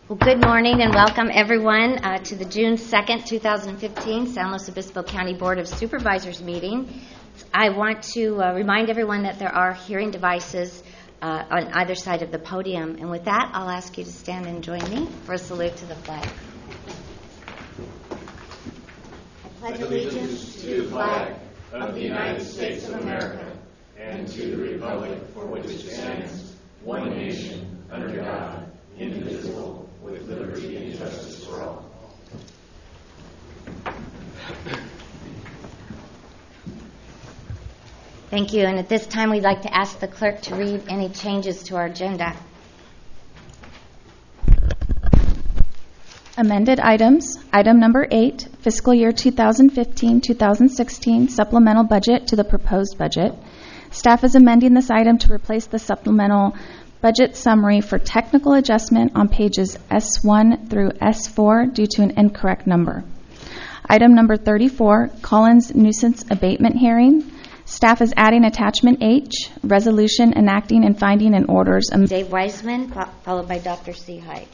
Well, good morning and welcome everyone to the June 2nd, 2015 San Luis Obispo County Board of Supervisors meeting. I want to remind everyone that there are hearing devices on either side of the podium. And with that, I'll ask you to stand and join me for a salute to the flag. I pledge allegiance to the flag of the United States of America and to the republic for which it stands, one nation, under God, indivisible, with liberty and justice for all. Thank you. And at this time, we'd like to ask the clerk to read any changes to our agenda. Amended items. Item number 8, fiscal year 2015-2016 supplemental budget to the proposed budget. Staff is amending this item to replace the supplemental budget summary for technical adjustment on pages S1 through S4 due to an incorrect number. Item number 34, Collins nuisance abatement hearing. Staff is adding attachment H, resolution enacting and finding and orders. Dave Weisman, followed by Dr. C. Height.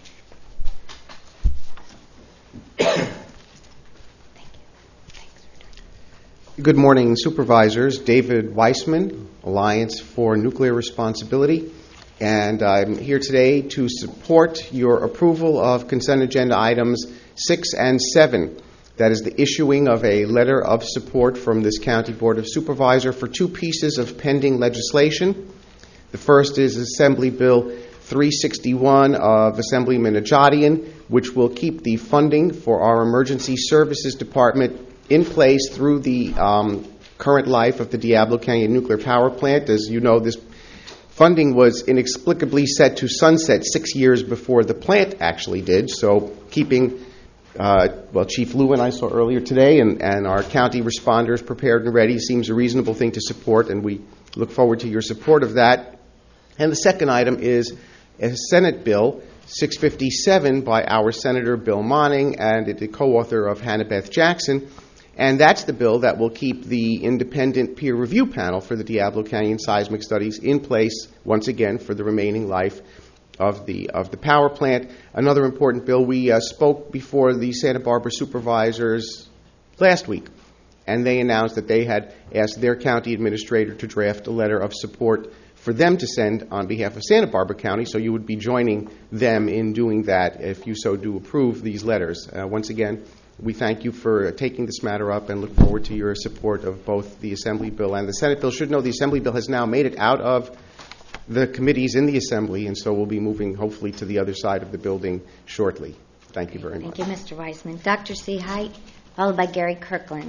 Good morning, Supervisors. David Weisman, Alliance for Nuclear Responsibility. And I'm here today to support your approval of consent agenda items 6 and 7. That is the issuing of a letter of support from this County Board of Supervisors for two pieces of pending legislation. The first is Assembly Bill 361 of Assemblyman Najadian, which will keep the funding for our Emergency Services Department in place through the current life of the Diablo Canyon Nuclear Power Plant. As you know, this funding was inexplicably set to sunset 6 years before the plant actually did. So keeping, Chief Lewin I saw earlier today and our county responders prepared and ready seems a reasonable thing to support, and we look forward to your support of that. And the second item is a Senate Bill 657 by our Senator Bill Monning and the co-author of Hannah Beth Jackson. And that's the bill that will keep the independent peer review panel for the Diablo Canyon seismic studies in place once again for the remaining life of the power plant. Another important bill, we spoke before the Santa Barbara supervisors last week, and they announced that they had asked their county administrator to draft a letter of support for them to send on behalf of Santa Barbara County, so you would be joining them in doing that if you so do approve these letters. Once again, we thank you for taking this matter up and look forward to your support of both the Assembly bill and the Senate bill. Should know the Assembly bill has now made it out of the committees in the Assembly, and so we'll be moving hopefully to the other side of the building shortly. Thank you very much. Thank you, Mr. Weisman. Dr. C. Height, followed by Gary Kirkland.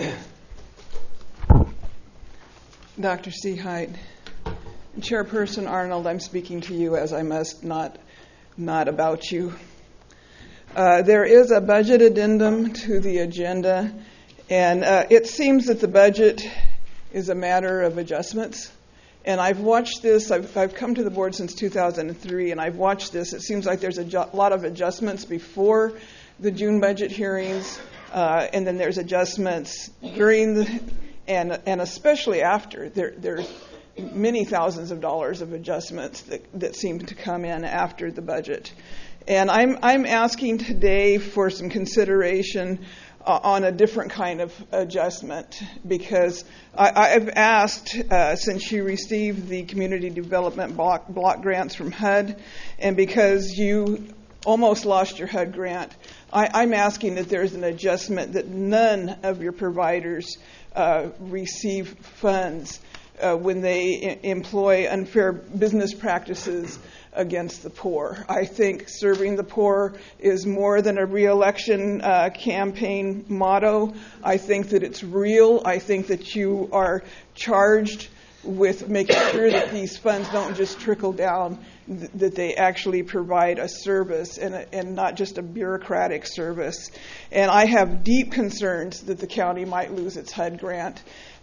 Dr. C. Height. Chairperson Arnold, I'm speaking to you as I must, not about you. There is a budget addendum to the agenda, and it seems that the budget is a matter of adjustments. And I've watched this. I've come to the board since 2003, and I've watched this. It seems like there's a lot of adjustments before the June budget hearings, and then there's adjustments during and especially after. There's many thousands of dollars of adjustments that seem to come in after the budget. And I'm asking today for some consideration on a different kind of adjustment, because I've asked since you received the community development block grants from HUD, and because you almost lost your HUD grant, I'm asking that there's an adjustment that none of your providers receive funds when they employ unfair business practices against the poor. I think serving the poor is more than a re-election campaign motto. I think that it's real. I think that you are charged with making sure that these funds don't just trickle down, that they actually provide a service and not just a bureaucratic service. And I have deep concerns that the county might lose its HUD grant.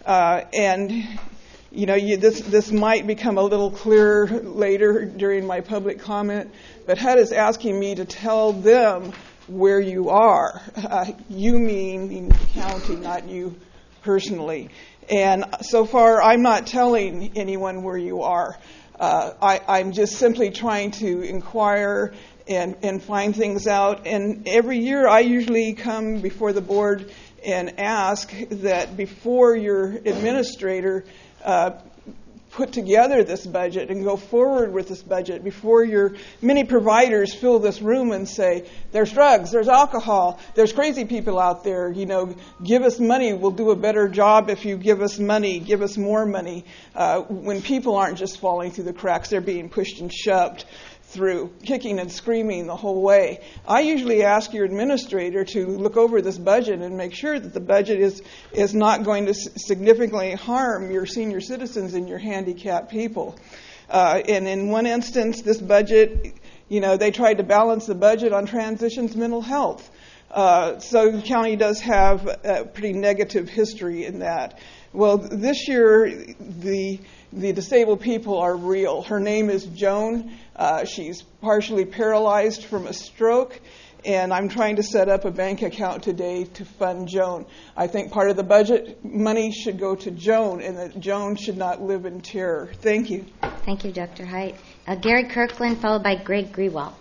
This might become a little clearer later during my public comment, but HUD is asking me to tell them where you are. You mean the county, not you personally. And so far, I'm not telling anyone where you are. I'm just simply trying to inquire and find things out. And every year I usually come before the board and ask that before your administrator put together this budget and go forward with this budget, before your many providers fill this room and say, there's drugs, there's alcohol, there's crazy people out there, give us money, we'll do a better job if you give us money, give us more money. When people aren't just falling through the cracks, they're being pushed and shoved through, kicking and screaming the whole way. I usually ask your administrator to look over this budget and make sure that the budget is not going to significantly harm your senior citizens and your handicapped people. And in one instance, this budget, they tried to balance the budget on transitions mental health. So the county does have a pretty negative history in that. Well, this year, the disabled people are real. Her name is Joan. She's partially paralyzed from a stroke, and I'm trying to set up a bank account today to fund Joan. I think part of the budget money should go to Joan, and that Joan should not live in terror. Thank you. Thank you, Dr. Height. Gary Kirkland, followed by Greg Grewal.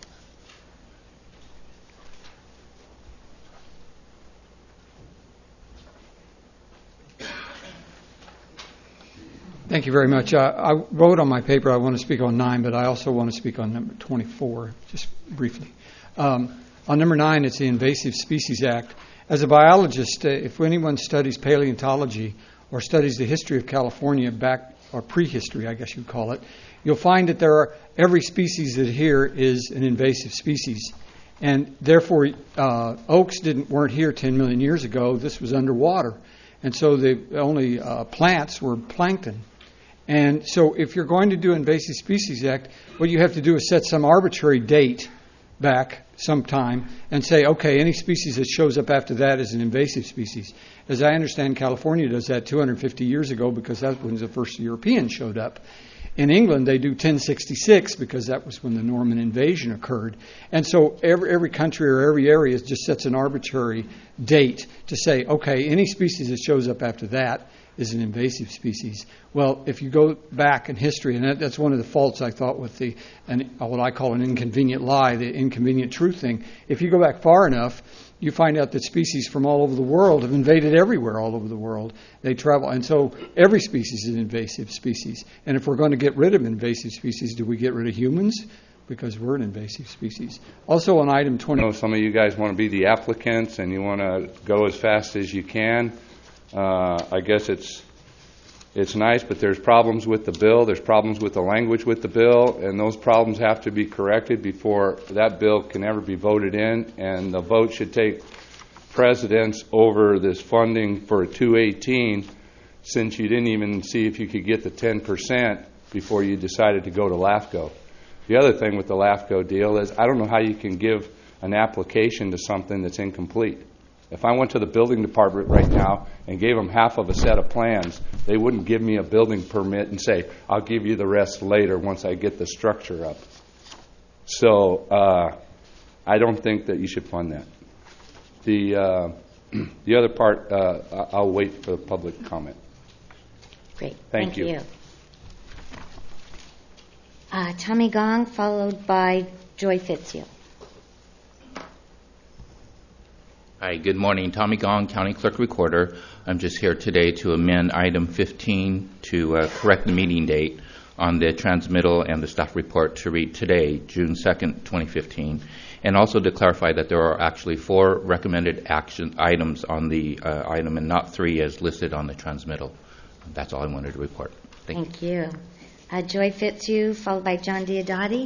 Thank you very much. I wrote on my paper I want to speak on 9, but I also want to speak on number 24, just briefly. On number 9, it's the Invasive Species Act. As a biologist, if anyone studies paleontology or studies the history of California or prehistory, I guess you'd call it, you'll find that every species that here is an invasive species. And therefore, oaks weren't here 10 million years ago. This was underwater. And so the only plants were plankton. And so if you're going to do Invasive Species Act, what you have to do is set some arbitrary date back sometime and say, okay, any species that shows up after that is an invasive species. As I understand, California does that 250 years ago because that was when the first Europeans showed up. In England, they do 1066 because that was when the Norman invasion occurred. And so every country or every area just sets an arbitrary date to say, okay, any species that shows up after that is an invasive species. Well, if you go back in history, and that's one of the faults I thought with what I call an inconvenient lie, the inconvenient truth thing. If you go back far enough, you find out that species from all over the world have invaded everywhere all over the world. They travel. And so every species is an invasive species. And if we're going to get rid of invasive species, do we get rid of humans? Because we're an invasive species. Also on item 20. I know some of you guys want to be the applicants and you want to go as fast as you can. I guess it's nice, but there's problems with the bill. There's problems with the language with the bill, and those problems have to be corrected before that bill can ever be voted in, and the vote should take precedence over this funding for 218 since you didn't even see if you could get the 10% before you decided to go to LAFCO. The other thing with the LAFCO deal is I don't know how you can give an application to something that's incomplete. If I went to the building department right now and gave them half of a set of plans, they wouldn't give me a building permit and say, I'll give you the rest later once I get the structure up. So I don't think that you should fund that. The other part, I'll wait for public comment. Great. Thank you. Tommy Gong, followed by Joy Fitzhugh. Hi, good morning. Tommy Gong, County Clerk Recorder. I'm just here today to amend item 15 to correct the meeting date on the transmittal and the staff report to read today, June 2nd, 2015, and also to clarify that there are actually 4 recommended action items on the item and not 3 as listed on the transmittal. That's all I wanted to report. Thank you. Joy Fitzhugh, followed by John Diodati.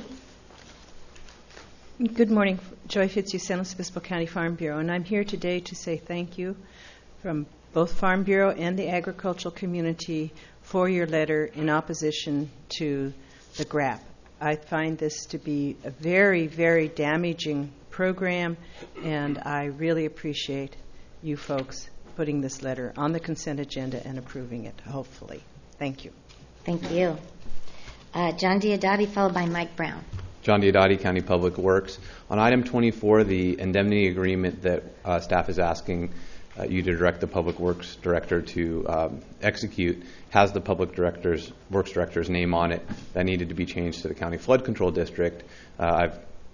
Good morning, Joy Fitzhugh, San Luis Obispo County Farm Bureau, and I'm here today to say thank you from both Farm Bureau and the agricultural community for your letter in opposition to the GRAP. I find this to be a very, very damaging program, and I really appreciate you folks putting this letter on the consent agenda and approving it, hopefully. Thank you. Thank you. John Diodati, followed by Mike Brown. John Diodati, County Public Works. On item 24, the indemnity agreement that staff is asking you to direct the Public Works Director to execute has the Public Works Director's name on it. That needed to be changed to the County Flood Control District. I've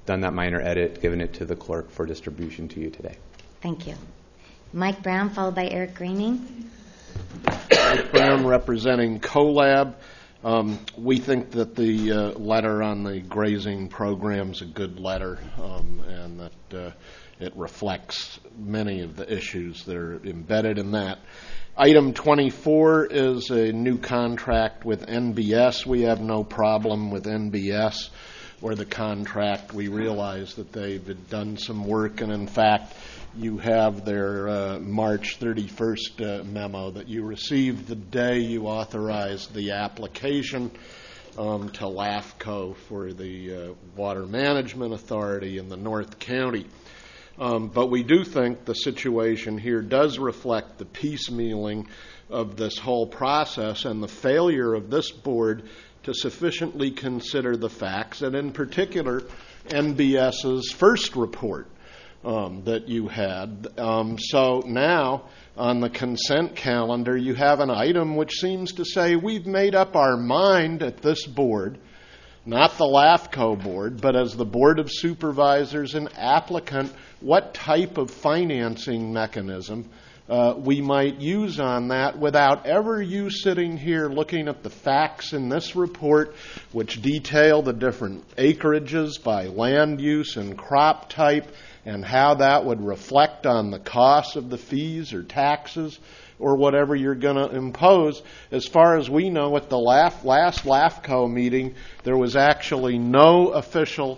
done that minor edit, given it to the clerk for distribution to you today. Thank you. Mike Brown, followed by Eric Greening. Mike Brown, representing CoLab. We think that the letter on the grazing program is a good letter, and that it reflects many of the issues that are embedded in that. Item 24 is a new contract with NBS. We have no problem with NBS or the contract. We realize that they've done some work, and in fact, you have their March 31st memo that you received the day you authorized the application to LAFCO for the Water Management Authority in the North County. But we do think the situation here does reflect the piecemealing of this whole process and the failure of this board to sufficiently consider the facts, and in particular, NBS's first report that you had. So now, on the consent calendar, you have an item which seems to say we've made up our mind at this board, not the LAFCO board, but as the Board of Supervisors and applicant, what type of financing mechanism we might use on that without ever you sitting here looking at the facts in this report, which detail the different acreages by land use and crop type, and how that would reflect on the cost of the fees or taxes or whatever you're going to impose. As far as we know, at the last LAFCO meeting, there was actually no official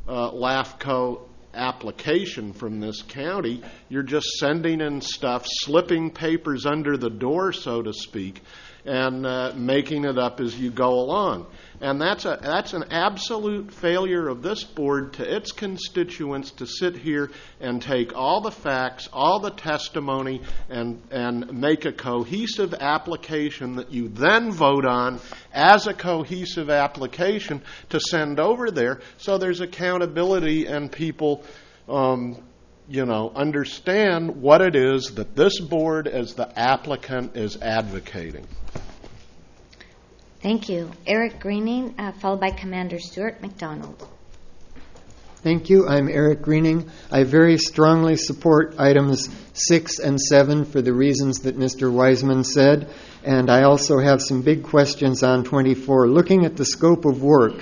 LAFCO application from this county. You're just sending in stuff, slipping papers under the door, so to speak, and making it up as you go along. And that's an absolute failure of this board to its constituents to sit here and take all the facts, all the testimony, and make a cohesive application that you then vote on as a cohesive application to send over there so there's accountability and people understand what it is that this board as the applicant is advocating. Thank you. Eric Greening, followed by Commander Stuart McDonald. Thank you. I'm Eric Greening. I very strongly support items 6 and 7 for the reasons that Mr. Wiseman said, and I also have some big questions on 24. Looking at the scope of work,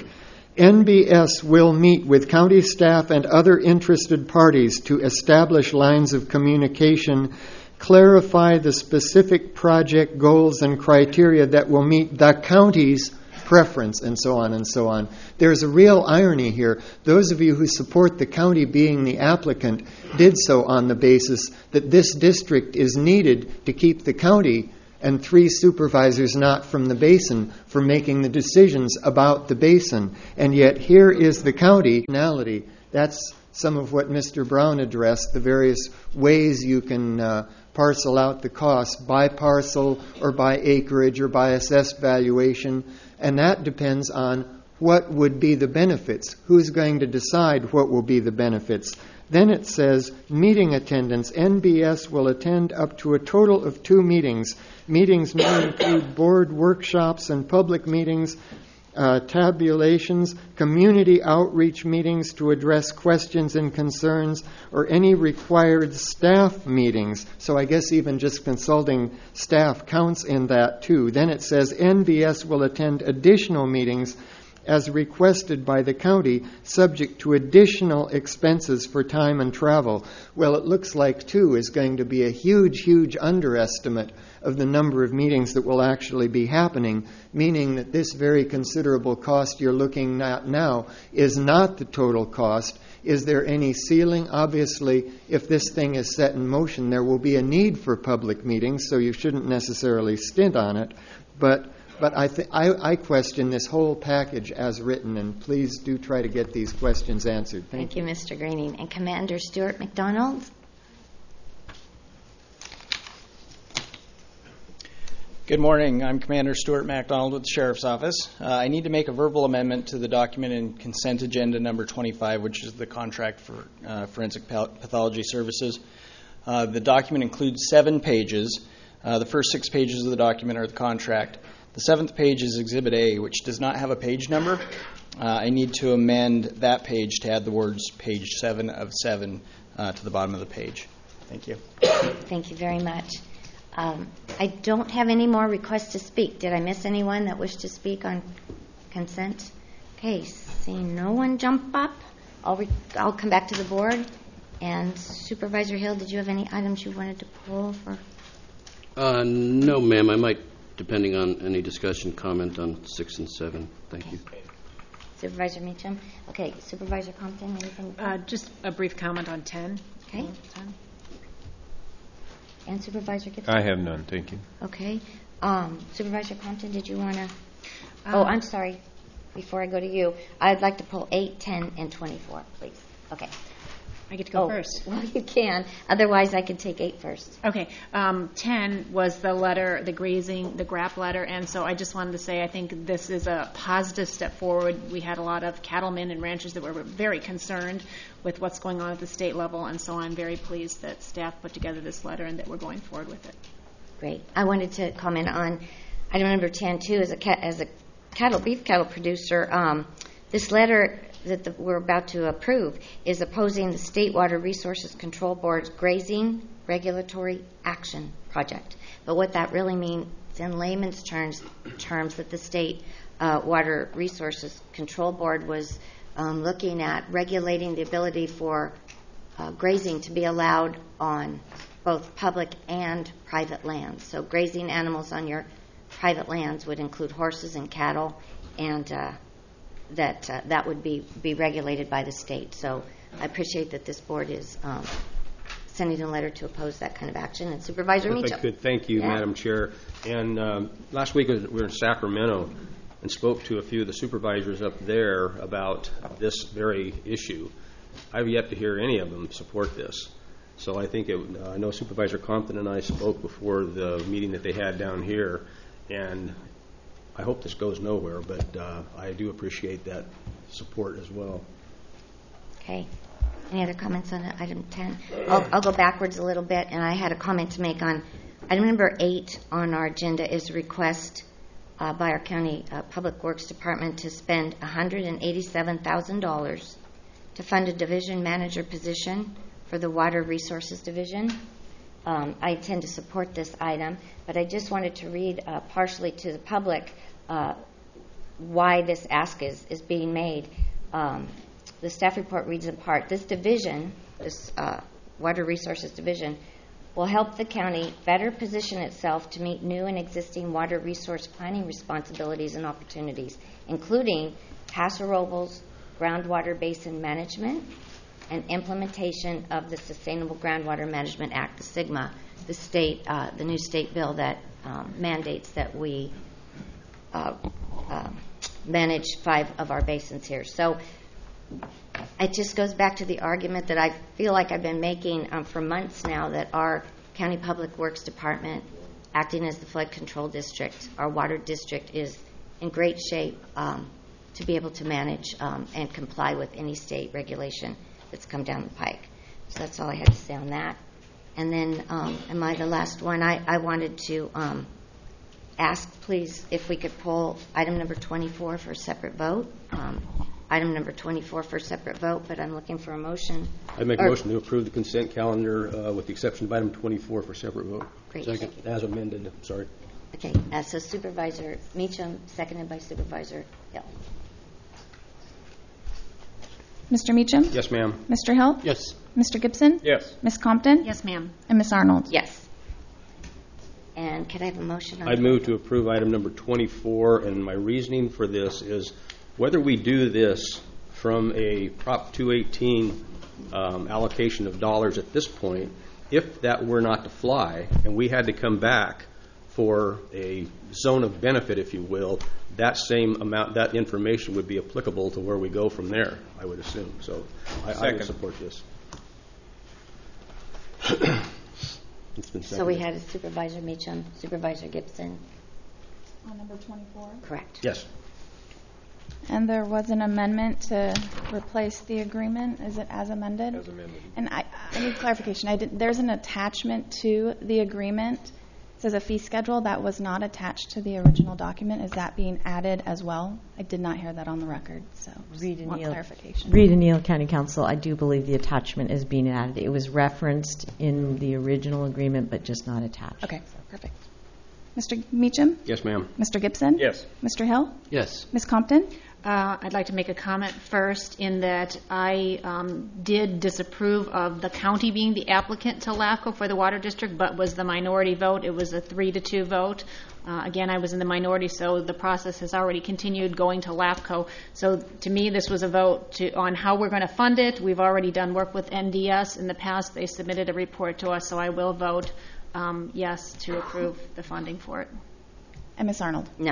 NBS will meet with county staff and other interested parties to establish lines of communication, clarify the specific project goals and criteria that will meet the county's preference, and so on and so on. There's a real irony here. Those of you who support the county being the applicant did so on the basis that this district is needed to keep the county and 3 supervisors not from the basin for making the decisions about the basin. And yet here is the county. That's some of what Mr. Brown addressed, the various ways you can parcel out the cost by parcel or by acreage or by assessed valuation. And that depends on what would be the benefits. Who's going to decide what will be the benefits? Then it says, meeting attendance. NBS will attend up to a total of 2 meetings. Meetings may include board workshops and public meetings, tabulations, community outreach meetings to address questions and concerns, or any required staff meetings. So I guess even just consulting staff counts in that too. Then it says NBS will attend additional meetings as requested by the county, subject to additional expenses for time and travel. Well, it looks like 2 is going to be a huge, huge underestimate of the number of meetings that will actually be happening, meaning that this very considerable cost you're looking at now is not the total cost. Is there any ceiling? Obviously, if this thing is set in motion, there will be a need for public meetings, so you shouldn't necessarily stint on it. But I question this whole package as written, and please do try to get these questions answered. Thank you, Mr. Greening. And Commander Stuart McDonald. Good morning. I'm Commander Stuart MacDonald with the Sheriff's Office. I need to make a verbal amendment to the document in consent agenda number 25, which is the contract for forensic pathology services. The document includes 7 pages. The first 6 pages of the document are the contract. The 7th page is Exhibit A, which does not have a page number. I need to amend that page to add the words page 7 of 7 to the bottom of the page. Thank you. Thank you very much. I don't have any more requests to speak. Did I miss anyone that wished to speak on consent? Okay, seeing no one jump up, I'll come back to the board. And Supervisor Hill, did you have any items you wanted to pull for? No, ma'am. I might, depending on any discussion, comment on 6 and 7. Thank you. Supervisor Meacham? Okay, Supervisor Compton, anything? Just a brief comment on 10. Okay. And Supervisor Gibson? I have none, thank you. Okay. Supervisor Compton, did you want to? I'm sorry. Before I go to you, I'd like to pull 8, 10, and 24, please. Okay. I get to go first. Well, you can. Otherwise, I can take 8 first. Okay. 10 was the letter, the grazing, the GRAP letter, and so I just wanted to say I think this is a positive step forward. We had a lot of cattlemen and ranchers that were very concerned with what's going on at the state level, and so I'm very pleased that staff put together this letter and that we're going forward with it. Great. I wanted to comment on item number 10, too, as a beef cattle producer. This letter that we're about to approve is opposing the State Water Resources Control Board's Grazing Regulatory Action Project. But what that really means in layman's terms that the State Water Resources Control Board was looking at regulating the ability for grazing to be allowed on both public and private lands. So grazing animals on your private lands would include horses and cattle, and that would be regulated by the state. So I appreciate that this board is sending a letter to oppose that kind of action. And Supervisor Meacham. Good. Thank you, Madam Chair. And last week we were in Sacramento and spoke to a few of the supervisors up there about this very issue. I've yet to hear any of them support this. So I think I know Supervisor Compton and I spoke before the meeting that they had down here, and I hope this goes nowhere, but I do appreciate that support as well. Okay. Any other comments on item 10? I'll go backwards a little bit, and I had a comment to make on item number 8 on our agenda is a request by our county public works department to spend $187,000 to fund a division manager position for the Water Resources Division. I intend to support this item, but I just wanted to read partially to the public why this ask is being made. The staff report reads in part, this division, this Water Resources Division, will help the county better position itself to meet new and existing water resource planning responsibilities and opportunities, including Paso Robles Groundwater Basin Management and implementation of the Sustainable Groundwater Management Act, the SGMA, the new state bill that mandates that we manage 5 of our basins here. So it just goes back to the argument that I feel like I've been making for months now, that our County Public Works Department, acting as the flood control district, our water district, is in great shape to be able to manage and comply with any state regulation that's come down the pike. So that's all I had to say on that. And then, am I the last one? I wanted to ask, please, if we could pull item number 24 for a separate vote. Item number 24 for a separate vote, but I'm looking for a motion. I make a motion to approve the consent calendar with the exception of item 24 for separate vote. Great. Second. As amended. Sorry. Okay. So Supervisor Meacham, seconded by Supervisor Hill. Mr. Meacham? Yes, ma'am. Mr. Hill? Yes. Mr. Gibson? Yes. Ms. Compton? Yes, ma'am. And Ms. Arnold? Yes. And could I have a motion on I'd move to approve item number 24, and my reasoning for this is whether we do this from a Prop 218 allocation of dollars at this point, if that were not to fly and we had to come back for a zone of benefit, if you will, that same amount, that information would be applicable to where we go from there, I would assume. So I would support this. It's been So we had a Supervisor Meacham, Supervisor Gibson. On number 24? Correct. Yes. And there was an amendment to replace the agreement. Is it as amended? As amended. And I need clarification. There's an attachment to the agreement It says a fee schedule that was not attached to the original document. Is that being added as well? I did not hear that on the record, so want clarification. Rita Neal, County Council. I do believe the attachment is being added. It was referenced in the original agreement, but just not attached. Okay, perfect. Mr. Meacham? Yes, ma'am. Mr. Gibson? Yes. Mr. Hill? Yes. Ms. Compton? I'd like to make a comment first in that I did disapprove of the county being the applicant to LAFCO for the water district, but was the minority vote. It was a 3-2 vote. Again, I was in the minority, so the process has already continued going to LAFCO. So to me, this was a vote on how we're going to fund it. We've already done work with NDS. In the past, they submitted a report to us, so I will vote yes to approve the funding for it. And Ms. Arnold? No.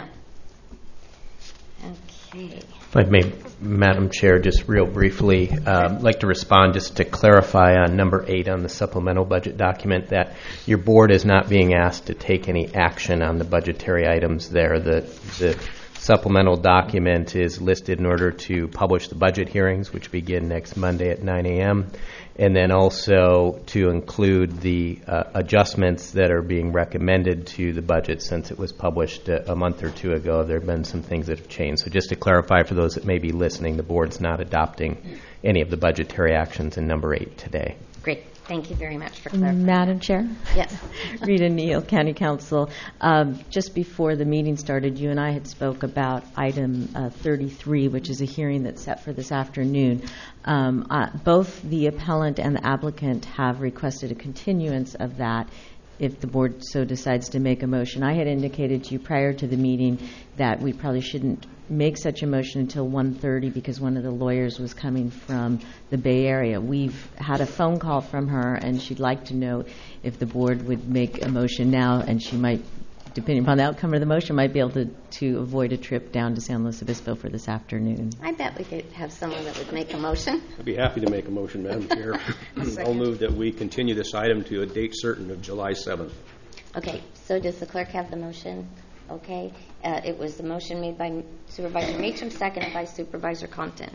Okay. If I may, Madam Chair, just real briefly, I'd like to respond just to clarify on number 8 on the supplemental budget document that your board is not being asked to take any action on the budgetary items there. The supplemental document is listed in order to publish the budget hearings, which begin next Monday at 9 a.m., and then also to include the adjustments that are being recommended to the budget since it was published a month or two ago. There have been some things that have changed. So just to clarify for those that may be listening, the board's not adopting any of the budgetary actions in number 8 today. Great. Thank you very much for clarifying. Madam Chair? Yes. Rita Neal, County Council. Just before the meeting started, you and I had spoke about item 33, which is a hearing that's set for this afternoon. Both the appellant and the applicant have requested a continuance of that if the board so decides to make a motion. I had indicated to you prior to the meeting that we probably shouldn't make such a motion until 1:30 because one of the lawyers was coming from the Bay Area. We've had a phone call from her, and she'd like to know if the board would make a motion now, and she might, depending upon the outcome of the motion, might be able to avoid a trip down to San Luis Obispo for this afternoon. I bet we could have someone that would make a motion. I'd be happy to make a motion, Madam Chair. I'll move that we continue this item to a date certain of July 7th. Okay, so does the clerk have the motion? Okay. It was the motion made by Supervisor Meacham, seconded by Supervisor Compton.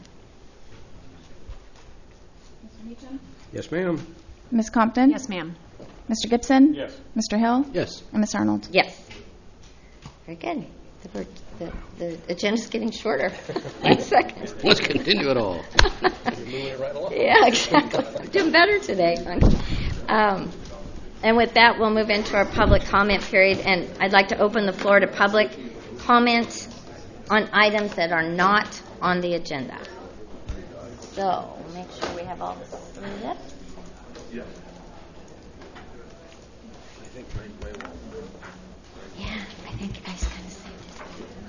Mr. Meacham? Yes, ma'am. Ms. Compton? Yes, ma'am. Mr. Gibson? Yes. Mr. Hill? Yes. And Ms. Arnold? Yes. Very good. The agenda's getting shorter. 1 second. Let's continue it all. Yeah, exactly. We're doing better today. And with that, we'll move into our public comment period. And I'd like to open the floor to public comment on items that are not on the agenda. So make sure we have all this slips. Yes. Yeah, I think I kind of saved it.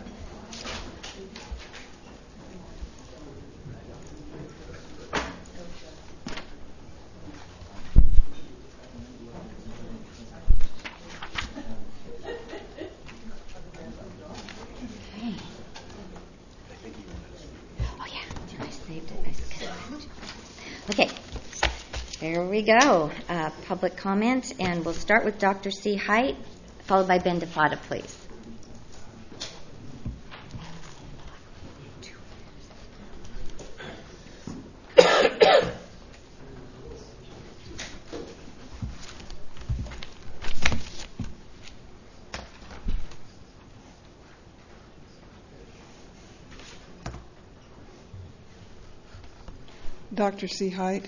Oh yeah, I saved it. Okay, there we go. Public comment, and we'll start with Dr. C. Height, followed by Ben DeFada, please. Dr. C. Height.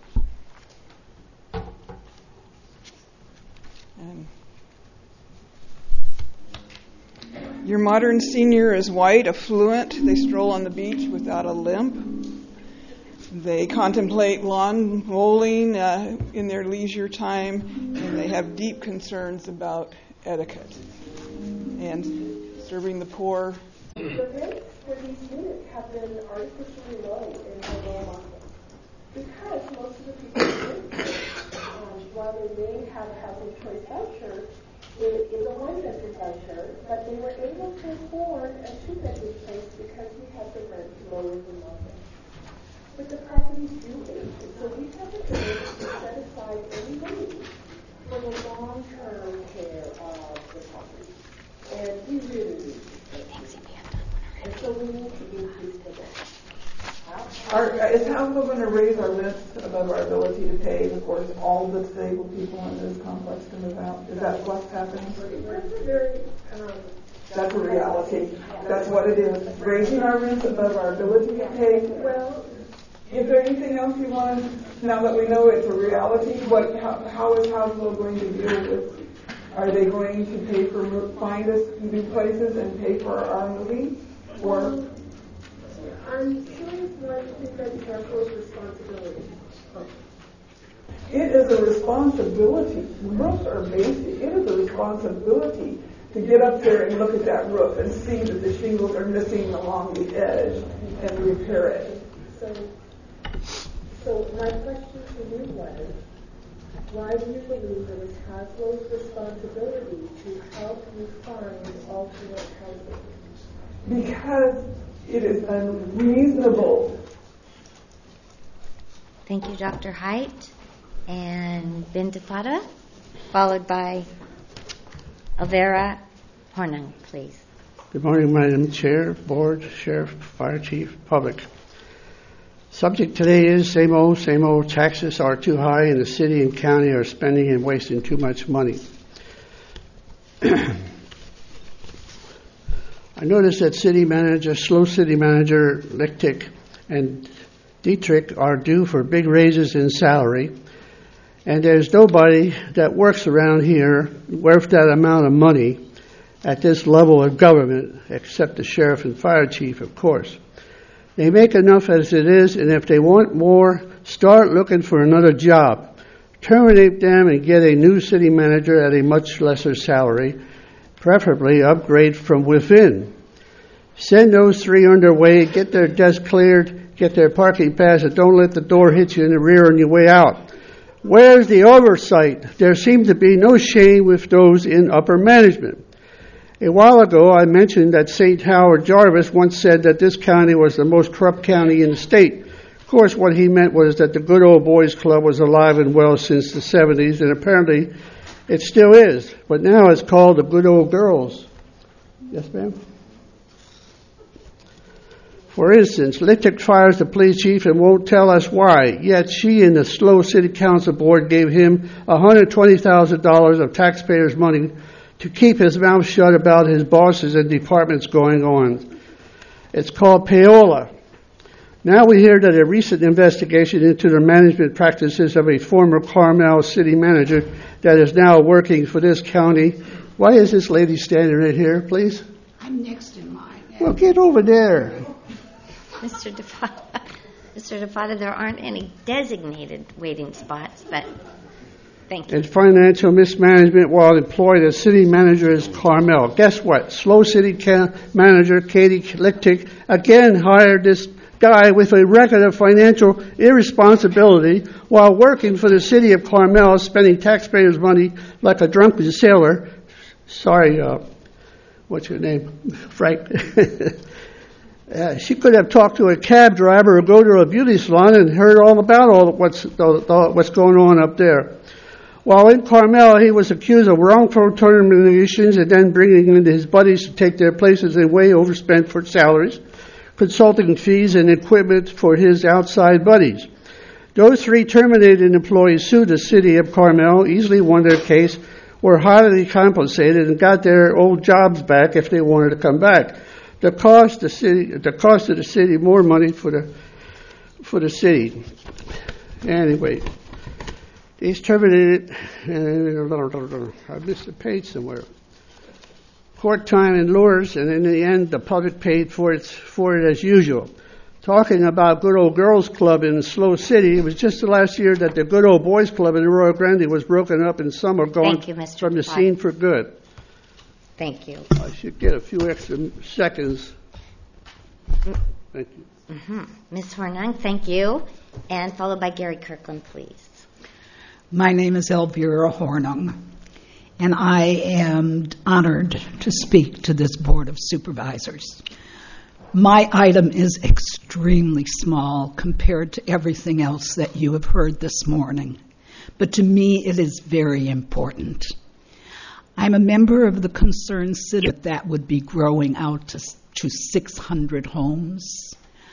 Your modern senior is white, affluent. They stroll on the beach without a limp. They contemplate lawn bowling in their leisure time, and they have deep concerns about etiquette and serving the poor. The rates for these units have been artificially low in the rural market because most of the people who live while they may have a housing choice voucher, it is a one-bedroom voucher, but they were able to afford a two-bedroom place because we had the rent lower than market. But the properties do age, so we haven't been able to set aside any money for the long-term care of the property. And we really need to. And so we need to increase the rent. How Is Houseville going to raise our rents above our ability to pay, of course, all the disabled people in this complex to move out? Is that what's happening? That's a reality. That's what it is. Raising our rents above our ability to pay. Well, is there anything else you want to, now that we know it's a reality, how is Houseville going to deal with? Are they going to pay for, find us new places and pay for our moving? Or I'm curious why you think that's Carpo's responsibility. It is a responsibility. Roofs are basic. It is a responsibility to get up there and look at that roof and see that the shingles are missing along the edge and repair it. So my question to you was, why do you believe it is Houseville's responsibility to help you find alternate housing? Because it is unreasonable. Thank you, Dr. Height. And Ben DeFada, followed by Elvira Hornung, please. Good morning, Madam Chair, Board, Sheriff, Fire Chief, Public. Subject today is same old taxes are too high and the city and county are spending and wasting too much money. I noticed that slow city manager Lichtig and Dietrich are due for big raises in salary, and there's nobody that works around here worth that amount of money at this level of government except the sheriff and fire chief, of course. They make enough as it is, and if they want more, start looking for another job. Terminate them and get a new city manager at a much lesser salary, preferably upgrade from within. Send those three underway, get their desk cleared, get their parking pass, and don't let the door hit you in the rear on your way out. Where's the oversight? There seems to be no shame with those in upper management. A while ago, I mentioned that St. Howard Jarvis once said that this county was the most corrupt county in the state. Of course, what he meant was that the Good Old Boys Club was alive and well since the 70s, and apparently it still is. But now it's called the Good Old Girls. Yes, ma'am? For instance, Lichtig fires the police chief and won't tell us why, yet she and the SLO City Council Board gave him $120,000 of taxpayers' money to keep his mouth shut about his bosses and departments going on. It's called payola. Now we hear that a recent investigation into the management practices of a former Carmel city manager that is now working for this county. Why is this lady standing right here, please? I'm next in line. Well, get over there. Mr. DeFada, there aren't any designated waiting spots, but thank you. And financial mismanagement while employed as city manager is Carmel. Guess what? SLO City manager Katie Lichtig again hired this guy with a record of financial irresponsibility while working for the city of Carmel, spending taxpayers' money like a drunken sailor. Sorry, what's your name? Frank. She could have talked to a cab driver or go to a beauty salon and heard all about what's going on up there. While in Carmel, he was accused of wrongful terminations and then bringing in his buddies to take their places and way overspent for salaries, consulting fees, and equipment for his outside buddies. Those three terminated employees sued the city of Carmel, easily won their case, were highly compensated, and got their old jobs back if they wanted to come back. The cost of the city, more money for the city. Anyway. He's terminated, I missed a page somewhere. Court time in Lourdes, and in the end, the public paid for it as usual. Talking about Good Old Girls Club in SLO City, it was just the last year that the Good Old Boys Club in Arroyo Grande was broken up, and some are gone from the scene for good. Thank you. I should get a few extra seconds. Thank you. Mm-hmm. Ms. Hornung, thank you. And followed by Gary Kirkland, please. My name is Elvira Hornung, and I am honored to speak to this Board of Supervisors. My item is extremely small compared to everything else that you have heard this morning, but to me it is very important. I'm a member of the Concerned City that would be growing out to 600 homes.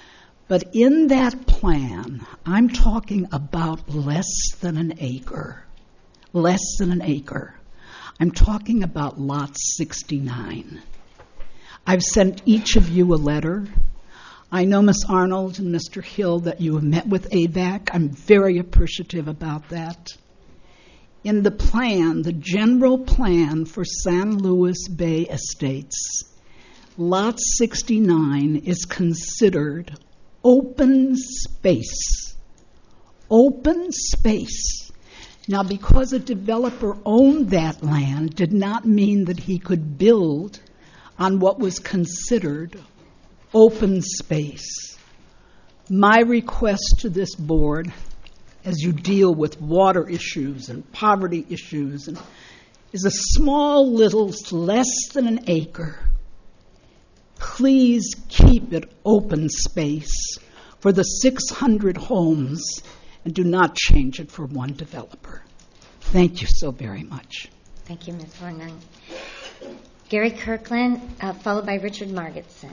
But in that plan, I'm talking about less than an acre. Less than an acre. I'm talking about lot 69. I've sent each of you a letter. I know, Ms. Arnold and Mr. Hill, that you have met with AVAC. I'm very appreciative about that. In the plan, the general plan for San Luis Bay Estates, lot 69 is considered open space. Open space. Now, because a developer owned that land did not mean that he could build on what was considered open space. My request to this board, as you deal with water issues and poverty issues, is a small little less than an acre. Please keep it open space for the 600 homes and do not change it for one developer. Thank you so very much. Thank you, Ms. Hornung. Gary Kirkland, followed by Richard Margetson.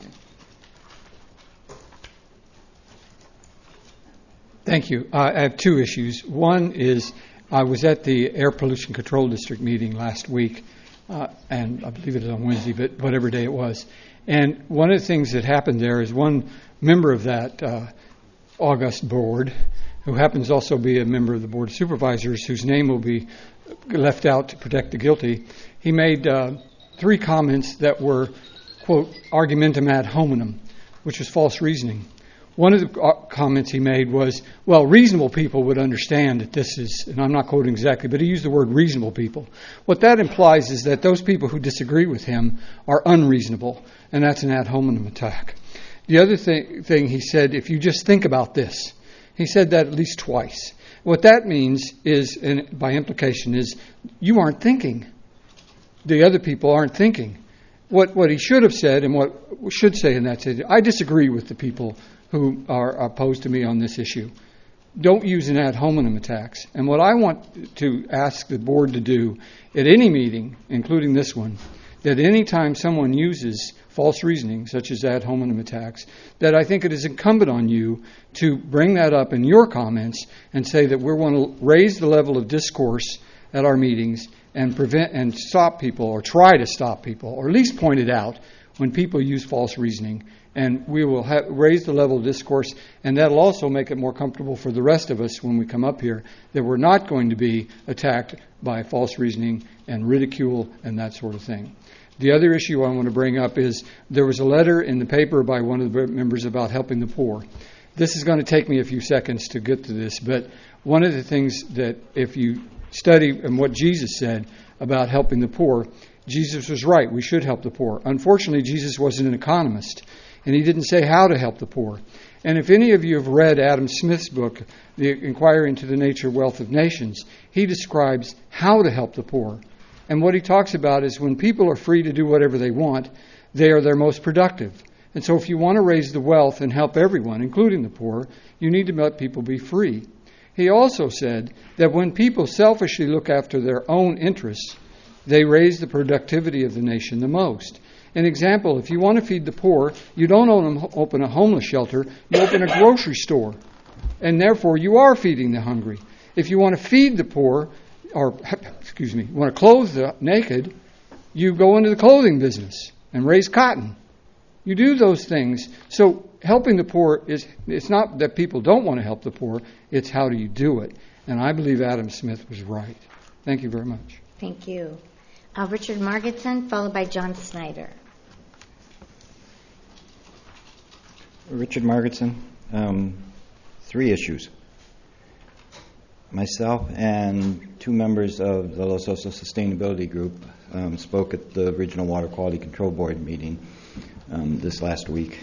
Thank you. I have two issues. One is I was at the Air Pollution Control District meeting last week, and I believe it was on Wednesday, but whatever day it was. And one of the things that happened there is one member of that august board, who happens also to be a member of the Board of Supervisors, whose name will be left out to protect the guilty, he made three comments that were, quote, argumentum ad hominem, which was false reasoning. One of the comments he made was, well, reasonable people would understand that this is, and I'm not quoting exactly, but he used the word reasonable people. What that implies is that those people who disagree with him are unreasonable, and that's an ad hominem attack. The other thing he said, if you just think about this, he said that at least twice. What that means is, and by implication, is you aren't thinking. The other people aren't thinking. What he should have said, and what we should say in that situation, I disagree with the people who are opposed to me on this issue. Don't use an ad hominem attacks. And what I want to ask the board to do at any meeting, including this one, that any time someone uses false reasoning, such as ad hominem attacks, that I think it is incumbent on you to bring that up in your comments and say that we want to raise the level of discourse at our meetings and prevent and stop people, or try to stop people, or at least point it out when people use false reasoning. And we will raise the level of discourse, and that will also make it more comfortable for the rest of us when we come up here, that we're not going to be attacked by false reasoning and ridicule and that sort of thing. The other issue I want to bring up is there was a letter in the paper by one of the members about helping the poor. This is going to take me a few seconds to get to this, but one of the things that if you study and what Jesus said about helping the poor, Jesus was right. We should help the poor. Unfortunately, Jesus wasn't an economist, and he didn't say how to help the poor. And if any of you have read Adam Smith's book, The Inquiry into the Nature and Wealth of Nations, he describes how to help the poor. And what he talks about is when people are free to do whatever they want, they are their most productive. And so if you want to raise the wealth and help everyone, including the poor, you need to let people be free. He also said that when people selfishly look after their own interests, they raise the productivity of the nation the most. An example, if you want to feed the poor, you don't open a homeless shelter, you open a grocery store. And therefore, you are feeding the hungry. If you want to feed the poor, you want to clothe the naked, you go into the clothing business and raise cotton. You do those things. So helping the poor, it's not that people don't want to help the poor, it's how do you do it. And I believe Adam Smith was right. Thank you very much. Thank you. Richard Margetson, followed by John Snyder. Richard Margetson, 3 issues. Myself and 2 members of the Los Osos Sustainability Group spoke at the Regional Water Quality Control Board meeting this last week.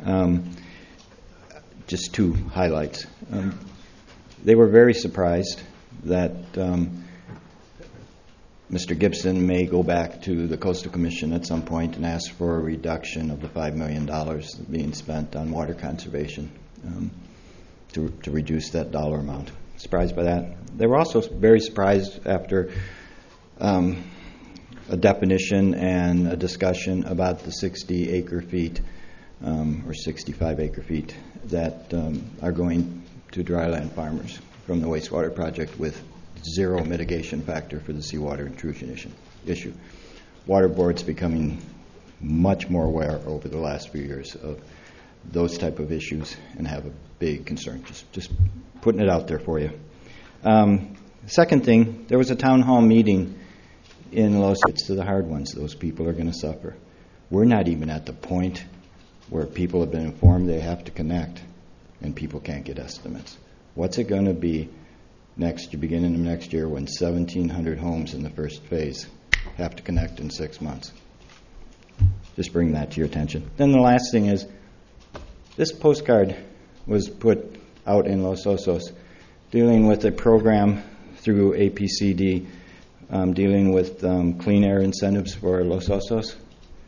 Just 2 highlights. They were very surprised that Mr. Gibson may go back to the Coastal Commission at some point and ask for a reduction of the $5 million being spent on water conservation to reduce that dollar amount. Surprised by that. They were also very surprised after a definition and a discussion about the 60 acre feet or 65 acre feet that are going to dryland farmers from the wastewater project with zero mitigation factor for the seawater intrusion issue. Water Board's becoming much more aware over the last few years of those type of issues and have a big concern. Just putting it out there for you. Second thing, there was a town hall meeting in Los Angeles. To the hard ones, those people are going to suffer. We're not even at the point where people have been informed they have to connect and people can't get estimates. What's it going to be beginning of next year when 1,700 homes in the first phase have to connect in 6 months? Just bring that to your attention. Then the last thing is, this postcard was put out in Los Osos dealing with a program through APCD dealing with clean air incentives for Los Osos.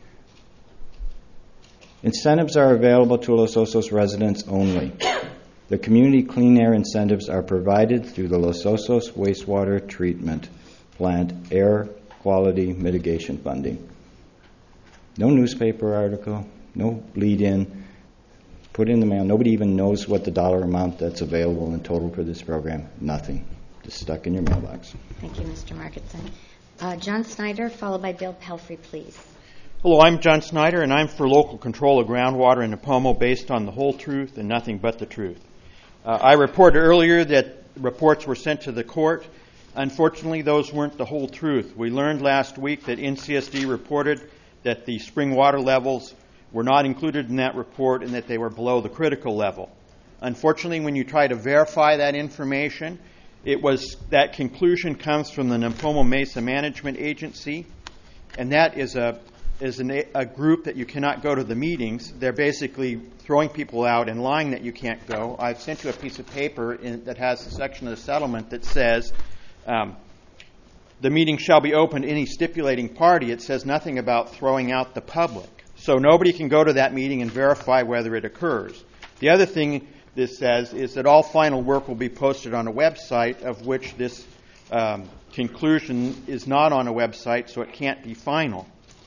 Incentives are available to Los Osos residents only. The community clean air incentives are provided through the Los Osos Wastewater Treatment Plant Air Quality Mitigation Funding. No newspaper article, no lead-in, put in the mail. Nobody even knows what the dollar amount that's available in total for this program. Nothing. Just stuck in your mailbox. Thank you, Mr. Marketson. John Snyder, followed by Bill Pelfrey, please. Hello, I'm John Snyder, and I'm for local control of groundwater in Nipomo based on the whole truth and nothing but the truth. I reported earlier that reports were sent to the court. Unfortunately, those weren't the whole truth. We learned last week that NCSD reported that the spring water levels were not included in that report and that they were below the critical level. Unfortunately, when you try to verify that information, that conclusion comes from the Nipomo Mesa Management Agency, and that is a group that you cannot go to the meetings. They're basically throwing people out and lying that you can't go. I've sent you a piece of paper that has a section of the settlement that says the meeting shall be open to any stipulating party. It says nothing about throwing out the public. So nobody can go to that meeting and verify whether it occurs. The other thing this says is that all final work will be posted on a website, of which this conclusion is not on a website, so it can't be final.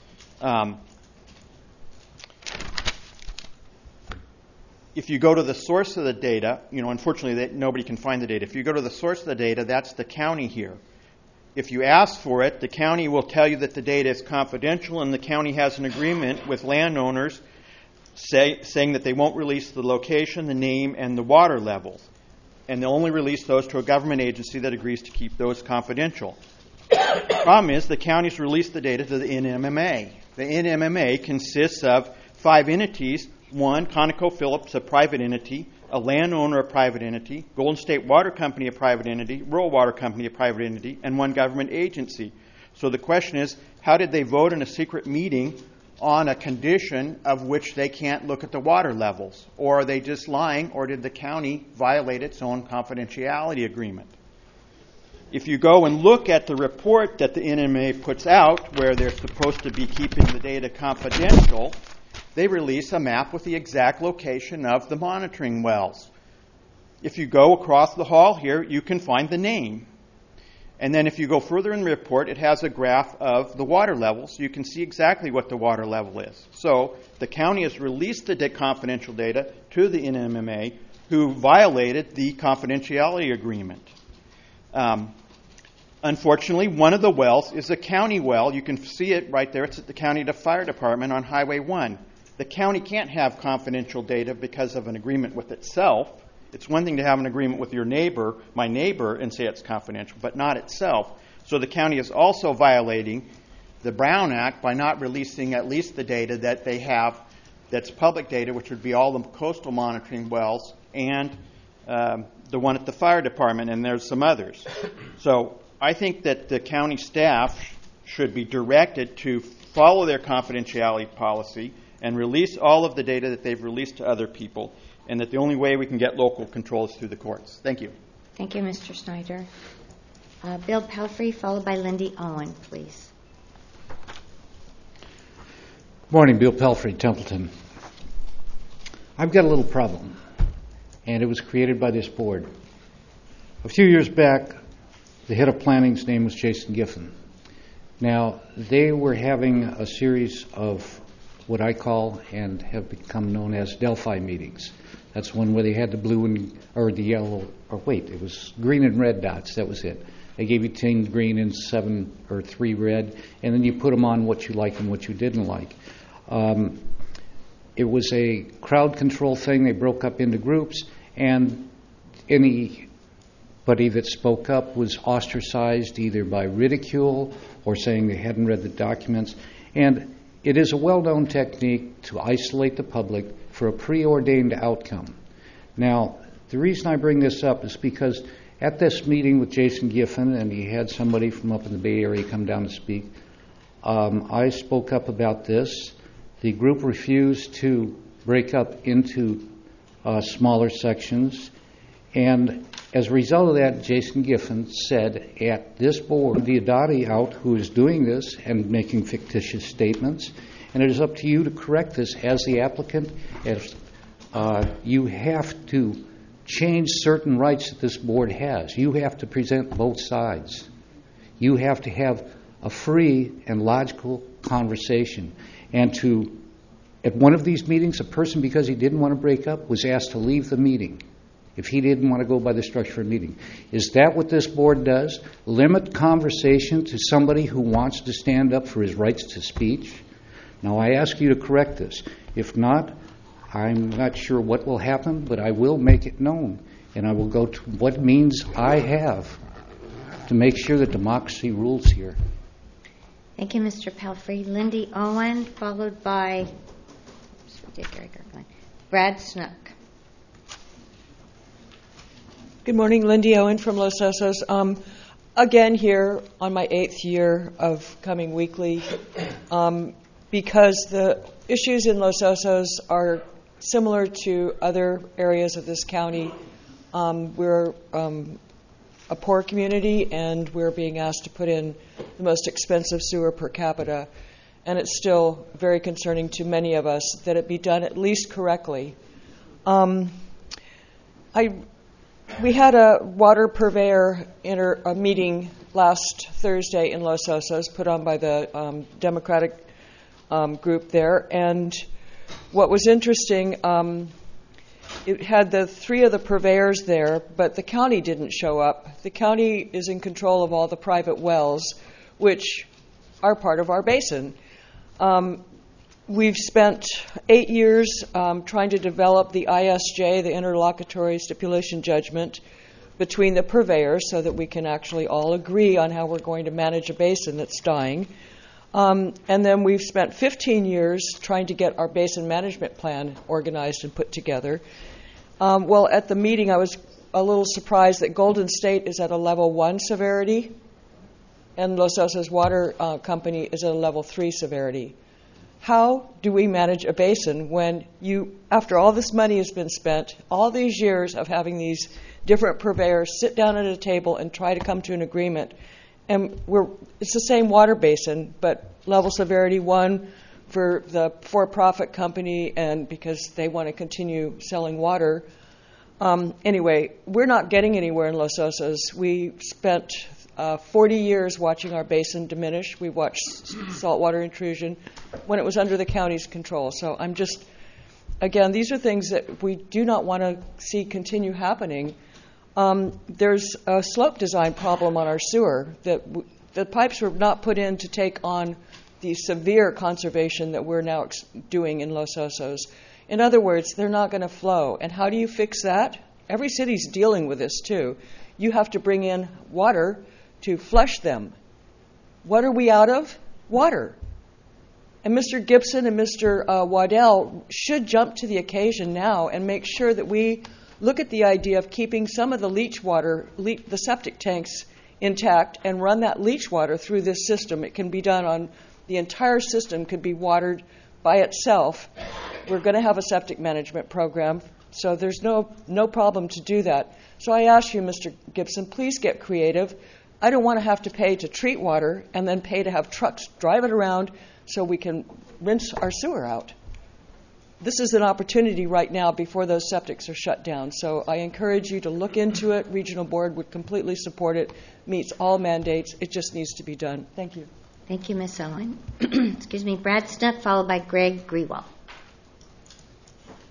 If you go to the source of the data, unfortunately nobody can find the data. If you go to the source of the data, that's the county here. If you ask for it, the county will tell you that the data is confidential, and the county has an agreement with landowners saying that they won't release the location, the name, and the water levels. And they'll only release those to a government agency that agrees to keep those confidential. The problem is the county's released the data to the NMMA. The NMMA consists of 5 entities. One, ConocoPhillips, a private entity, a landowner, a private entity, Golden State Water Company, a private entity, Rural Water Company, a private entity, and one government agency. So the question is, how did they vote in a secret meeting on a condition of which they can't look at the water levels? Or are they just lying, or did the county violate its own confidentiality agreement? If you go and look at the report that the NMA puts out, where they're supposed to be keeping the data confidential, they release a map with the exact location of the monitoring wells. If you go across the hall here, you can find the name. And then if you go further in the report, it has a graph of the water levels. You can see exactly what the water level is. So the county has released the confidential data to the NMMA, who violated the confidentiality agreement. Unfortunately, one of the wells is a county well. You can see it right there. It's at the county fire department on Highway 1. The county can't have confidential data because of an agreement with itself. It's one thing to have an agreement with your neighbor, my neighbor, and say it's confidential, but not itself. So the county is also violating the Brown Act by not releasing at least the data that they have that's public data, which would be all the coastal monitoring wells and the one at the fire department, and there's some others. So I think that the county staff should be directed to follow their confidentiality policy and release all of the data that they've released to other people, and that the only way we can get local control is through the courts. Thank you. Thank you, Mr. Snyder. Bill Pelfrey, followed by Lindy Owen, please. Morning, Bill Pelfrey, Templeton. I've got a little problem, and it was created by this board. A few years back, the head of planning's name was Jason Giffen. Now, they were having a series of what I call and have become known as Delphi meetings. That's one where they had the blue and, or the yellow, or wait, it was green and red dots. That was it. They gave you 10 green and 7 or 3 red, and then you put them on what you liked and what you didn't like. It was a crowd control thing. They broke up into groups, and anybody that spoke up was ostracized either by ridicule or saying they hadn't read the documents. And it is a well-known technique to isolate the public for a preordained outcome. Now, the reason I bring this up is because at this meeting with Jason Giffen, and he had somebody from up in the Bay Area come down to speak, I spoke up about this. The group refused to break up into smaller sections, and as a result of that, Jason Giffen said at this board, Diodati out, who is doing this and making fictitious statements, and it is up to you to correct this as the applicant. As you have to change certain rights that this board has. You have to present both sides. You have to have a free and logical conversation. And at one of these meetings, a person, because he didn't want to break up, was asked to leave the meeting if he didn't want to go by the structure of the meeting. Is that what this board does? Limit conversation to somebody who wants to stand up for his rights to speech? Now, I ask you to correct this. If not, I'm not sure what will happen, but I will make it known, and I will go to what means I have to make sure that democracy rules here. Thank you, Mr. Pelfrey. Lindy Owen, followed by Brad Snook. Good morning, Lindy Owen from Los Osos. Again here on my 8th year of coming weekly, because the issues in Los Osos are similar to other areas of this county. We're a poor community, and we're being asked to put in the most expensive sewer per capita. And it's still very concerning to many of us that it be done at least correctly. We had a water purveyor a meeting last Thursday in Los Osos, put on by the Democratic group there. And what was interesting, it had the 3 of the purveyors there, but the county didn't show up. The county is in control of all the private wells, which are part of our basin. We've spent 8 years trying to develop the ISJ, the interlocutory stipulation judgment, between the purveyors so that we can actually all agree on how we're going to manage a basin that's dying. And then we've spent 15 years trying to get our basin management plan organized and put together. Well, at the meeting, I was a little surprised that Golden State is at a level 1 severity, and Los Osos Water Company is at a level 3 severity. How do we manage a basin when after all this money has been spent, all these years of having these different purveyors sit down at a table and try to come to an agreement, and it's the same water basin, but level severity 1 for the for-profit company, and because they want to continue selling water. Anyway, we're not getting anywhere in Los Osos. We spent 40 years watching our basin diminish. We watched saltwater intrusion when it was under the county's control. So I'm just, again, these are things that we do not want to see continue happening. There's a slope design problem on our sewer. The pipes were not put in to take on the severe conservation that we're now doing in Los Osos. In other words, they're not going to flow. And how do you fix that? Every city's dealing with this too. You have to bring in water to flush them. What are we out of? Water. And Mr. Gibson and Mr. Waddell should jump to the occasion now and make sure that we look at the idea of keeping some of the leach water, the septic tanks intact, and run that leach water through this system. It can be done on the entire system, could be watered by itself. We're going to have a septic management program, so there's no problem to do that. So I ask you, Mr. Gibson, please get creative. I don't want to have to pay to treat water and then pay to have trucks drive it around so we can rinse our sewer out. This is an opportunity right now before those septics are shut down. So I encourage you to look into it. Regional Board would completely support it. Meets all mandates. It just needs to be done. Thank you. Thank you, Ms. Owen. Excuse me. Brad Snook, followed by Greg Grewal.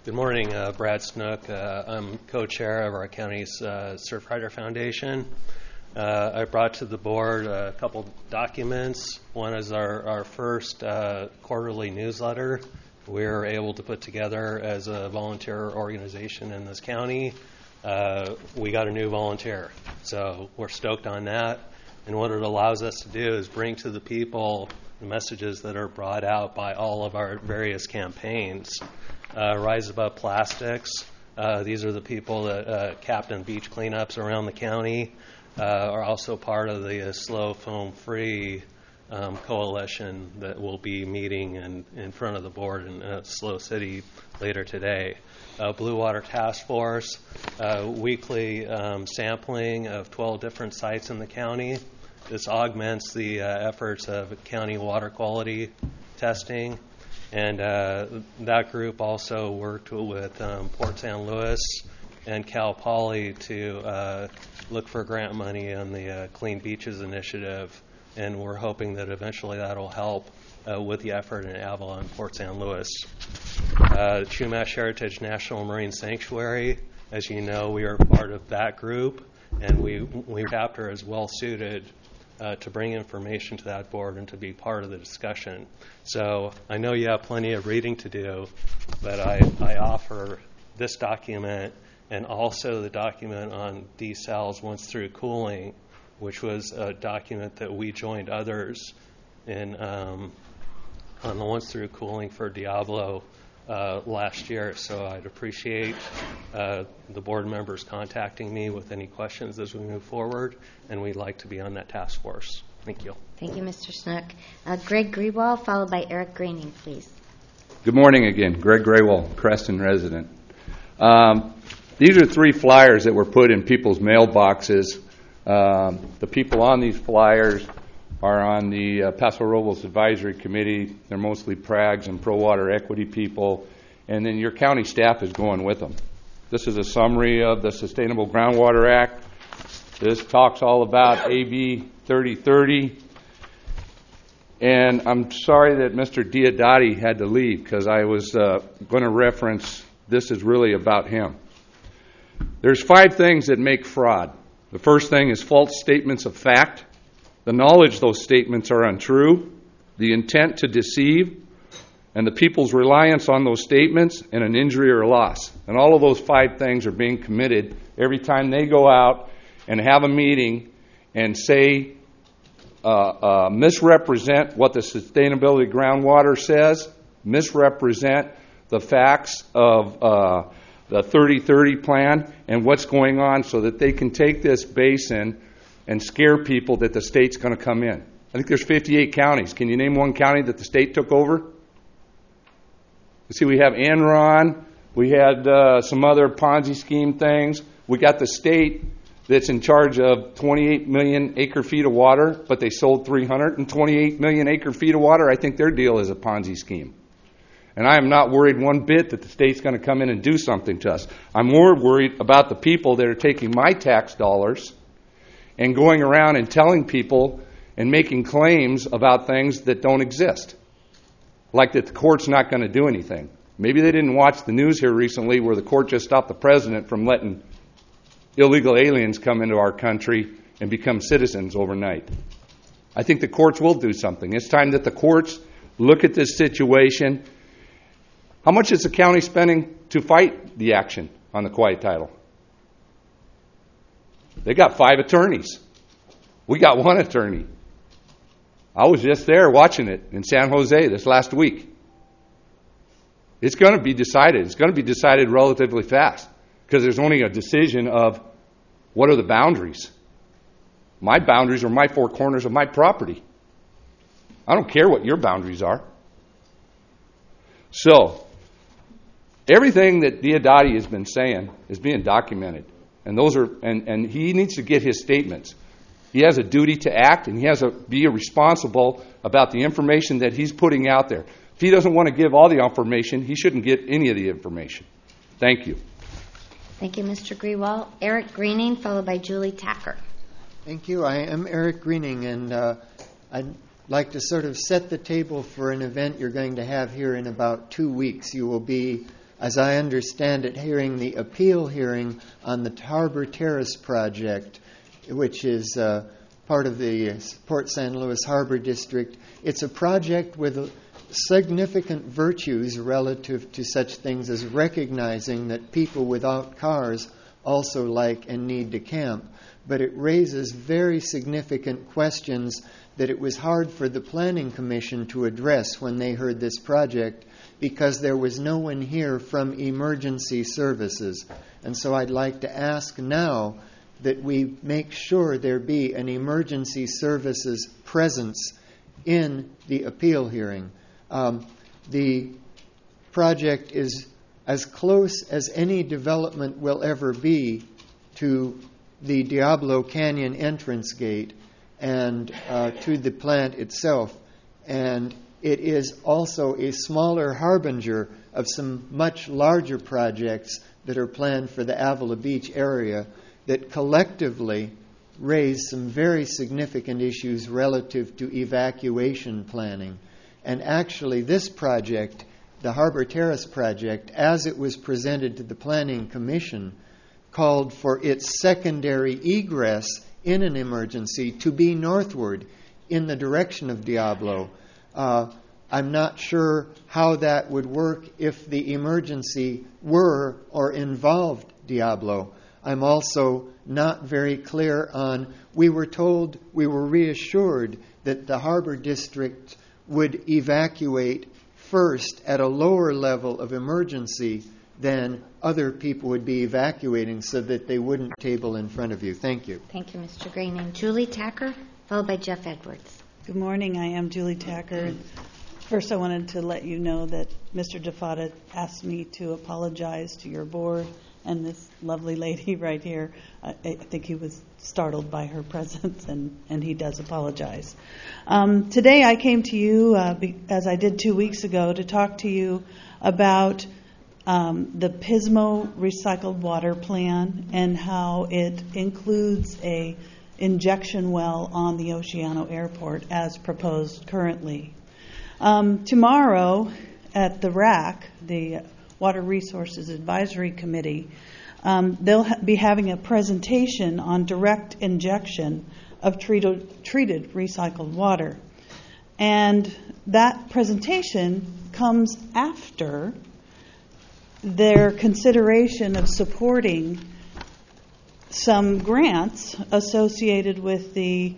Good morning, Brad Snook. I'm co-chair of our county's Surfrider Foundation. I brought to the board a couple documents. One is our first quarterly newsletter we were able to put together as a volunteer organization in this county. We got a new volunteer, so we're stoked on that. And what it allows us to do is bring to the people the messages that are brought out by all of our various campaigns. Rise Above Plastics. These are the people that captain beach cleanups around the county, are also part of the Slow Foam Free coalition that will be meeting in front of the board in Slow City later today. Blue Water Task Force, weekly sampling of 12 different sites in the county. This augments the efforts of county water quality testing. And that group also worked with Port San Luis and Cal Poly to look for grant money on the Clean Beaches Initiative. And we're hoping that eventually that will help with the effort in Avalon, Port San Luis. Chumash Heritage National Marine Sanctuary, as you know, we are part of that group, and we chapter is well suited to bring information to that board and to be part of the discussion. So I know you have plenty of reading to do, but I offer this document and also the document on desals once through cooling, which was a document that we joined others in on the once through cooling for Diablo last year. So I'd appreciate the board members contacting me with any questions as we move forward, and we'd like to be on that task force. Thank you. Thank you, Mr. Snook. Greg Grewal, followed by Eric Greening, please. Good morning again. Greg Graywell, Creston resident. These are 3 flyers that were put in people's mailboxes. The people on these flyers are on the Paso Robles Advisory Committee. They're mostly PRAGs and pro-water equity people. And then your county staff is going with them. This is a summary of the Sustainable Groundwater Act. This talks all about AB 3030. And I'm sorry that Mr. Diodati had to leave because I was going to reference this is really about him. There's 5 things that make fraud. The first thing is false statements of fact, the knowledge those statements are untrue, the intent to deceive, and the people's reliance on those statements, and an injury or loss. And all of those 5 things are being committed every time they go out and have a meeting and say, misrepresent what the Sustainability Groundwater says, misrepresent the facts of the 3030 plan and what's going on so that they can take this basin and scare people that the state's going to come in. I think there's 58 counties. Can you name one county that the state took over? You see, we have Enron. We had some other Ponzi scheme things. We got the state that's in charge of 28 million acre-feet of water, but they sold 328 million acre-feet of water. I think their deal is a Ponzi scheme. And I am not worried one bit that the state's going to come in and do something to us. I'm more worried about the people that are taking my tax dollars and going around and telling people and making claims about things that don't exist. Like that the court's not going to do anything. Maybe they didn't watch the news here recently where the court just stopped the president from letting illegal aliens come into our country and become citizens overnight. I think the courts will do something. It's time that the courts look at this situation. How much is the county spending to fight the action on the quiet title? They got 5 attorneys. We got 1 attorney. I was just there watching it in San Jose this last week. It's going to be decided. It's going to be decided relatively fast because there's only a decision of what are the boundaries. My boundaries are my 4 corners of my property. I don't care what your boundaries are. So, everything that Diodati has been saying is being documented. And those are and he needs to get his statements. He has a duty to act, and he has to be responsible about the information that he's putting out there. If he doesn't want to give all the information, he shouldn't get any of the information. Thank you. Thank you, Mr. Grewal. Eric Greening, followed by Julie Tacker. Thank you. I am Eric Greening, and I'd like to sort of set the table for an event you're going to have here in about 2 weeks. You will be as I understand it, hearing the appeal hearing on the Harbor Terrace project, which is part of the Port San Luis Harbor District. It's a project with significant virtues relative to such things as recognizing that people without cars also like and need to camp. But it raises very significant questions that it was hard for the Planning Commission to address when they heard this project, because there was no one here from emergency services. And so I'd like to ask now that we make sure there be an emergency services presence in the appeal hearing. The project is as close as any development will ever be to the Diablo Canyon entrance gate and to the plant itself. And it is also a smaller harbinger of some much larger projects that are planned for the Avila Beach area that collectively raise some very significant issues relative to evacuation planning. And actually, this project, the Harbor Terrace project, as it was presented to the Planning Commission, called for its secondary egress in an emergency to be northward in the direction of Diablo. I'm not sure how that would work if the emergency were or involved Diablo. I'm also not very clear on, we were reassured that the Harbor District would evacuate first at a lower level of emergency than other people would be evacuating so that they wouldn't table in front of you. Thank you. Thank you, Mr. Green. And Julie Tacker, followed by Jeff Edwards. Good morning. I am Julie Tacker. First, I wanted to let you know that Mr. DeFada asked me to apologize to your board and this lovely lady right here. I think he was startled by her presence, and he does apologize. Today I came to you, as I did 2 weeks ago, to talk to you about the Pismo recycled water plan and how it includes a injection well on the Oceano Airport as proposed currently. Tomorrow at the RAC, the Water Resources Advisory Committee, they'll be having a presentation on direct injection of treated recycled water. And that presentation comes after their consideration of supporting some grants associated with the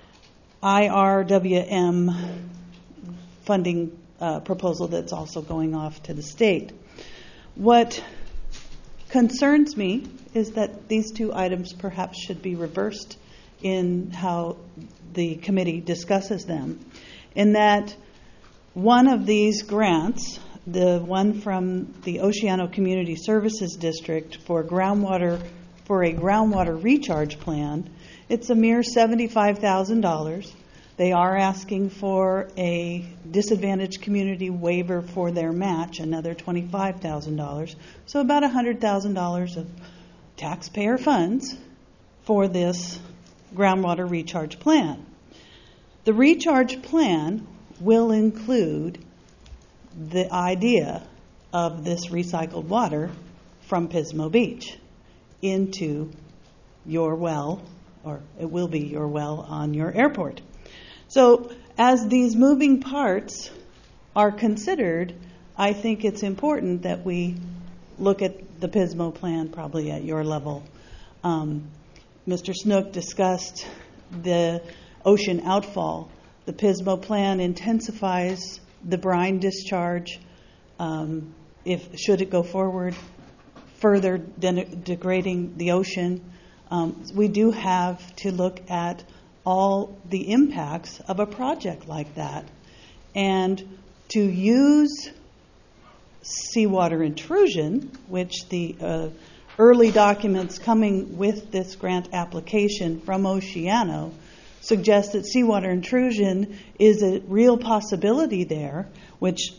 IRWM funding proposal that's also going off to the state. What concerns me is that these two items perhaps should be reversed in how the committee discusses them, in that one of these grants, the one from the Oceano Community Services District for a groundwater recharge plan, it's a mere $75,000. They are asking for a disadvantaged community waiver for their match, another $25,000. So about $100,000 of taxpayer funds for this groundwater recharge plan. The recharge plan will include the idea of this recycled water from Pismo Beach into your well, or it will be your well on your airport. So as these moving parts are considered, I think it's important that we look at the Pismo plan probably at your level. Mr. Snook discussed the ocean outfall. The Pismo plan intensifies the brine discharge should it go forward, further degrading the ocean. We do have to look at all the impacts of a project like that. And to use seawater intrusion, which the early documents coming with this grant application from Oceano suggest that seawater intrusion is a real possibility there, which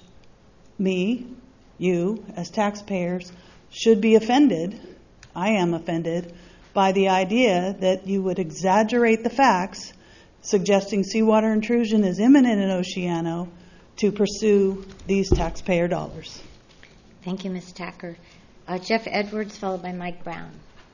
you, as taxpayers, should be offended. I am offended by the idea that you would exaggerate the facts, suggesting seawater intrusion is imminent in Oceano to pursue these taxpayer dollars. Thank you, Ms. Tacker. Jeff Edwards, followed by Mike Brown.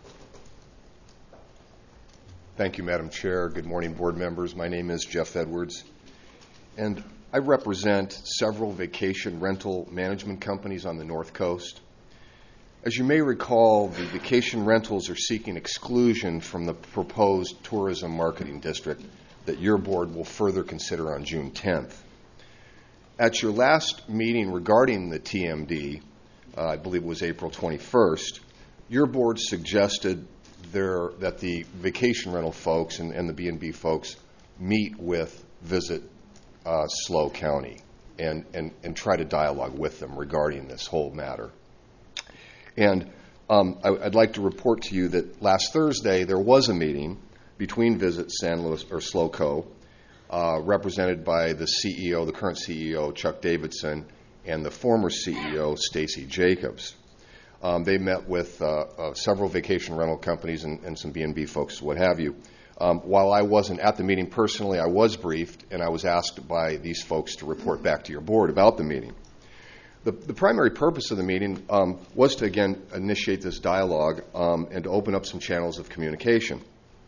Thank you, Madam Chair. Good morning, board members. My name is Jeff Edwards, and I represent several vacation rental management companies on the North Coast. As you may recall, the vacation rentals are seeking exclusion from the proposed tourism marketing district that your board will further consider on June 10th. At your last meeting regarding the TMD, I believe it was April 21st, your board suggested that the vacation rental folks and the B&B folks meet with Visit SLO County and try to dialogue with them regarding this whole matter. And I'd like to report to you that last Thursday there was a meeting between Visit San Luis or SLOCO, represented by the CEO, the current CEO, Chuck Davidson, and the former CEO, Stacy Jacobs. They met with several vacation rental companies and some B&B folks, what have you. While I wasn't at the meeting personally, I was briefed, and I was asked by these folks to report back to your board about the meeting. The primary purpose of the meeting was to, again, initiate this dialogue and to open up some channels of communication.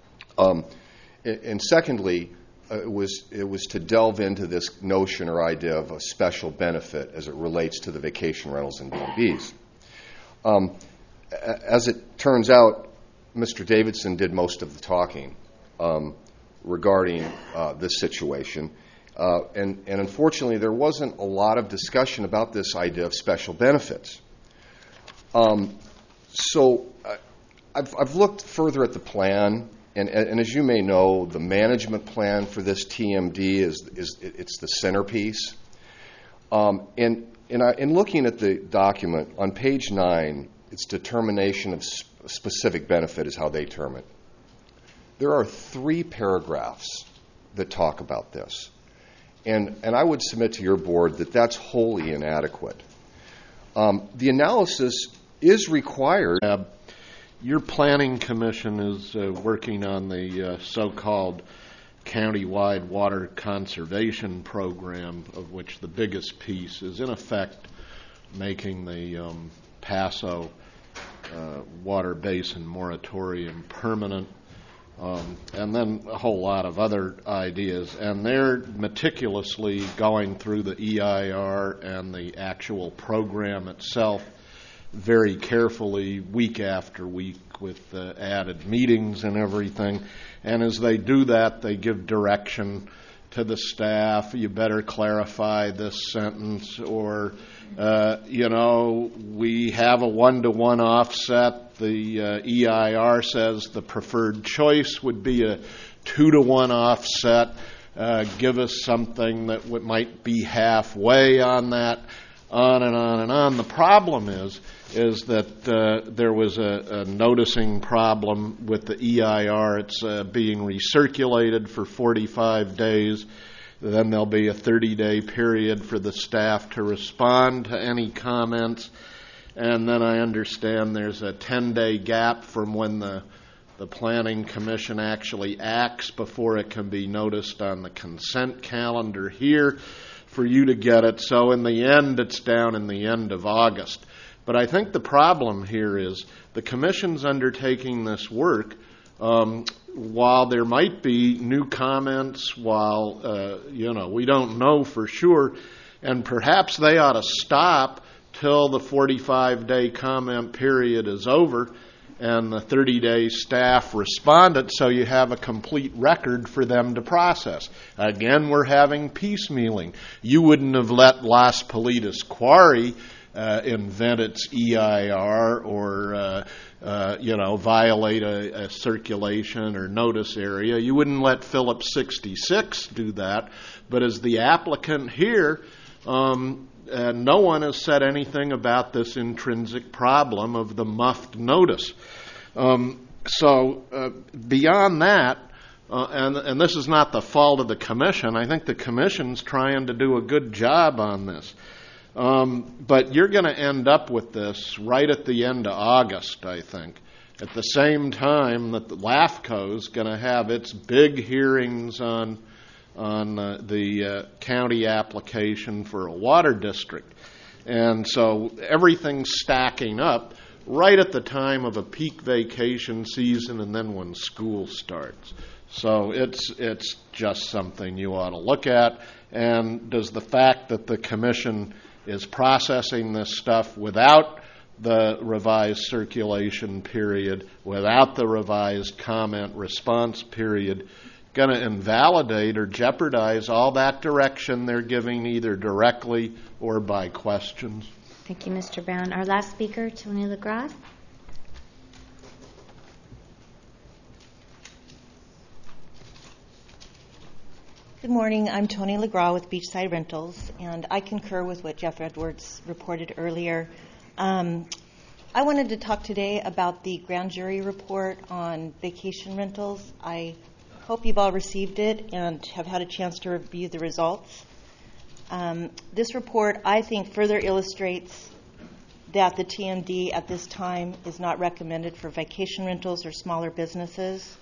And secondly, it was to delve into this notion or idea of a special benefit as it relates to the vacation rentals and B&Bs. As it turns out, Mr. Davidson did most of the talking regarding this situation. And unfortunately, there wasn't a lot of discussion about this idea of special benefits. So I've looked further at the plan, and as you may know, the management plan for this TMD it's the centerpiece. In looking at the document on page 9, its determination of specific benefit is how they term it. There are 3 paragraphs that talk about this. And I would submit to your board that that's wholly inadequate. The analysis is required. Your planning commission is working on the so-called countywide water conservation program, of which the biggest piece is in effect making the Paso water basin moratorium permanent. And then a whole lot of other ideas. And they're meticulously going through the EIR and the actual program itself very carefully, week after week, with added meetings and everything. And as they do that, they give direction to the staff. You better clarify this sentence, or, we have a 1-to-1 offset. The EIR says the preferred choice would be a 2-to-1 offset. Give us something that might be halfway on that, on and on and on. The problem is that there was a noticing problem with the EIR. It's being recirculated for 45 days. Then there'll be a 30-day period for the staff to respond to any comments. And then I understand there's a 10-day gap from when the Planning Commission actually acts before it can be noticed on the consent calendar here for you to get it. So in the end, it's down in the end of August. But I think the problem here is the Commission's undertaking this work while there might be new comments, while, we don't know for sure, and perhaps they ought to stop till the 45-day comment period is over and the 30-day staff responded, so you have a complete record for them to process. Again, we're having piecemealing. You wouldn't have let Las Politas Quarry invent its EIR or violate a circulation or notice area. You wouldn't let Phillips 66 do that. But as the applicant here, no one has said anything about this intrinsic problem of the muffed notice. So beyond that, and this is not the fault of the Commission, I think the Commission's trying to do a good job on this. But you're going to end up with this right at the end of August, I think, at the same time that the LAFCO is going to have its big hearings on the county application for a water district. And so everything's stacking up right at the time of a peak vacation season and then when school starts. So it's just something you ought to look at. And does the fact that the commission is processing this stuff without the revised circulation period, without the revised comment response period, going to invalidate or jeopardize all that direction they're giving either directly or by questions? Thank you, Mr. Brown. Our last speaker, Tony LaGrasse. Good morning. I'm Tony LaGrasse with Beachside Rentals, and I concur with what Jeff Edwards reported earlier. I wanted to talk today about the grand jury report on vacation rentals. I hope you've all received it and have had a chance to review the results. This report, I think, further illustrates that the TMD at this time is not recommended for vacation rentals or smaller businesses.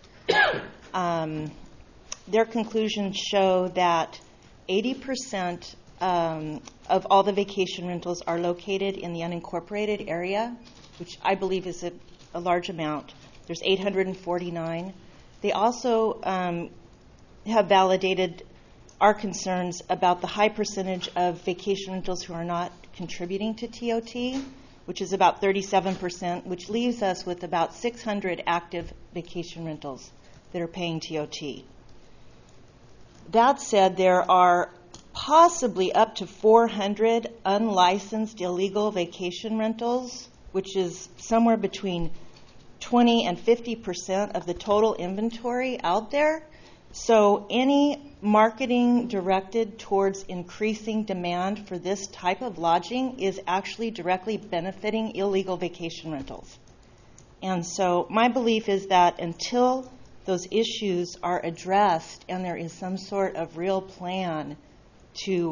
Their conclusions show that 80% of all the vacation rentals are located in the unincorporated area, which I believe is a large amount. There's 849. They also have validated our concerns about the high percentage of vacation rentals who are not contributing to TOT, which is about 37%, which leaves us with about 600 active vacation rentals that are paying TOT. That said, there are possibly up to 400 unlicensed illegal vacation rentals, which is somewhere between 20 and 50% of the total inventory out there. So any marketing directed towards increasing demand for this type of lodging is actually directly benefiting illegal vacation rentals. And so my belief is that until those issues are addressed and there is some sort of real plan to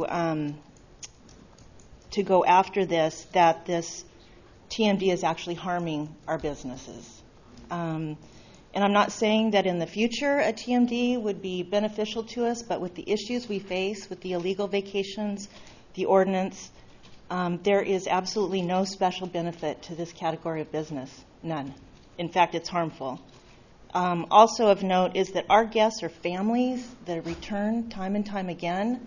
go after this, that this TMD is actually harming our businesses. And I'm not saying that in the future a TMD would be beneficial to us, but with the issues we face with the illegal vacations, the ordinance, there is absolutely no special benefit to this category of business, none. In fact, it's harmful. Also of note is that our guests are families that return time and time again.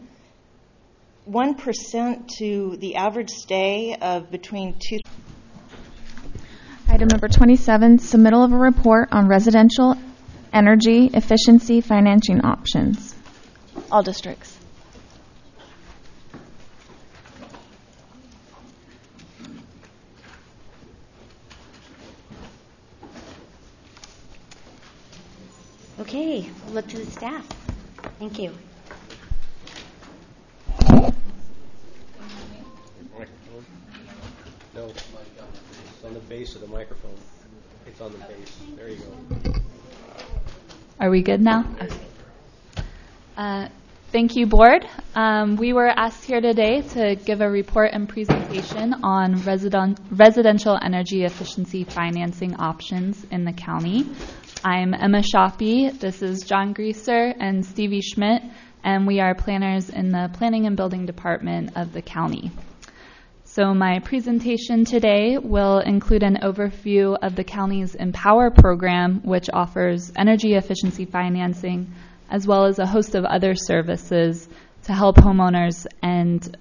1% to the average stay of between 2. Item number 27, submittal of a report on residential energy efficiency financing options. All districts. Okay, we'll look to the staff. Thank you. No, it's on the base of the microphone. It's on the base. There you go. Are we good now? Thank you, Board. We were asked here today to give a report and presentation on residential energy efficiency financing options in the county. I'm Emma Shoppy. This is John Grieser and Stevie Schmidt, and we are planners in the Planning and Building Department of the county. So my presentation today will include an overview of the county's Empower program, which offers energy efficiency financing, as well as a host of other services to help homeowners and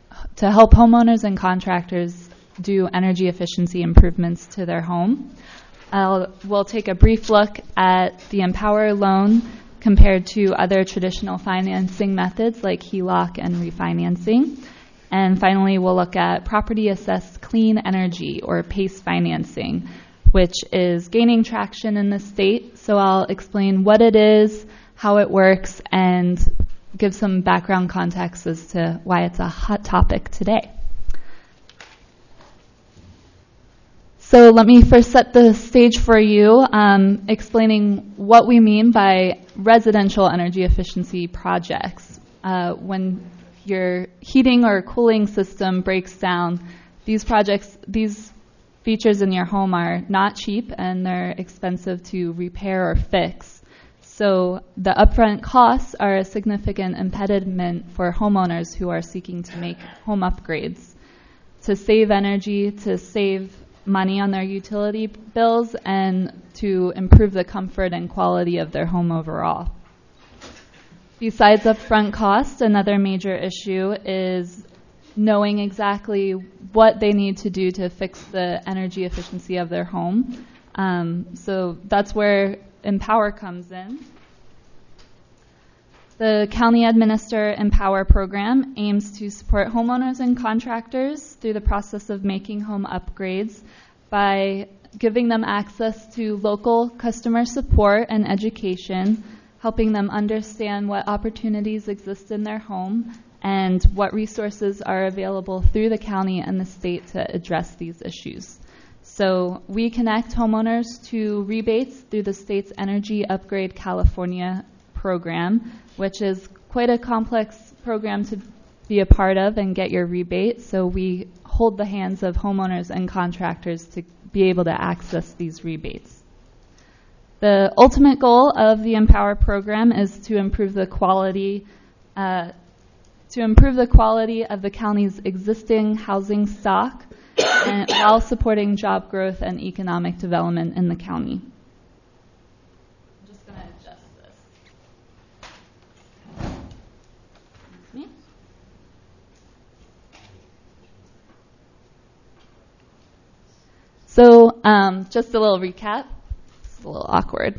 contractors do energy efficiency improvements to their home. We'll take a brief look at the Empower loan compared to other traditional financing methods like HELOC and refinancing. And finally, we'll look at property assessed clean energy, or PACE financing, which is gaining traction in the state. So I'll explain what it is, how it works, and give some background context as to why it's a hot topic today. So let me first set the stage for you, explaining what we mean by residential energy efficiency projects. When your heating or cooling system breaks down, these features in your home are not cheap and they're expensive to repair or fix. So the upfront costs are a significant impediment for homeowners who are seeking to make home upgrades. to save energy, to save money on their utility bills, and to improve the comfort and quality of their home overall. Besides upfront costs, another major issue is knowing exactly what they need to do to fix the energy efficiency of their home. So that's where Empower comes in. The County Administer Empower program aims to support homeowners and contractors through the process of making home upgrades by giving them access to local customer support and education, helping them understand what opportunities exist in their home and what resources are available through the county and the state to address these issues. So we connect homeowners to rebates through the state's Energy Upgrade California program, which is quite a complex program to be a part of and get your rebate. So we hold the hands of homeowners and contractors to be able to access these rebates. The ultimate goal of the Empower program is to improve the quality of the county's existing housing stock, and while supporting job growth and economic development in the county. I'm just going to adjust this. So just a little recap. It's a little awkward.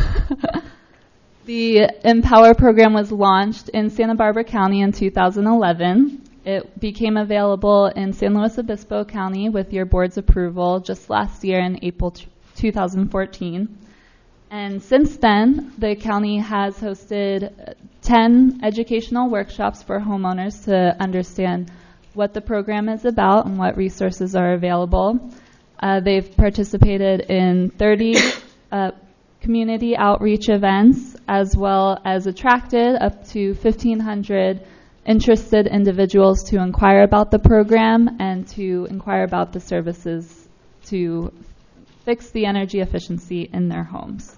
The Empower program was launched in Santa Barbara County in 2011. It became available in San Luis Obispo County with your board's approval just last year in April 2014. And since then, the county has hosted 10 educational workshops for homeowners to understand what the program is about and what resources are available. They've participated in 30 community outreach events, as well as attracted up to 1,500 interested individuals to inquire about the program and to inquire about the services to fix the energy efficiency in their homes.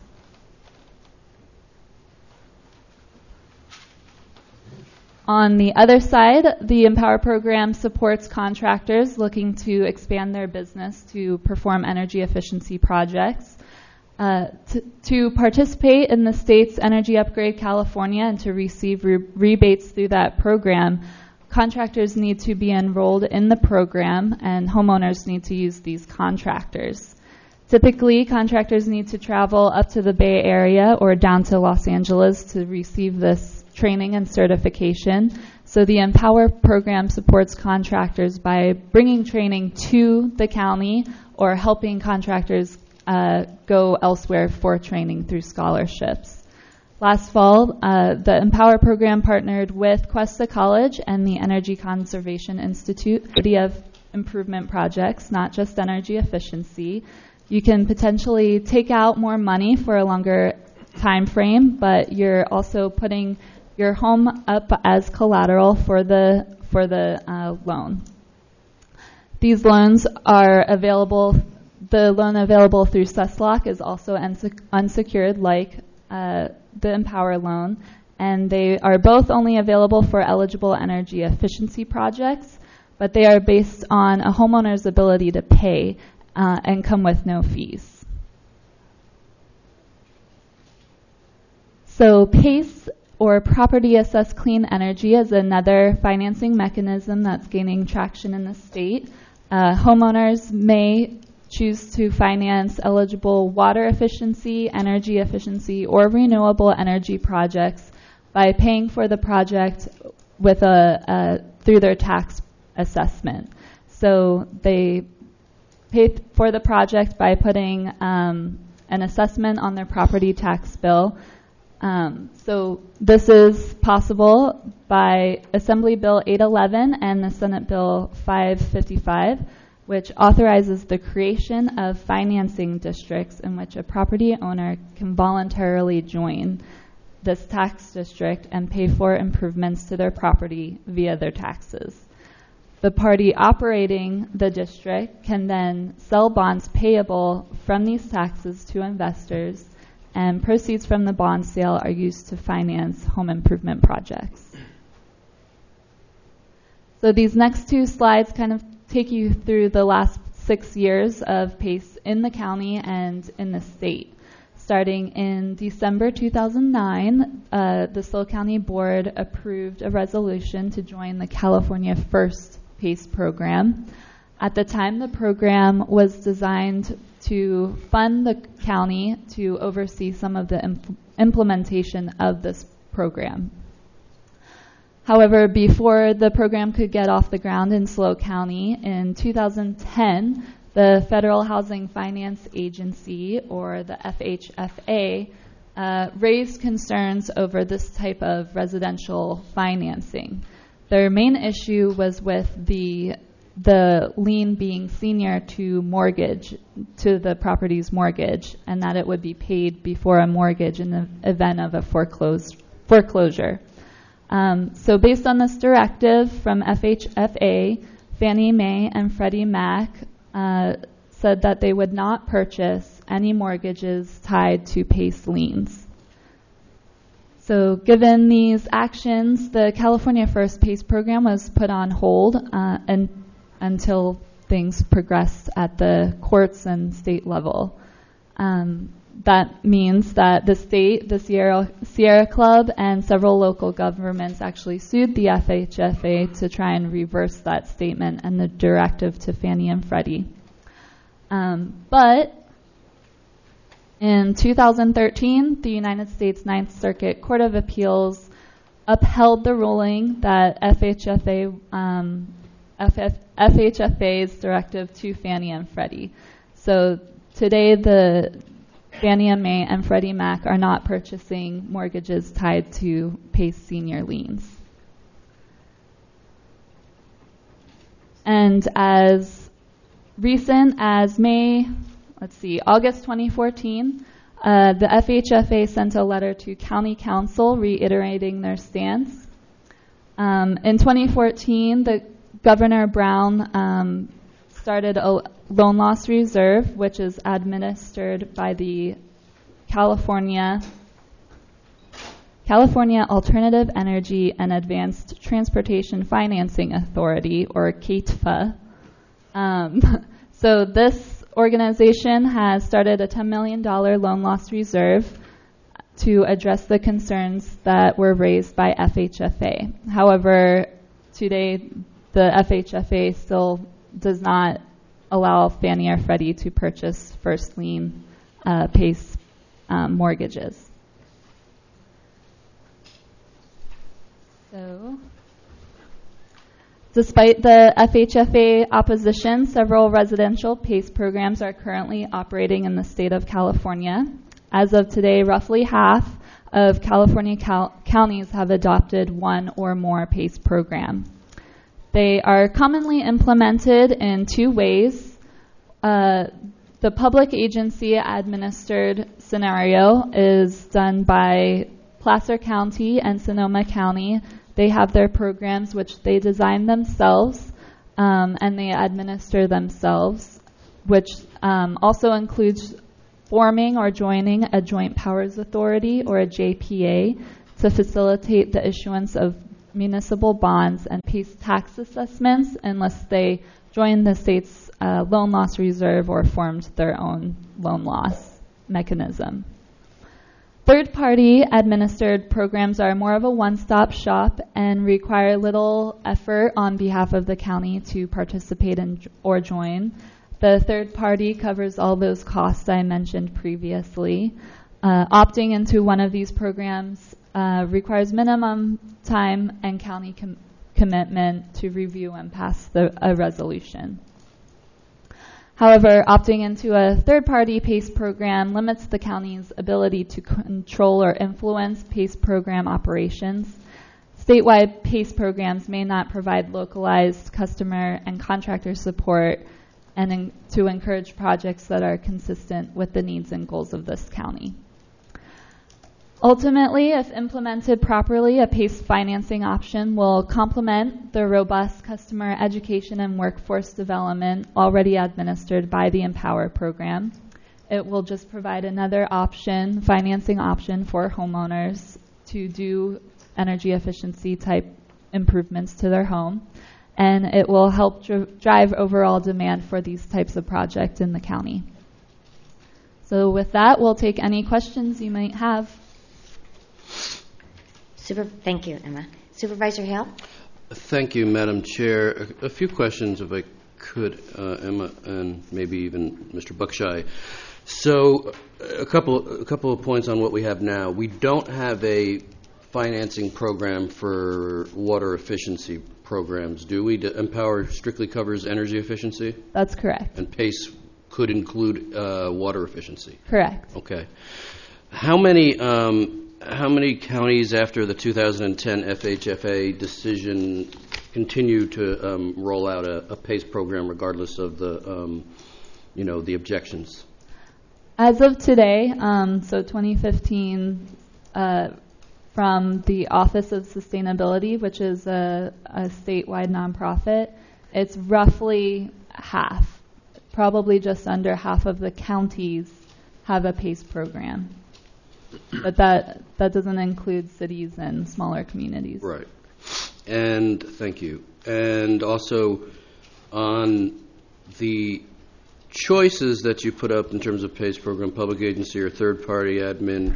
On the other side, the Empower program supports contractors looking to expand their business to perform energy efficiency projects. To participate in the state's Energy Upgrade California and to receive rebates through that program, contractors need to be enrolled in the program and homeowners need to use these contractors. Typically, contractors need to travel up to the Bay Area or down to Los Angeles to receive this training and certification. So the Empower program supports contractors by bringing training to the county or helping contractors go elsewhere for training through scholarships. Last fall, the Empower program partnered with Cuesta College and the Energy Conservation Institute of improvement projects, not just energy efficiency. You can potentially take out more money for a longer time frame, but you're also putting your home up as collateral for the loan. These loans are available. The loan available through SESLOC is also unsecured like the Empower loan, and they are both only available for eligible energy efficiency projects, but they are based on a homeowner's ability to pay and come with no fees. So PACE, or Property Assessed Clean Energy, is another financing mechanism that's gaining traction in the state. Homeowners may choose to finance eligible water efficiency, energy efficiency, or renewable energy projects by paying for the project with through their tax assessment. So they pay for the project by putting an assessment on their property tax bill. So this is possible by Assembly Bill 811 and the Senate Bill 555, which authorizes the creation of financing districts in which a property owner can voluntarily join this tax district and pay for improvements to their property via their taxes. The party operating the district can then sell bonds payable from these taxes to investors, and proceeds from the bond sale are used to finance home improvement projects. So these next two slides kind of take you through the last 6 years of PACE in the county and in the state. Starting in December 2009, the SLO County Board approved a resolution to join the California First PACE program. At the time, the program was designed to fund the county to oversee some of the implementation of this program. However, before the program could get off the ground in SLO County, in 2010, the Federal Housing Finance Agency, or the FHFA, raised concerns over this type of residential financing. Their main issue was with the lien being senior to the property's mortgage, and that it would be paid before a mortgage in the event of a foreclosure. So based on this directive from FHFA, Fannie Mae and Freddie Mac said that they would not purchase any mortgages tied to PACE liens. So given these actions, the California First PACE program was put on hold until things progressed at the courts and state level. That means that the state, the Sierra Club, and several local governments actually sued the FHFA to try and reverse that statement and the directive to Fannie and Freddie. But in 2013, the United States Ninth Circuit Court of Appeals upheld the ruling that FHFA's directive to Fannie and Freddie. So today, the Fannie Mae and Freddie Mac are not purchasing mortgages tied to PACE senior liens. And as recent as August 2014, the FHFA sent a letter to County Council reiterating their stance. In 2014, Governor Brown started a loan loss reserve, which is administered by the California Alternative Energy and Advanced Transportation Financing Authority, or CATFA. So this organization has started a $10 million loan loss reserve to address the concerns that were raised by FHFA. However, today the FHFA still does not allow Fannie or Freddie to purchase first lien PACE mortgages. So, despite the FHFA opposition, several residential PACE programs are currently operating in the state of California. As of today, roughly half of California counties have adopted one or more PACE program. They are commonly implemented in two ways. The public agency administered scenario is done by Placer County and Sonoma County. They have their programs which they design themselves and they administer themselves, which also includes forming or joining a Joint Powers Authority, or a JPA, to facilitate the issuance of municipal bonds and PACE tax assessments unless they joined the state's loan loss reserve or formed their own loan loss mechanism. Third-party administered programs are more of a one-stop shop and require little effort on behalf of the county to participate in or join. The third party covers all those costs I mentioned previously. Opting into one of these programs requires minimum time and county commitment to review and pass a resolution. However, opting into a third-party PACE program limits the county's ability to control or influence PACE program operations. Statewide PACE programs may not provide localized customer and contractor support and to encourage projects that are consistent with the needs and goals of this county. Ultimately, if implemented properly, a PACE financing option will complement the robust customer education and workforce development already administered by the Empower program. It will just provide another option, financing option for homeowners to do energy efficiency type improvements to their home. and it will help drive overall demand for these types of projects in the county. So with that, we'll take any questions you might have. Thank you, Emma. Supervisor Hill? Thank you, Madam Chair. A few questions, if I could, Emma, and maybe even Mr. Buckshire. So, a couple of points on what we have now. We don't have a financing program for water efficiency programs, do we? Empower strictly covers energy efficiency? That's correct. And PACE could include water efficiency? Correct. Okay. How many counties after the 2010 FHFA decision continue to roll out a PACE program regardless of the objections? As of today, so 2015, from the Office of Sustainability, which is a statewide nonprofit, it's roughly half, probably just under half of the counties have a PACE program. But that doesn't include cities and smaller communities. Right. And thank you. And also on the choices that you put up in terms of PACE program, public agency or third-party admin,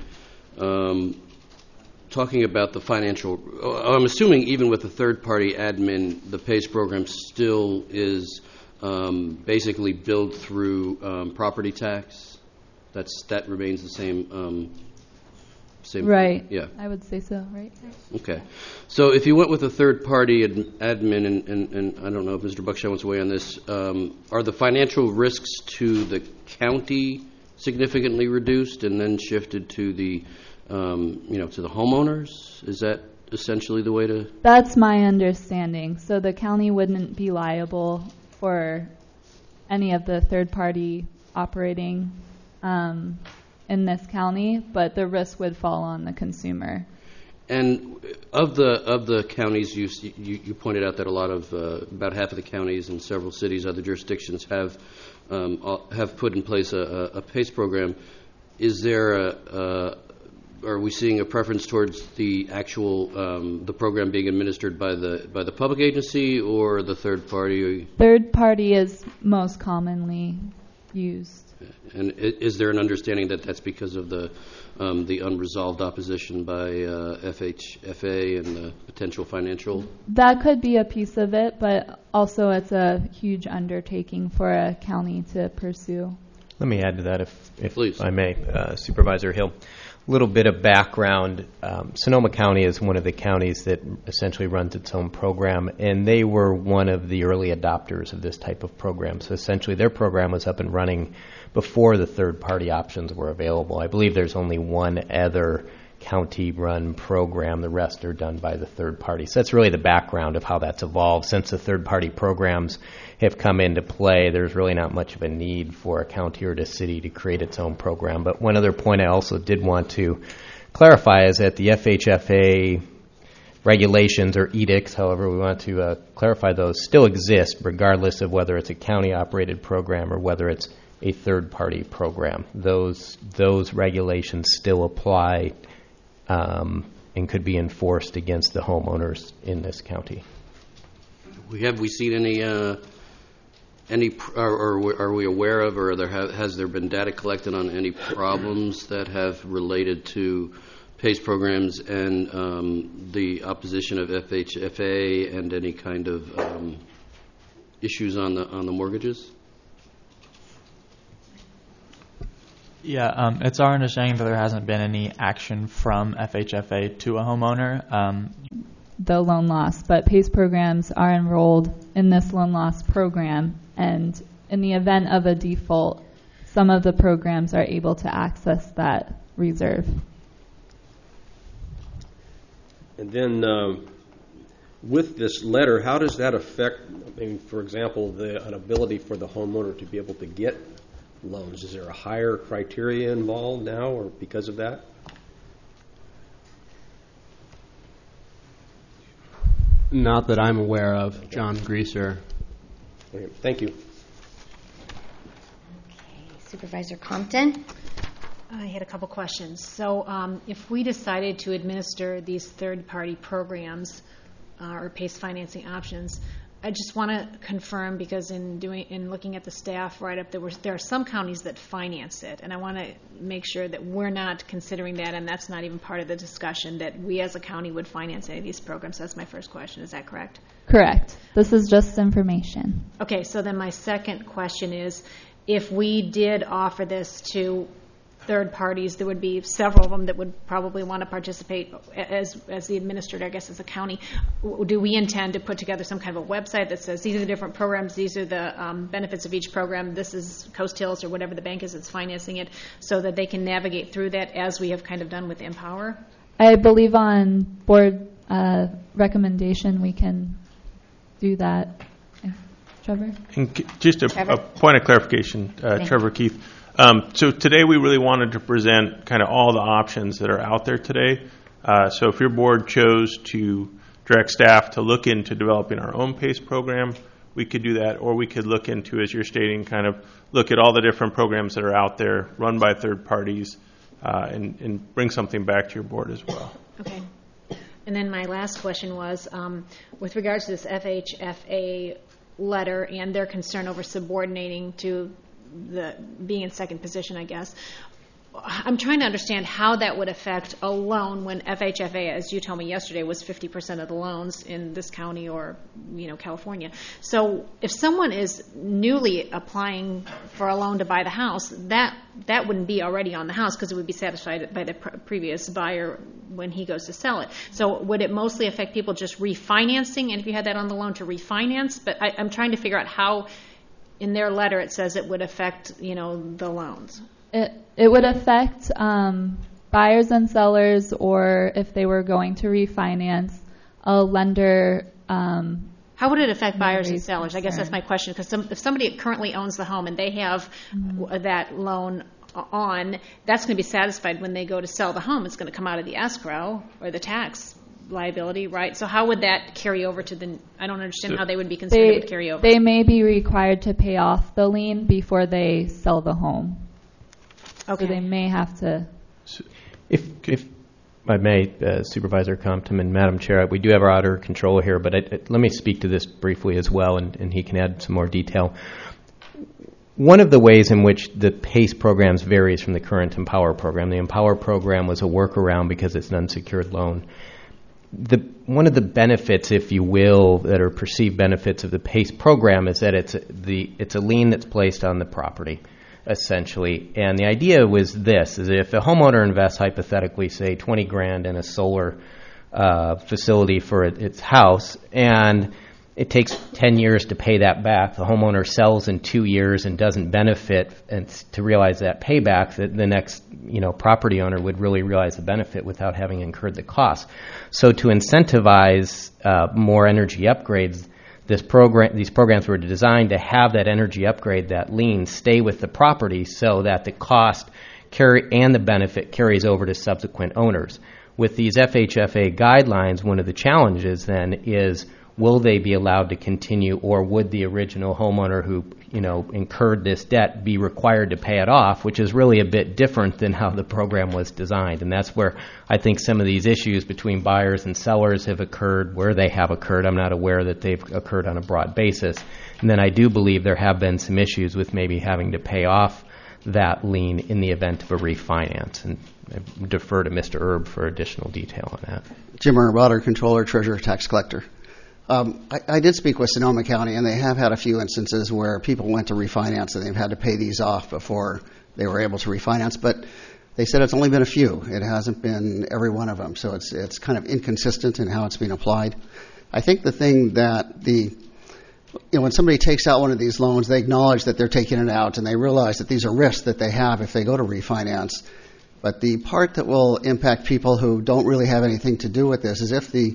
talking about the financial, I'm assuming even with the third-party admin, the PACE program still is basically billed through property tax. That remains the same. Right. Yeah. I would say so, right? Okay. So if you went with a third-party admin, and I don't know if Mr. Buckshire wants to weigh on this, are the financial risks to the county significantly reduced and then shifted to the, to the homeowners? Is that essentially the way to? That's my understanding. So the county wouldn't be liable for any of the third-party operating in this county, but the risk would fall on the consumer. And of the counties, you pointed out that about half of the counties and several cities, other jurisdictions have put in place a PACE program. Is there are we seeing a preference towards the actual the program being administered by the public agency or the third party? Third party is most commonly used. And is there an understanding that that's because of the unresolved opposition by FHFA and the potential financial? That could be a piece of it, but also it's a huge undertaking for a county to pursue. Let me add to that, if Please. I may, Supervisor Hill. A little bit of background. Sonoma County is one of the counties that essentially runs its own program, and they were one of the early adopters of this type of program. So essentially their program was up and running before the third-party options were available. I believe there's only one other county-run program. The rest are done by the third party. So that's really the background of how that's evolved. Since the third-party programs have come into play, there's really not much of a need for a county or a city to create its own program. But one other point I also did want to clarify is that the FHFA regulations or edicts, however we want to clarify those, still exist regardless of whether it's a county-operated program or whether it's a third-party program. Those regulations still apply and could be enforced against the homeowners in this county. Have we seen any, or are we aware of, or has there been data collected on any problems that have related to PACE programs and the opposition of FHFA and any kind of issues on the mortgages? Yeah, it's our understanding that there hasn't been any action from FHFA to a homeowner. The loan loss, but PACE programs are enrolled in this loan loss program, and in the event of a default, some of the programs are able to access that reserve. And then with this letter, how does that affect, for example, an ability for the homeowner to be able to get loans? Is there a higher criteria involved now or because of that? Not that I'm aware of. John Greaser. Okay, thank you. Okay, Supervisor Compton. I had a couple questions. So if we decided to administer these third-party programs or PACE financing options, I just want to confirm, because in looking at the staff write-up, there are some counties that finance it, and I want to make sure that we're not considering that, and that's not even part of the discussion, that we as a county would finance any of these programs. That's my first question. Is that correct? Correct. This is just information. Okay, so then my second question is, if we did offer this to third parties, there would be several of them that would probably want to participate as the administrator, I guess, as a county. Do we intend to put together some kind of a website that says these are the different programs, these are the benefits of each program, this is Coast Hills or whatever the bank is that's financing it, so that they can navigate through that as we have kind of done with Empower? I believe on board recommendation we can do that. Trevor? And just a point of clarification, Trevor Keith. So today we really wanted to present kind of all the options that are out there today. So if your board chose to direct staff to look into developing our own PACE program, we could do that, or we could look into, as you're stating, kind of look at all the different programs that are out there run by third parties and bring something back to your board as well. Okay. And then my last question was, with regards to this FHFA letter and their concern over subordinating to the being in second position, I guess, I'm trying to understand how that would affect a loan when FHFA, as you told me yesterday, was 50% of the loans in this county or California. So if someone is newly applying for a loan to buy the house, that wouldn't be already on the house because it would be satisfied by the previous buyer when he goes to sell it. So would it mostly affect people just refinancing, and if you had that on the loan to refinance? But I'm trying to figure out how in their letter it says it would affect the loans. It would affect buyers and sellers, or if they were going to refinance, a lender. How would it affect buyers and sellers? I guess that's my question, because if somebody currently owns the home and they have that loan on, that's going to be satisfied when they go to sell the home. It's going to come out of the escrow or the tax liability, right? So how would that carry over to the, I don't understand how they would be concerned it would carry over. They may be required to pay off the lien before they sell the home. Okay. So they may have to. If I may, Supervisor Compton and Madam Chair, we do have our auditor controller here, but let me speak to this briefly as well, and he can add some more detail. One of the ways in which the PACE programs varies from the current Empower program, the Empower program was a workaround because it's an unsecured loan. One of the benefits, if you will, that are perceived benefits of the PACE program is that it's a lien that's placed on the property, essentially. And the idea was this, is if a homeowner invests hypothetically, say, $20,000 in a solar facility for its house, and it takes 10 years to pay that back, the homeowner sells in 2 years and doesn't benefit, and to realize that payback, the next property owner would really realize the benefit without having incurred the cost. So to incentivize more energy upgrades, these programs were designed to have that energy upgrade, that lien, stay with the property so that the cost and the benefit carries over to subsequent owners. With these FHFA guidelines, one of the challenges then is, will they be allowed to continue, or would the original homeowner who incurred this debt be required to pay it off, which is really a bit different than how the program was designed. And that's where I think some of these issues between buyers and sellers have occurred, where they have occurred. I'm not aware that they've occurred on a broad basis. And then I do believe there have been some issues with maybe having to pay off that lien in the event of a refinance. And I defer to Mr. Erb for additional detail on that. Jim Erb, Auditor, Controller, Treasurer, Tax Collector. I did speak with Sonoma County, and they have had a few instances where people went to refinance and they've had to pay these off before they were able to refinance. But they said it's only been a few. It hasn't been every one of them. So it's kind of inconsistent in how it's being applied. I think the thing that when somebody takes out one of these loans, they acknowledge that they're taking it out, and they realize that these are risks that they have if they go to refinance. But the part that will impact people who don't really have anything to do with this is if the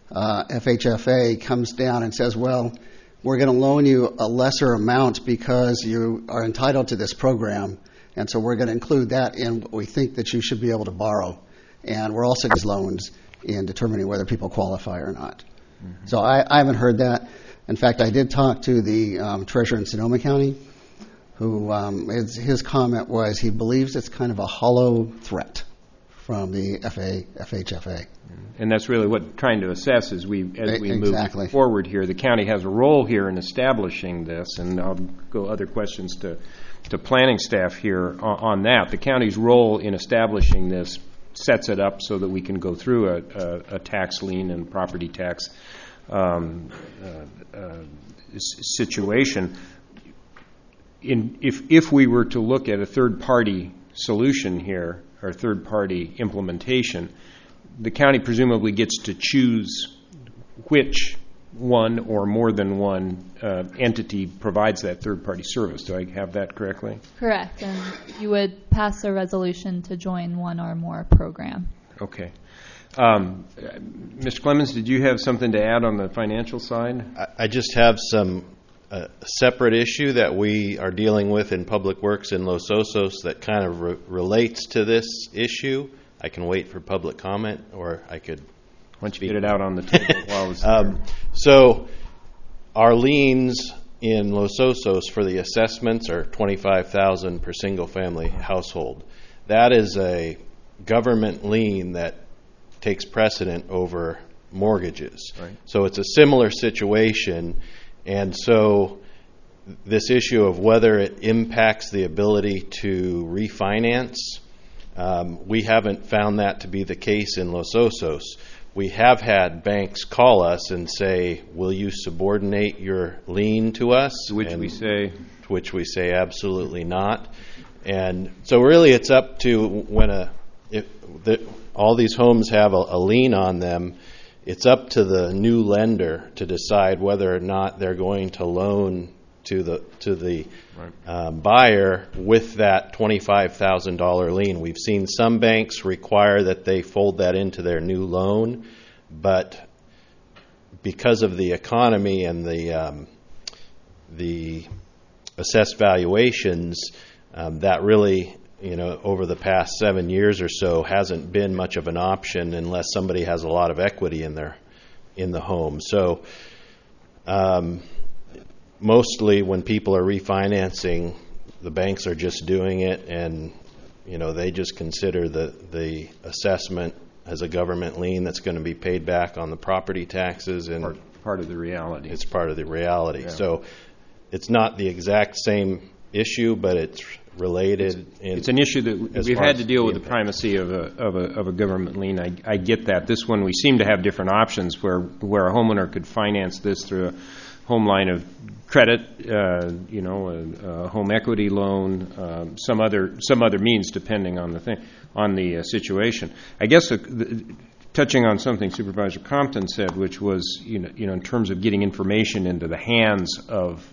FHFA comes down and says, well, we're going to loan you a lesser amount because you are entitled to this program, and so we're going to include that in what we think that you should be able to borrow. And we're also these loans in determining whether people qualify or not. Mm-hmm. So I haven't heard that. In fact, I did talk to the treasurer in Sonoma County, who his comment was he believes it's kind of a hollow threat from the FHFA. And that's really what trying to assess as we Exactly. move forward here. The county has a role here in establishing this, and I'll go other questions to planning staff here on that. The county's role in establishing this sets it up so that we can go through a tax lien and property tax situation. If we were to look at a third-party solution here, or third-party implementation, the county presumably gets to choose which one or more than one entity provides that third-party service. Do I have that correctly? Correct, and you would pass a resolution to join one or more program. Okay. Mr. Clemens, did you have something to add on the financial side? I just have some separate issue that we are dealing with in Public Works in Los Osos that kind of relates to this issue. I can wait for public comment, or I could... Why don't you get it out on the table while it's there? So our liens in Los Osos for the assessments are $25,000 per single-family household. That is a government lien that takes precedent over mortgages. Right. So it's a similar situation, and so this issue of whether it impacts the ability to refinance, we haven't found that to be the case in Los Osos. We have had banks call us and say, will you subordinate your lien to us? To which we say? To which we say absolutely not. And so really it's up to when all these homes have a lien on them, it's up to the new lender to decide whether or not they're going to loan to the buyer with that $25,000 lien. We've seen some banks require that they fold that into their new loan, but because of the economy and the assessed valuations, that really, over the past 7 years or so hasn't been much of an option unless somebody has a lot of equity in the home. So mostly when people are refinancing, the banks are just doing it, and they just consider the assessment as a government lien that's going to be paid back on the property taxes, and part of the reality. It's part of the reality. Yeah. So it's not the exact same issue, but it's related. It's an issue that we've had to deal with the primacy of a government lien. I get that. This one, we seem to have different options where a homeowner could finance this through a home line of credit, a home equity loan, some other means depending on the situation. I guess touching on something Supervisor Compton said, which was in terms of getting information into the hands of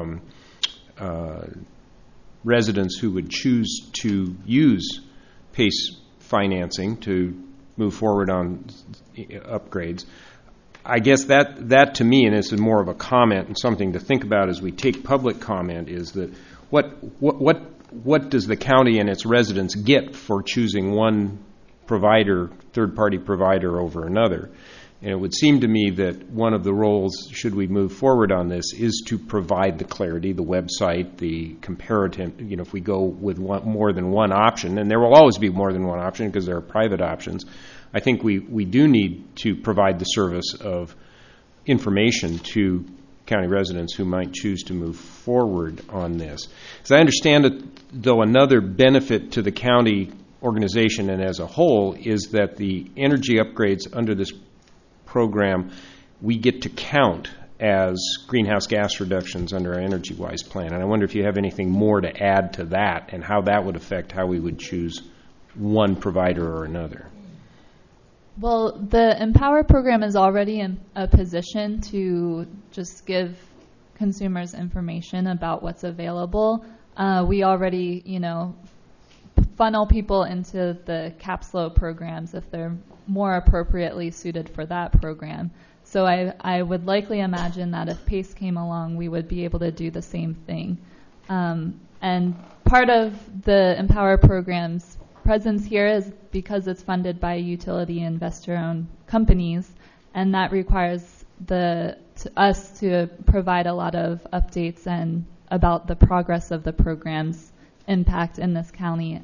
residents who would choose to use PACE financing to move forward on upgrades. I guess that to me, and this is more of a comment and something to think about as we take public comment, is that what does the county and its residents get for choosing one provider, third-party provider, over another? And it would seem to me that one of the roles, should we move forward on this, is to provide the clarity, the website, the comparative. If we go with more than one option, and there will always be more than one option because there are private options, I think we do need to provide the service of information to county residents who might choose to move forward on this. As I understand it, though, another benefit to the county organization and as a whole is that the energy upgrades under this program we get to count as greenhouse gas reductions under our Energy Wise plan. And I wonder if you have anything more to add to that and how that would affect how we would choose one provider or another. Well, the Empower program is already in a position to just give consumers information about what's available. We already, funnel people into the CAPSLO programs if they're more appropriately suited for that program. So I would likely imagine that if PACE came along, we would be able to do the same thing. And part of the Empower program's presence here is because it's funded by utility investor-owned companies, and that requires us to provide a lot of updates and about the progress of the program's impact in this county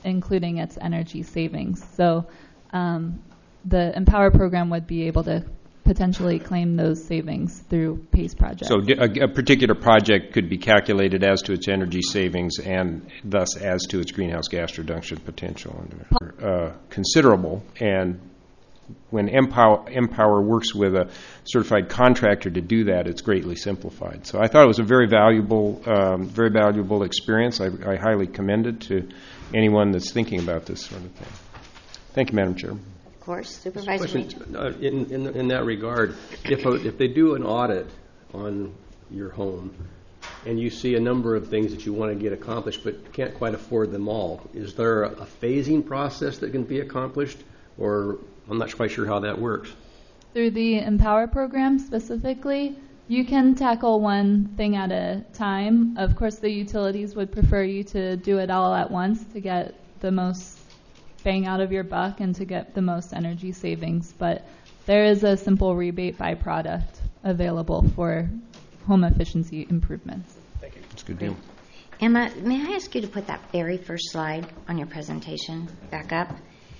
including its energy savings. So the Empower program would be able to potentially claim those savings through PACE projects. So a particular project could be calculated as to its energy savings and thus as to its greenhouse gas reduction potential. Considerable. And when Empower works with a certified contractor to do that, it's greatly simplified. So I thought it was a very valuable experience. I highly commend it to anyone that's thinking about this sort of thing. Thank you, Madam Chair. Of course, Supervisor Mitchell. In that regard, if they do an audit on your home and you see a number of things that you want to get accomplished but can't quite afford them all, is there a phasing process that can be accomplished? Or I'm not quite sure how that works. Through the Empower program specifically, you can tackle one thing at a time. Of course, the utilities would prefer you to do it all at once to get the most bang out of your buck and to get the most energy savings. But there is a simple rebate byproduct available for home efficiency improvements. Thank you. That's a good deal. Emma, may I ask you to put that very first slide on your presentation back up?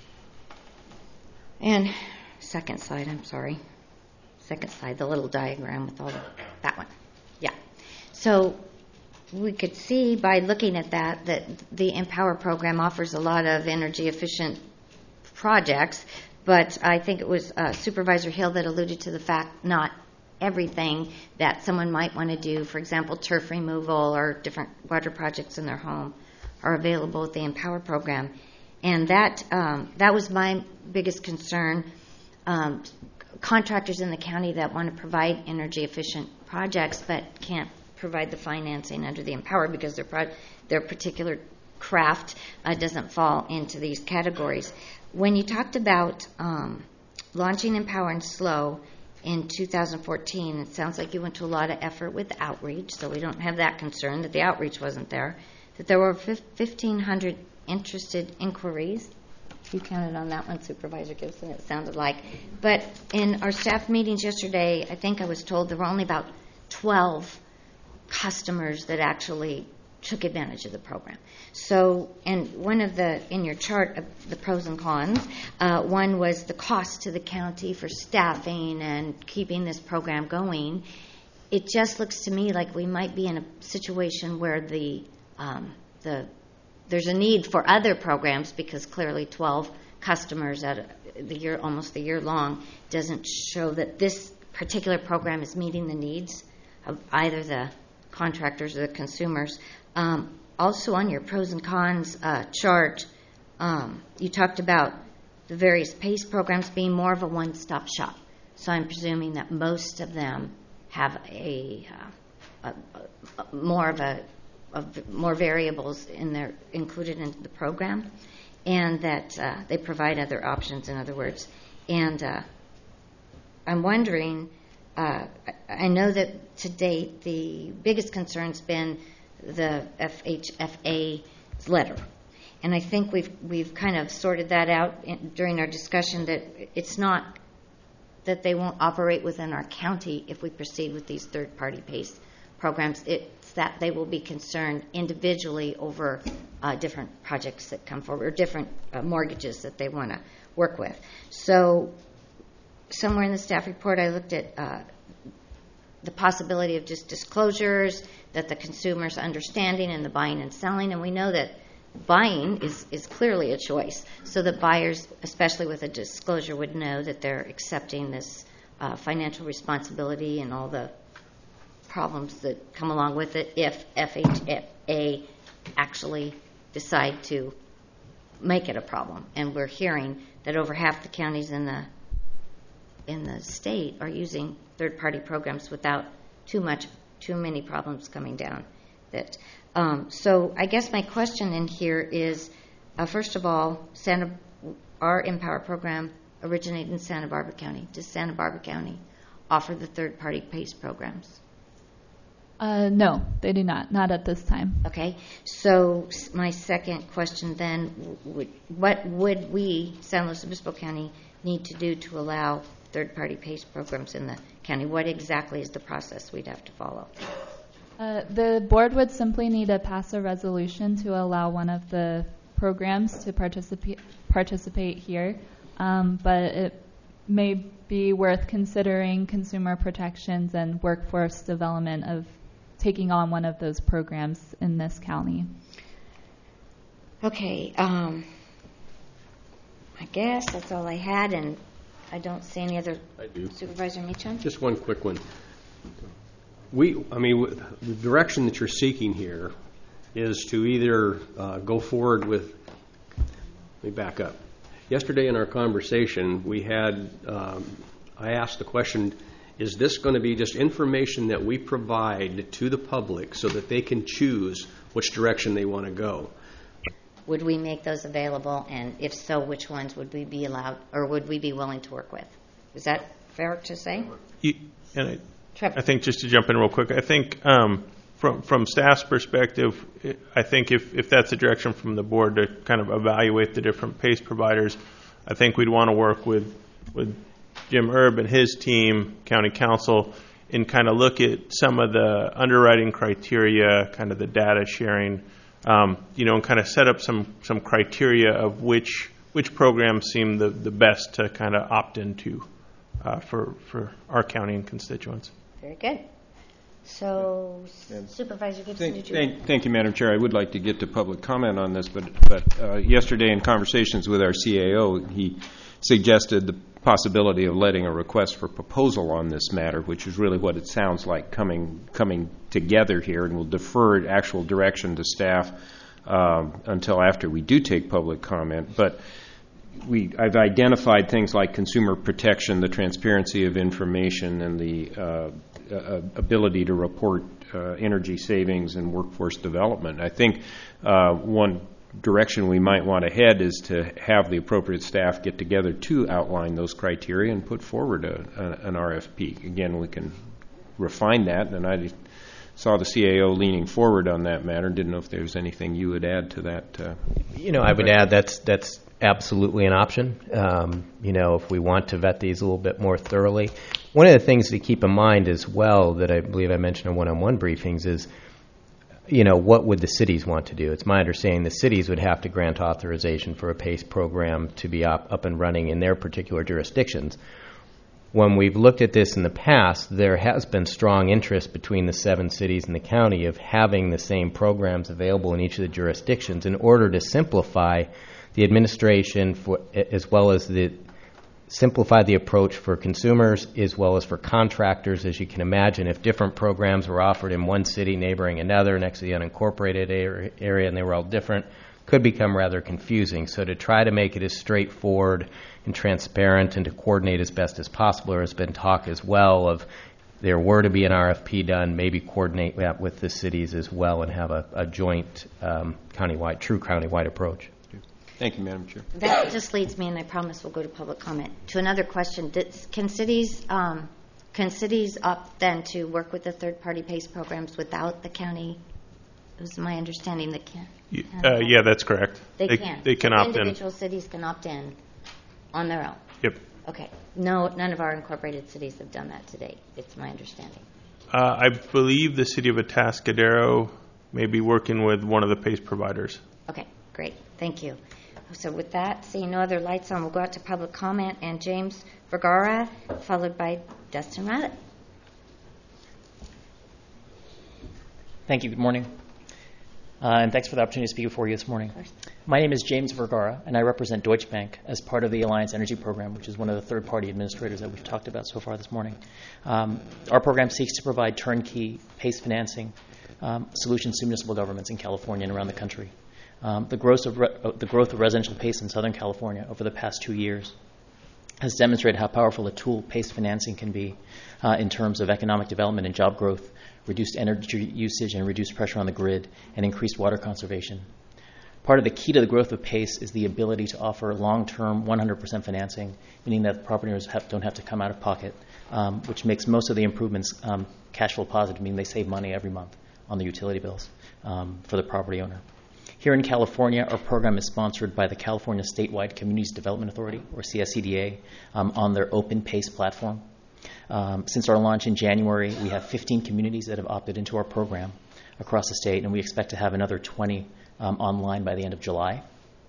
And second slide, I'm sorry. Second slide, the little diagram with all that one. Yeah. So we could see by looking at that the Empower program offers a lot of energy efficient projects, but I think it was Supervisor Hill that alluded to the fact not everything that someone might want to do, for example, turf removal or different water projects in their home, are available with the Empower program. And that was my biggest concern. Contractors in the county that want to provide energy efficient projects but can't provide the financing under the Empower because their particular craft doesn't fall into these categories. When you talked about launching Empower and SLO in 2014, it sounds like you went to a lot of effort with outreach, so we don't have that concern that the outreach wasn't there, that there were 1,500 interested inquiries. You counted on that one, Supervisor Gibson, it sounded like. But in our staff meetings yesterday, I think I was told there were only about 12 customers that actually took advantage of the program. So, and one of in your chart of the pros and cons, one was the cost to the county for staffing and keeping this program going. It just looks to me like we might be in a situation where there's a need for other programs because clearly 12 customers at almost the year long doesn't show that this particular program is meeting the needs of either the contractors or the consumers. Also on your pros and cons chart, you talked about the various PACE programs being more of a one-stop shop. So I'm presuming that most of them have more variables included in the program, and that they provide other options, in other words. And I'm wondering, I know that to date the biggest concern's been the FHFA letter, and I think we've kind of sorted that out during our discussion that it's not that they won't operate within our county if we proceed with these third-party PACE programs. It's that they will be concerned individually over different projects that come forward or different mortgages that they want to work with. So somewhere in the staff report I looked at the possibility of just disclosures, that the consumer's understanding and the buying and selling, and we know that buying is clearly a choice. So the buyers, especially with a disclosure, would know that they're accepting this financial responsibility and all the problems that come along with it if FHFA actually decide to make it a problem. And we're hearing that over half the counties in the state are using third-party programs without too many problems coming down. So I guess my question in here is, first of all, our Empower program originated in Santa Barbara County. Does Santa Barbara County offer the third-party PACE programs? No, they do not at this time. Okay. So my second question then, what would we, San Luis Obispo County, need to do to allow third-party PACE programs in the county? What exactly is the process we'd have to follow? The board would simply need to pass a resolution to allow one of the programs to participate here, but it may be worth considering consumer protections and workforce development of taking on one of those programs in this county. Okay, I guess that's all I had, and I don't see any other. I do. Supervisor Meacham? Just one quick one. The direction that you're seeking here is to either go forward with. Let me back up. Yesterday in our conversation, we had. I asked the question: is this going to be just information that we provide to the public so that they can choose which direction they want to go? Would we make those available, and if so, which ones would we be allowed, or would we be willing to work with? Is that fair to say? I think just to jump in real quick, I think from staff's perspective, I think if that's the direction from the board to kind of evaluate the different PACE providers, I think we'd want to work with Jim Erb and his team, county council, and kind of look at some of the underwriting criteria, kind of the data sharing, and kind of set up some criteria of which programs seem the best to kind of opt into for our county and constituents. Very good. So, Supervisor Gibson, did you? Thank you, Madam Chair. I would like to get to public comment on this, but yesterday in conversations with our CAO, he suggested the possibility of letting a request for proposal on this matter, which is really what it sounds like coming together here, and we'll defer actual direction to staff until after we do take public comment. But I've identified things like consumer protection, the transparency of information, and the ability to report energy savings and workforce development. I think one direction we might want to head is to have the appropriate staff get together to outline those criteria and put forward an RFP. Again, we can refine that, and I saw the CAO leaning forward on that matter. Didn't know if there was anything you would add to that. I would add that's absolutely an option. If we want to vet these a little bit more thoroughly. One of the things to keep in mind as well that I believe I mentioned in one-on-one briefings is, what would the cities want to do? It's my understanding the cities would have to grant authorization for a PACE program to be up and running in their particular jurisdictions. When we've looked at this in the past, there has been strong interest between the 7 cities in the county of having the same programs available in each of the jurisdictions in order to simplify the administration as well as simplify the approach for consumers as well as for contractors. As you can imagine, if different programs were offered in one city neighboring another next to the unincorporated area and they were all different, could become rather confusing. So to try to make it as straightforward and transparent and to coordinate as best as possible, there has been talk as well of there were to be an RFP done, maybe coordinate that with the cities as well and have a joint true countywide approach. Thank you, Madam Chair. That just leads me, and I promise we'll go to public comment, to another question. Can cities opt then to work with the third-party PACE programs without the county? It was my understanding that can. Yeah, that's correct. They can. They can opt in. Individual cities can opt in on their own. Yep. Okay. No, none of our incorporated cities have done that to date. It's my understanding. I believe the city of Atascadero may be working with one of the PACE providers. Okay, great. Thank you. So with that, seeing no other lights on, we'll go out to public comment, and James Vergara, followed by Dustin Riley. Thank you. Good morning. And thanks for the opportunity to speak before you this morning. My name is James Vergara, and I represent Deutsche Bank as part of the Alliance Energy Program, which is one of the third-party administrators that we've talked about so far this morning. Our program seeks to provide turnkey PACE financing solutions to municipal governments in California and around the country. The growth of residential PACE in Southern California over the past 2 years has demonstrated how powerful a tool PACE financing can be in terms of economic development and job growth, reduced energy usage and reduced pressure on the grid, and increased water conservation. Part of the key to the growth of PACE is the ability to offer long-term 100% financing, meaning that the property owners don't have to come out of pocket, which makes most of the improvements cash flow positive, meaning they save money every month on the utility bills for the property owner. Here in California, our program is sponsored by the California Statewide Communities Development Authority, or CSCDA, on their Open PACE platform. Since our launch in January, we have 15 communities that have opted into our program across the state, and we expect to have another 20 online by the end of July.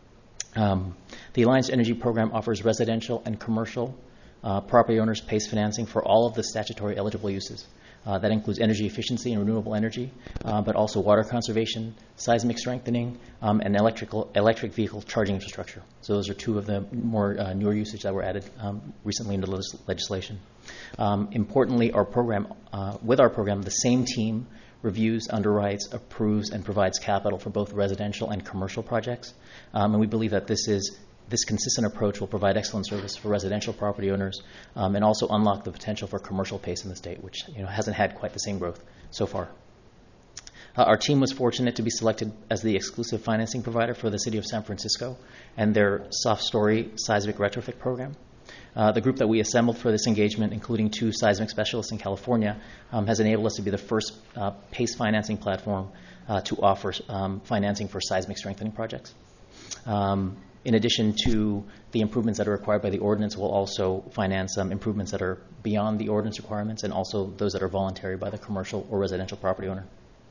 The Alliance Energy Program offers residential and commercial property owners PACE financing for all of the statutory eligible uses. That includes energy efficiency and renewable energy, but also water conservation, seismic strengthening, and electric vehicle charging infrastructure. So those are two of the more newer usage that were added recently into legislation. Importantly, with our program, the same team reviews, underwrites, approves, and provides capital for both residential and commercial projects. And we believe that this consistent approach will provide excellent service for residential property owners and also unlock the potential for commercial PACE in the state, which hasn't had quite the same growth so far. Our team was fortunate to be selected as the exclusive financing provider for the City of San Francisco and their Soft Story seismic retrofit program. The group that we assembled for this engagement, including 2 seismic specialists in California, has enabled us to be the first PACE financing platform to offer financing for seismic strengthening projects. In addition to the improvements that are required by the ordinance, we'll also finance improvements that are beyond the ordinance requirements and also those that are voluntary by the commercial or residential property owner.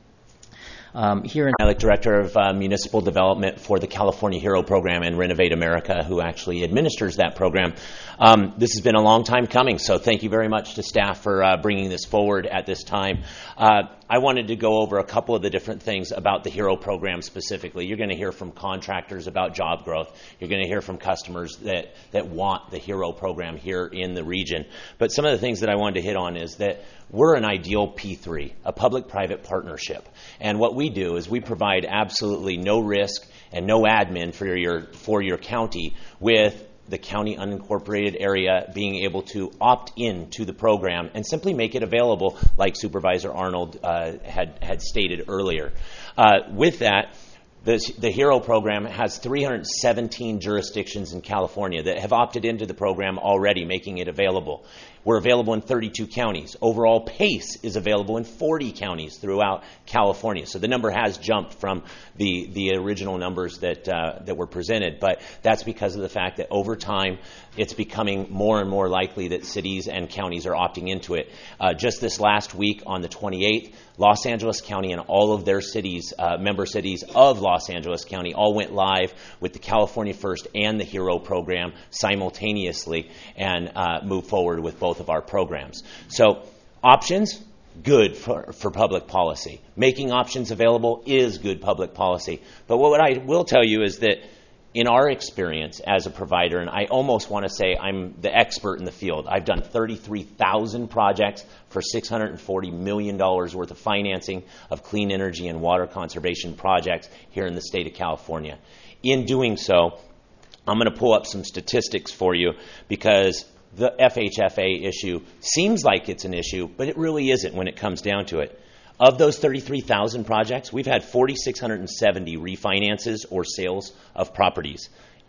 I'm Director of Municipal Development for the California HERO Program and Renovate America, who actually administers that program. This has been a long time coming, so thank you very much to staff for bringing this forward at this time. I wanted to go over a couple of the different things about the HERO program specifically. You're going to hear from contractors about job growth. You're going to hear from customers that want the HERO program here in the region. But some of the things that I wanted to hit on is that we're an ideal P3, a public-private partnership. And what we do is we provide absolutely no risk and no admin for your county, with the county unincorporated area being able to opt in to the program and simply make it available, like Supervisor Arnold had stated earlier. With that, the HERO program has 317 jurisdictions in California that have opted into the program already, making it available. We're available in 32 counties. Overall, PACE is available in 40 counties throughout California. So the number has jumped from the original numbers that were presented, but that's because of the fact that over time it's becoming more and more likely that cities and counties are opting into it. Just this last week on the 28th, Los Angeles County and all of their cities, member cities of Los Angeles County, all went live with the California First and the HERO program simultaneously and moved forward with both of our programs. So options, good for public policy. Making options available is good public policy. But what I will tell you is that in our experience as a provider, and I almost want to say I'm the expert in the field, I've done 33,000 projects for $640 million worth of financing of clean energy and water conservation projects here in the state of California. In doing so, I'm going to pull up some statistics for you, because the FHFA issue seems like it's an issue, but it really isn't when it comes down to it. Of those 33,000 projects, we've had 4,670 refinances or sales of properties.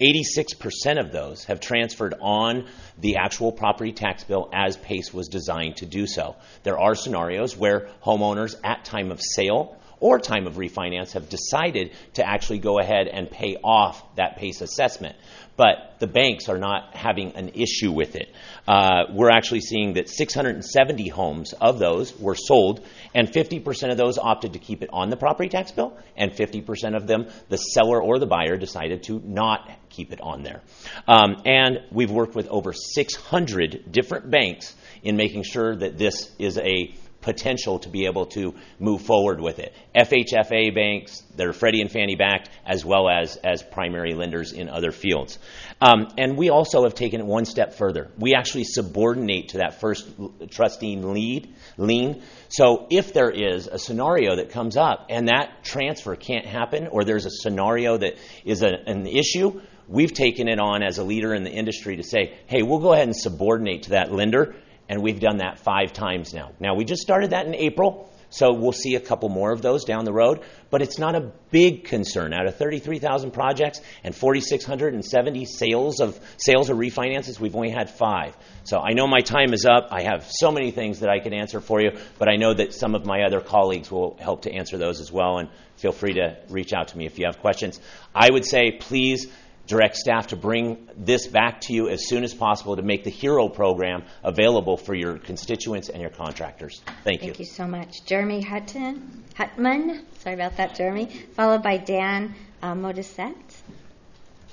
86% of those have transferred on the actual property tax bill as PACE was designed to do so. There are scenarios where homeowners at time of sale or time of refinance have decided to actually go ahead and pay off that PACE assessment. But the banks are not having an issue with it. We're actually seeing that 670 homes of those were sold, and 50% of those opted to keep it on the property tax bill, and 50% of them, the seller or the buyer, decided to not keep it on there. And we've worked with over 600 different banks in making sure that this is a potential to be able to move forward with it. FHFA banks, they're Freddie and Fannie backed, as well as primary lenders in other fields. And we also have taken it one step further. We actually subordinate to that first trustee lien. So if there is a scenario that comes up and that transfer can't happen, or there's a scenario that is an issue, we've taken it on as a leader in the industry to say, hey, we'll go ahead and subordinate to that lender. And we've done that 5 times now. Now, we just started that in April, so we'll see a couple more of those down the road. But it's not a big concern. Out of 33,000 projects and 4,670 sales or refinances, we've only had 5. So I know my time is up. I have so many things that I could answer for you, but I know that some of my other colleagues will help to answer those as well. And feel free to reach out to me if you have questions. I would say, please direct staff to bring this back to you as soon as possible to make the HERO program available for your constituents and your contractors. Thank you. Thank you so much. Jeremy Hutman, sorry about that, Jeremy, followed by Dan Modisette.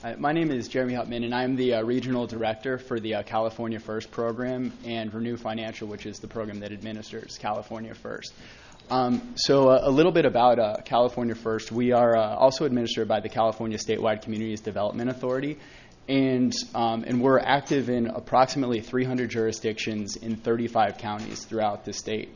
My name is Jeremy Hutman, and I'm the regional director for the California First program and Renew Financial, which is the program that administers California First. So a little bit about California First. We are also administered by the California Statewide Communities Development Authority, and we're active in approximately 300 jurisdictions in 35 counties throughout the state.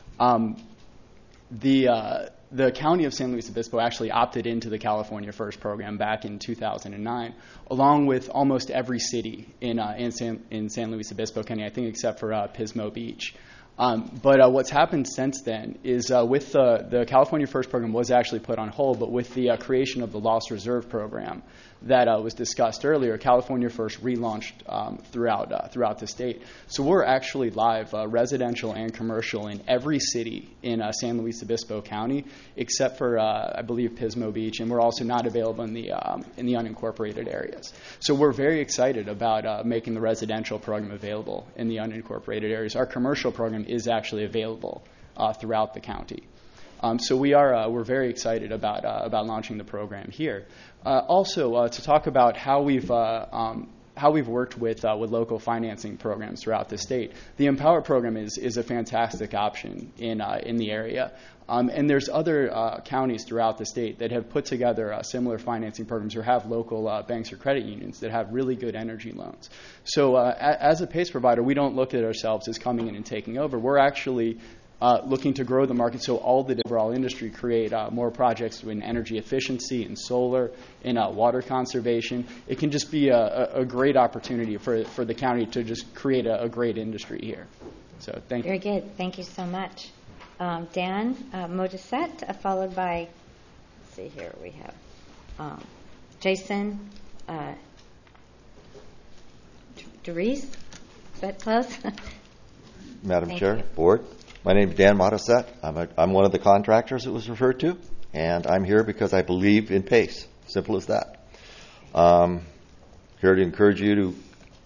The county of San Luis Obispo actually opted into the California First program back in 2009, along with almost every city in San Luis Obispo County, I think except for Pismo Beach. But what's happened since then is with the California First program was actually put on hold, but with the creation of the Lost Reserve program that was discussed earlier, California First relaunched throughout the state. So we're actually live, residential and commercial, in every city in San Luis Obispo County, except for I believe Pismo Beach, and we're also not available in the unincorporated areas. So we're very excited about making the residential program available in the unincorporated areas. Our commercial program is actually available throughout the county. So we're very excited about launching the program here. Also, to talk about how we've worked with local financing programs throughout the state. The Empower program is a fantastic option in the area. And there's other counties throughout the state that have put together similar financing programs or have local banks or credit unions that have really good energy loans. So as a PACE provider, we don't look at ourselves as coming in and taking over. We're actually looking to grow the market so all the overall industry create more projects in energy efficiency, in solar, in water conservation. It can just be a great opportunity for the county to just create a great industry here. So thank you. Very good. Thank you so much. Dan Modisette, followed by, let's see here, we have Jason DeReese. Is that close? Madam Chair, Board. My name is Dan Modisette. I'm one of the contractors that was referred to, and I'm here because I believe in PACE. Simple as that. Here to encourage you to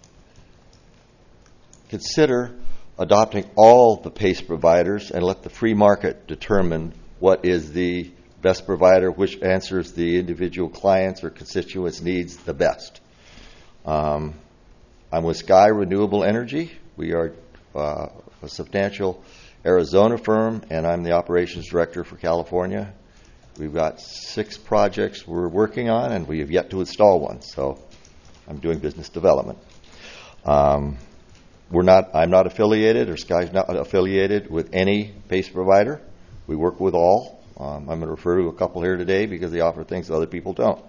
consider adopting all the PACE providers and let the free market determine what is the best provider, which answers the individual clients or constituents' needs the best. I'm with Sky Renewable Energy. We are a substantial Arizona firm, and I'm the operations director for California. We've got 6 projects we're working on, and we have yet to install one, so I'm doing business development. I'm not affiliated, or Sky's not affiliated with any PACE provider. We work with all. I'm going to refer to a couple here today because they offer things that other people don't.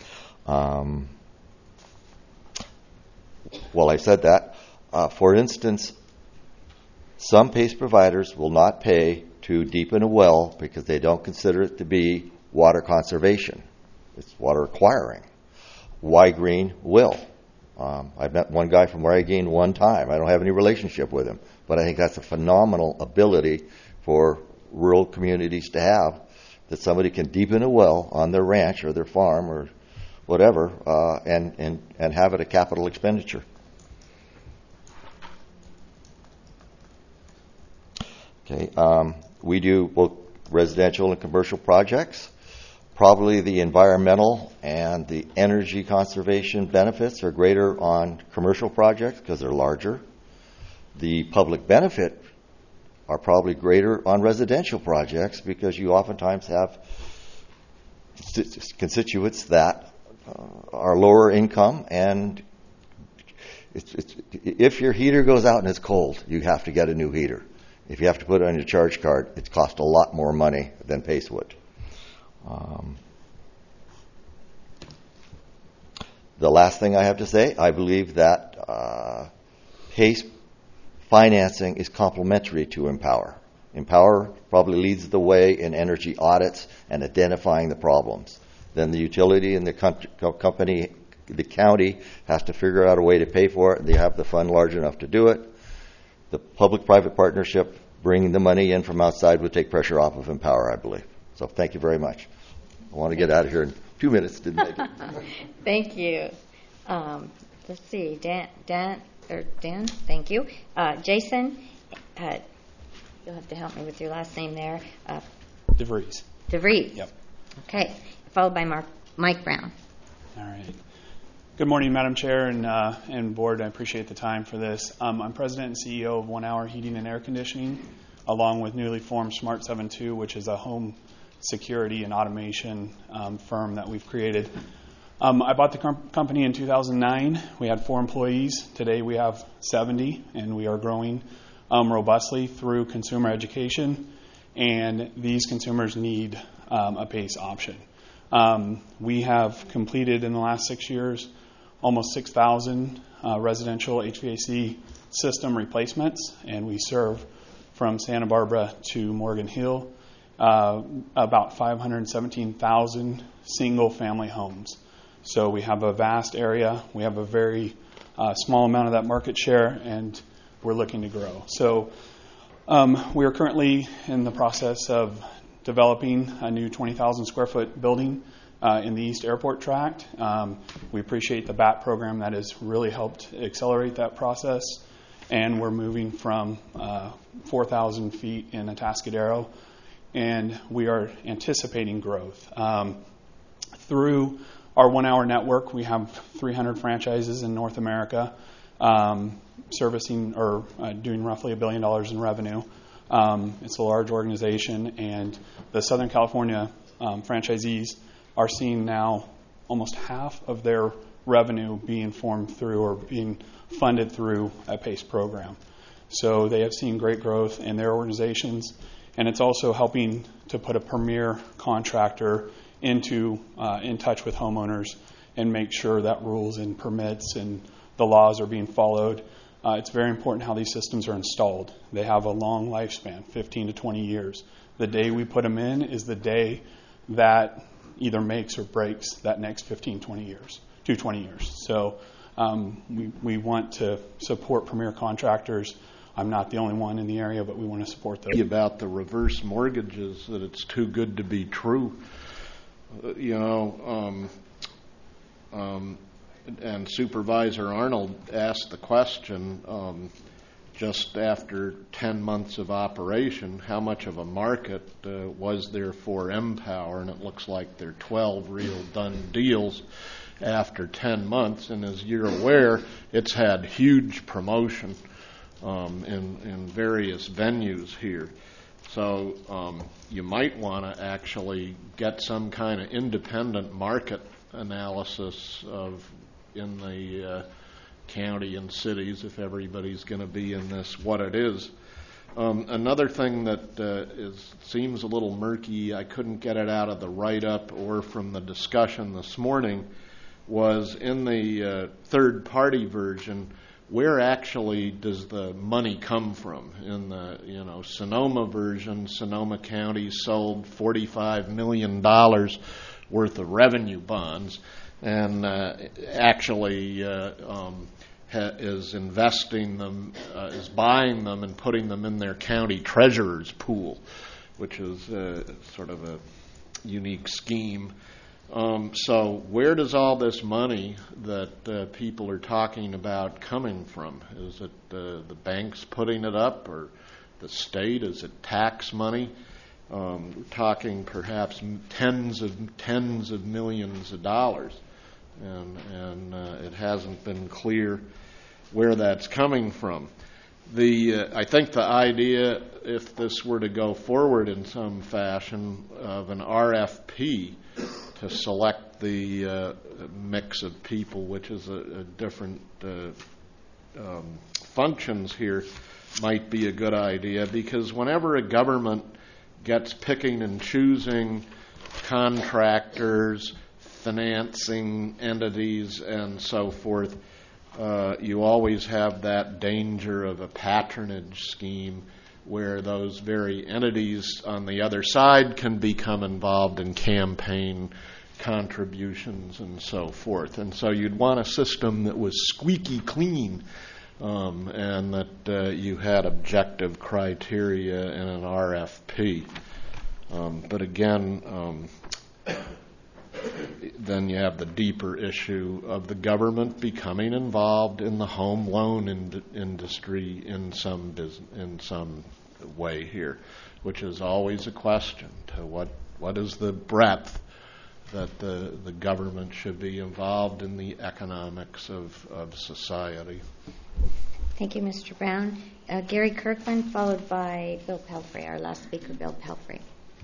Well, I said that. For instance, some PACE providers will not pay to deepen a well because they don't consider it to be water conservation. It's water acquiring. Y-Green will. I've met one guy from Y-Green one time. I don't have any relationship with him, but I think that's a phenomenal ability for rural communities to have, that somebody can deepen a well on their ranch or their farm or whatever, and have it a capital expenditure. Okay, we do both residential and commercial projects. Probably the environmental and the energy conservation benefits are greater on commercial projects because they're larger. The public benefit are probably greater on residential projects because you oftentimes have constituents that are lower income, and if your heater goes out and it's cold, you have to get a new heater. If you have to put it on your charge card, it costs a lot more money than PACE would. The last thing I have to say, I believe that PACE financing is complementary to Empower. Empower probably leads the way in energy audits and identifying the problems. Then the utility and the company, the county, has to figure out a way to pay for it, and they have the fund large enough to do it. The public-private partnership, bringing the money in from outside, would take pressure off of Empower, I believe. So thank you very much. I want to get out of here in 2 minutes. Didn't make it. Thank you. Let's see, Dan, thank you. Jason, you'll have to help me with your last name there. DeVries. DeVries. Yep. Okay, followed by Mike Brown. All right. Good morning, Madam Chair and Board. I appreciate the time for this. I'm President and CEO of 1 Hour Heating and Air Conditioning, along with newly formed Smart 72, which is a home security and automation firm that we've created. I bought the company in 2009. We had 4 employees. Today we have 70, and we are growing robustly through consumer education, and these consumers need a PACE option. We have completed in the last 6 years almost 6,000 residential HVAC system replacements, and we serve from Santa Barbara to Morgan Hill about 517,000 single-family homes. So we have a vast area. We have a very small amount of that market share, and we're looking to grow. So we are currently in the process of developing a new 20,000 square foot building in the East Airport Tract. We appreciate the BAT program that has really helped accelerate that process, and we're moving from 4,000 feet in Atascadero, and we are anticipating growth. Through our 1 Hour network, we have 300 franchises in North America, servicing or doing roughly $1 billion in revenue. It's a large organization, and the Southern California franchisees are seeing now almost half of their revenue being formed through or being funded through a PACE program. So they have seen great growth in their organizations, and it's also helping to put a premier contractor in touch with homeowners and make sure that rules and permits and the laws are being followed. It's very important how these systems are installed. They have a long lifespan, 15 to 20 years. The day we put them in is the day that either makes or breaks that next 15, 20 years, to 20 years. So we want to support premier contractors. I'm not the only one in the area, but we want to support them. About the reverse mortgages, that it's too good to be true. And Supervisor Arnold asked the question just after 10 months of operation, how much of a market was there for Empower? And it looks like there are 12 real done deals after 10 months. And as you're aware, it's had huge promotion in various venues here. So you might want to actually get some kind of independent market analysis in the county and cities, if everybody's going to be in this, what it is. Another thing that seems a little murky, I couldn't get it out of the write-up or from the discussion this morning, was in the third-party version, where actually does the money come from? In the Sonoma version, Sonoma County sold $45 million worth of revenue bonds, and actually is investing them, is buying them and putting them in their county treasurer's pool, which is sort of a unique scheme. So where does all this money that people are talking about coming from? Is it the banks putting it up, or the state? Is it tax money? We're talking perhaps tens of millions of dollars, and it hasn't been clear where that's coming from. I think the idea, if this were to go forward in some fashion, of an RFP to select the mix of people, which is a different functions here, might be a good idea, because whenever a government gets picking and choosing contractors, financing entities, and so forth, you always have that danger of a patronage scheme where those very entities on the other side can become involved in campaign contributions and so forth. And so you'd want a system that was squeaky clean, and that you had objective criteria in an RFP. But again, then you have the deeper issue of the government becoming involved in the home loan industry in some way here, which is always a question to what is the breadth that the government should be involved in the economics of society. Thank you, Mr. Brown. Gary Kirkland, followed by Bill Pelfrey, our last speaker, Bill Pelfrey.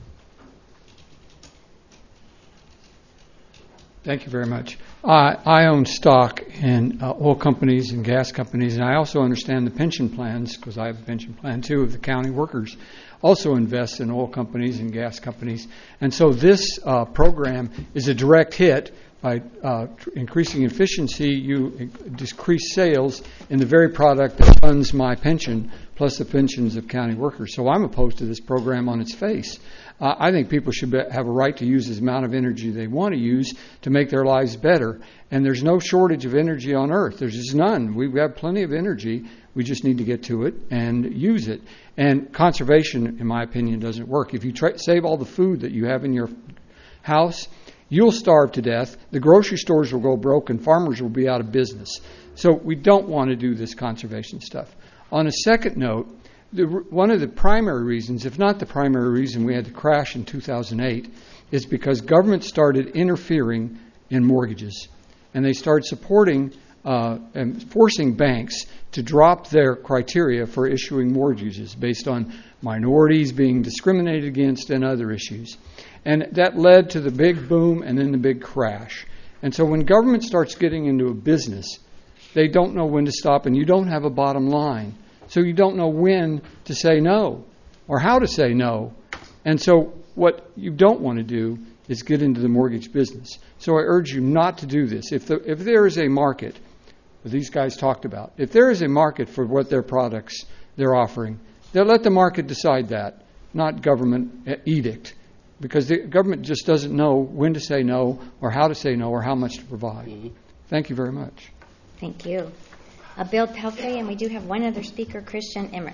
Thank you very much. I own stock in oil companies and gas companies, and I also understand the pension plans, because I have a pension plan too, of the county workers also invest in oil companies and gas companies. And so this program is a direct hit. By increasing efficiency, you decrease sales in the very product that funds my pension, plus the pensions of county workers. So I'm opposed to this program on its face. I think people should have a right to use the amount of energy they want to use to make their lives better. And there's no shortage of energy on Earth. There's just none. We have plenty of energy. We just need to get to it and use it. And conservation, in my opinion, doesn't work. If you save all the food that you have in your house, you'll starve to death. The grocery stores will go broke, and farmers will be out of business. So we don't want to do this conservation stuff. On a second note, one of the primary reasons, if not the primary reason we had the crash in 2008, is because government started interfering in mortgages. And they started supporting and forcing banks to drop their criteria for issuing mortgages based on minorities being discriminated against and other issues. And that led to the big boom and then the big crash. And so when government starts getting into a business, they don't know when to stop, and you don't have a bottom line. So you don't know when to say no or how to say no. And so what you don't want to do is get into the mortgage business. So I urge you not to do this. If there is a market, what these guys talked about, if there is a market for what their products they're offering, they'll let the market decide that, not government edict. Because the government just doesn't know when to say no or how to say no or how much to provide. Mm-hmm. Thank you very much. Thank you. Bill Pelfrey, and we do have one other speaker, Christian Emmerich.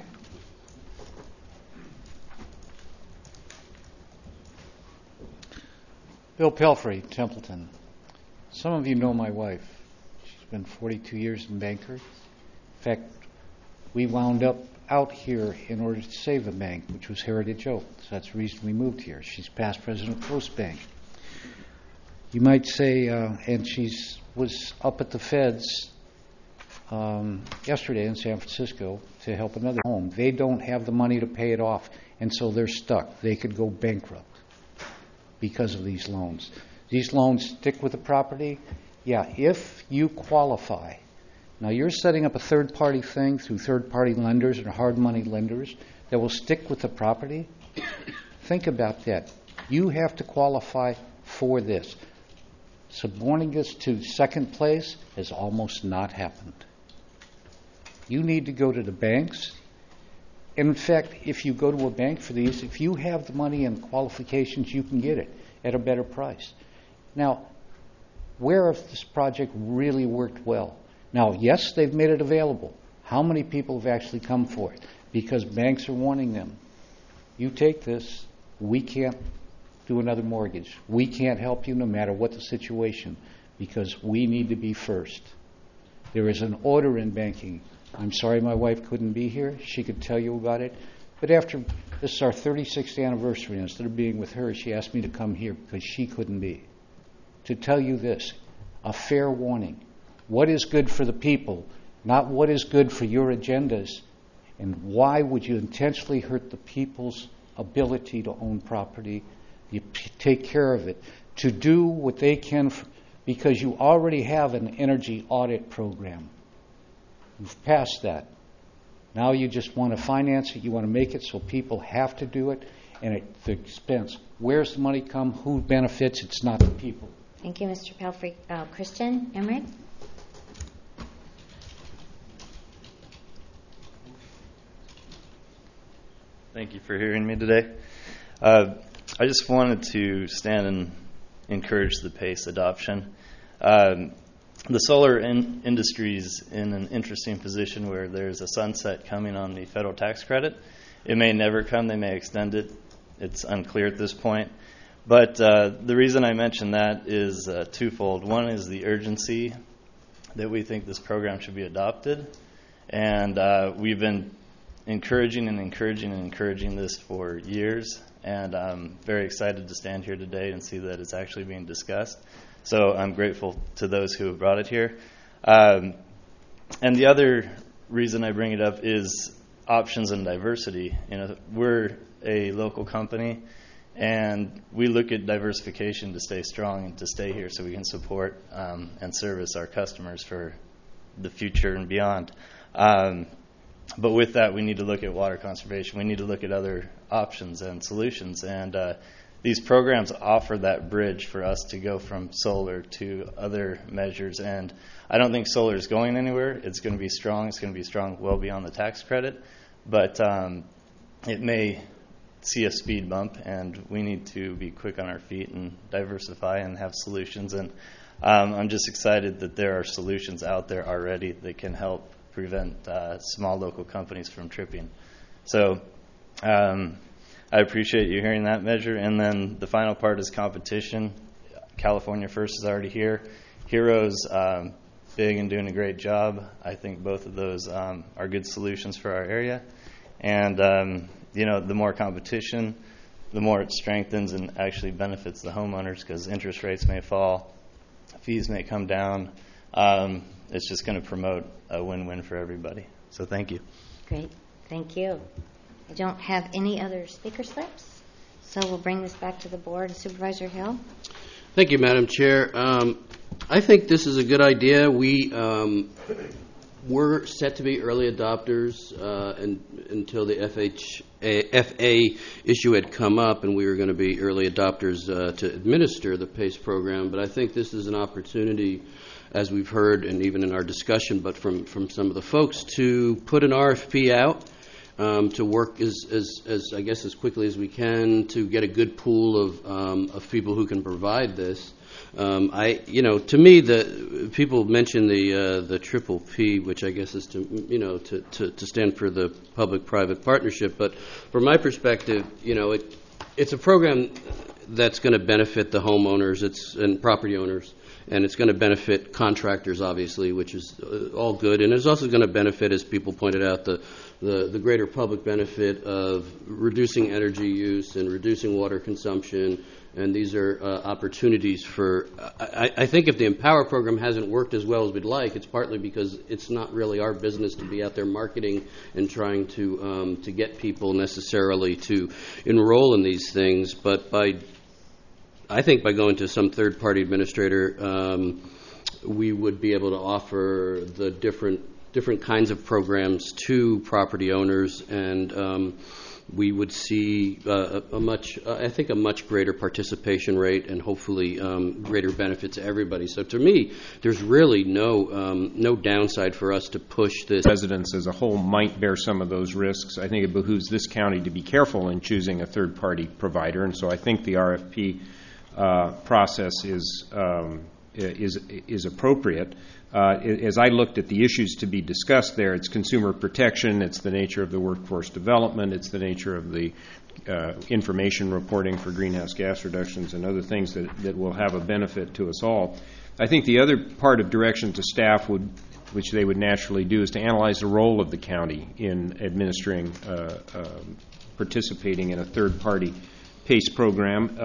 Bill Pelfrey, Templeton. Some of you know my wife. She's been 42 years in Bankers. In fact, we wound up out here in order to save a bank, which was Heritage Oak. So that's the reason we moved here. She's past president of Post Bank. You might say, and was up at the Feds yesterday in San Francisco to help another home. They don't have the money to pay it off, and so they're stuck. They could go bankrupt because of these loans. These loans stick with the property. Yeah, if you qualify. Now, you're setting up a third-party thing through third-party lenders and hard money lenders that will stick with the property. Think about that. You have to qualify for this. Suborning us to second place has almost not happened. You need to go to the banks. And in fact, if you go to a bank for these, if you have the money and qualifications, you can get it at a better price. Now, where if this project really worked well? Now, yes, they've made it available. How many people have actually come for it? Because banks are warning them. You take this, we can't do another mortgage. We can't help you no matter what the situation, because we need to be first. There is an order in banking. I'm sorry my wife couldn't be here. She could tell you about it. But after this is our 36th anniversary, and instead of being with her, she asked me to come here because she couldn't be. To tell you this, a fair warning. What is good for the people, not what is good for your agendas, and why would you intentionally hurt the people's ability to own property? You take care of it, to do what they can, because you already have an energy audit program. You've passed that. Now you just want to finance it, you want to make it so people have to do it, and at the expense. Where's the money come? Who benefits? It's not the people. Thank you, Mr. Pelfrey. Christian Emmerich? Thank you for hearing me today. I just wanted to stand and encourage the PACE adoption. The solar industry is in an interesting position where there's a sunset coming on the federal tax credit. It may never come. They may extend it. It's unclear at this point. But the reason I mention that is twofold. One is the urgency that we think this program should be adopted. And we've been encouraging this for years, and I'm very excited to stand here today and see that it's actually being discussed. So I'm grateful to those who have brought it here. And the other reason I bring it up is options and diversity. We're a local company, and we look at diversification to stay strong and to stay here so we can support and service our customers for the future and beyond. But with that, we need to look at water conservation. We need to look at other options and solutions. And these programs offer that bridge for us to go from solar to other measures. And I don't think solar is going anywhere. It's going to be strong. It's going to be strong well beyond the tax credit. But it may see a speed bump, and we need to be quick on our feet and diversify and have solutions. And I'm just excited that there are solutions out there already that can help prevent small local companies from tripping. So I appreciate you hearing that measure. And then the final part is competition. California First is already here. Heroes, big and doing a great job. I think both of those are good solutions for our area. And, the more competition, the more it strengthens and actually benefits the homeowners, because interest rates may fall, fees may come down. It's just going to promote a win-win for everybody. So thank you. Great. Thank you. I don't have any other speaker slips, so we'll bring this back to the board. Supervisor Hill. Thank you, Madam Chair. I think this is a good idea. We were set to be early adopters until the FA issue had come up, and we were going to be early adopters to administer the PACE program. But I think this is an opportunity, as we've heard, and even in our discussion, but from some of the folks, to put an RFP out, to work as I guess as quickly as we can to get a good pool of people who can provide this. To me, the people mention the triple P, which I guess is to stand for the public-private partnership. But from my perspective, it's a program that's going to benefit the homeowners and property owners, and it's going to benefit contractors, obviously, which is all good. And it's also going to benefit, as people pointed out, the greater public benefit of reducing energy use and reducing water consumption. And these are opportunities for, I think if the Empower program hasn't worked as well as we'd like, it's partly because it's not really our business to be out there marketing and trying to get people necessarily to enroll in these things. But I think by going to some third-party administrator, we would be able to offer the different kinds of programs to property owners, and we would see a much greater participation rate and hopefully greater benefit to everybody. So to me, there's really no downside for us to push this. Residents as a whole might bear some of those risks. I think it behooves this county to be careful in choosing a third-party provider, and so I think the RFP process is appropriate. As I looked at the issues to be discussed there, it's consumer protection, it's the nature of the workforce development, it's the nature of the information reporting for greenhouse gas reductions and other things that will have a benefit to us all. I think the other part of direction to staff which they would naturally do, is to analyze the role of the county in administering, participating in a third-party PACE program.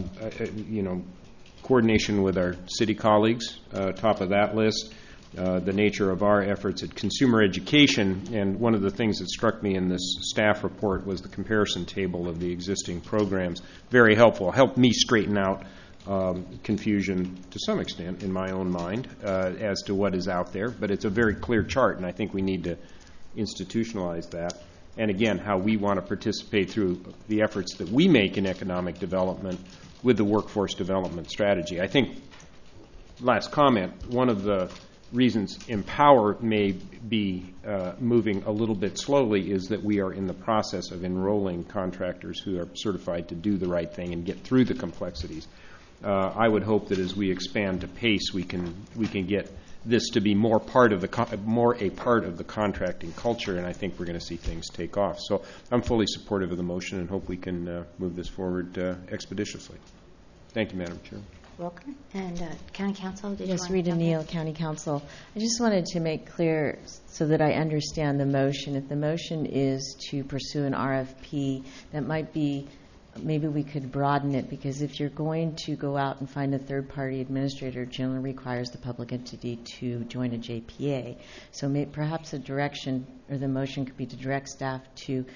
Coordination with our city colleagues, top of that list. The nature of our efforts at consumer education, and one of the things that struck me in this staff report was the comparison table of the existing programs. Very helpful. Helped me straighten out confusion to some extent in my own mind as to what is out there. But it's a very clear chart, and I think we need to institutionalize that. And again, how we want to participate through the efforts that we make in economic development with the workforce development strategy. I think, last comment, one of the reasons Empower may be moving a little bit slowly is that we are in the process of enrolling contractors who are certified to do the right thing and get through the complexities. I would hope that as we expand to PACE, we can get this to be more a part of the contracting culture, and I think we're going to see things take off. So I'm fully supportive of the motion and hope we can move this forward expeditiously. Thank you, Madam Chair. welcome. And County Council, did you Yes, want Rita to Neal, County Council. I just wanted to make clear so that I understand the motion. If the motion is to pursue an RFP, that might be, maybe we could broaden it, because if you're going to go out and find a third-party administrator, it generally requires the public entity to join a JPA. So perhaps a direction or the motion could be to direct staff to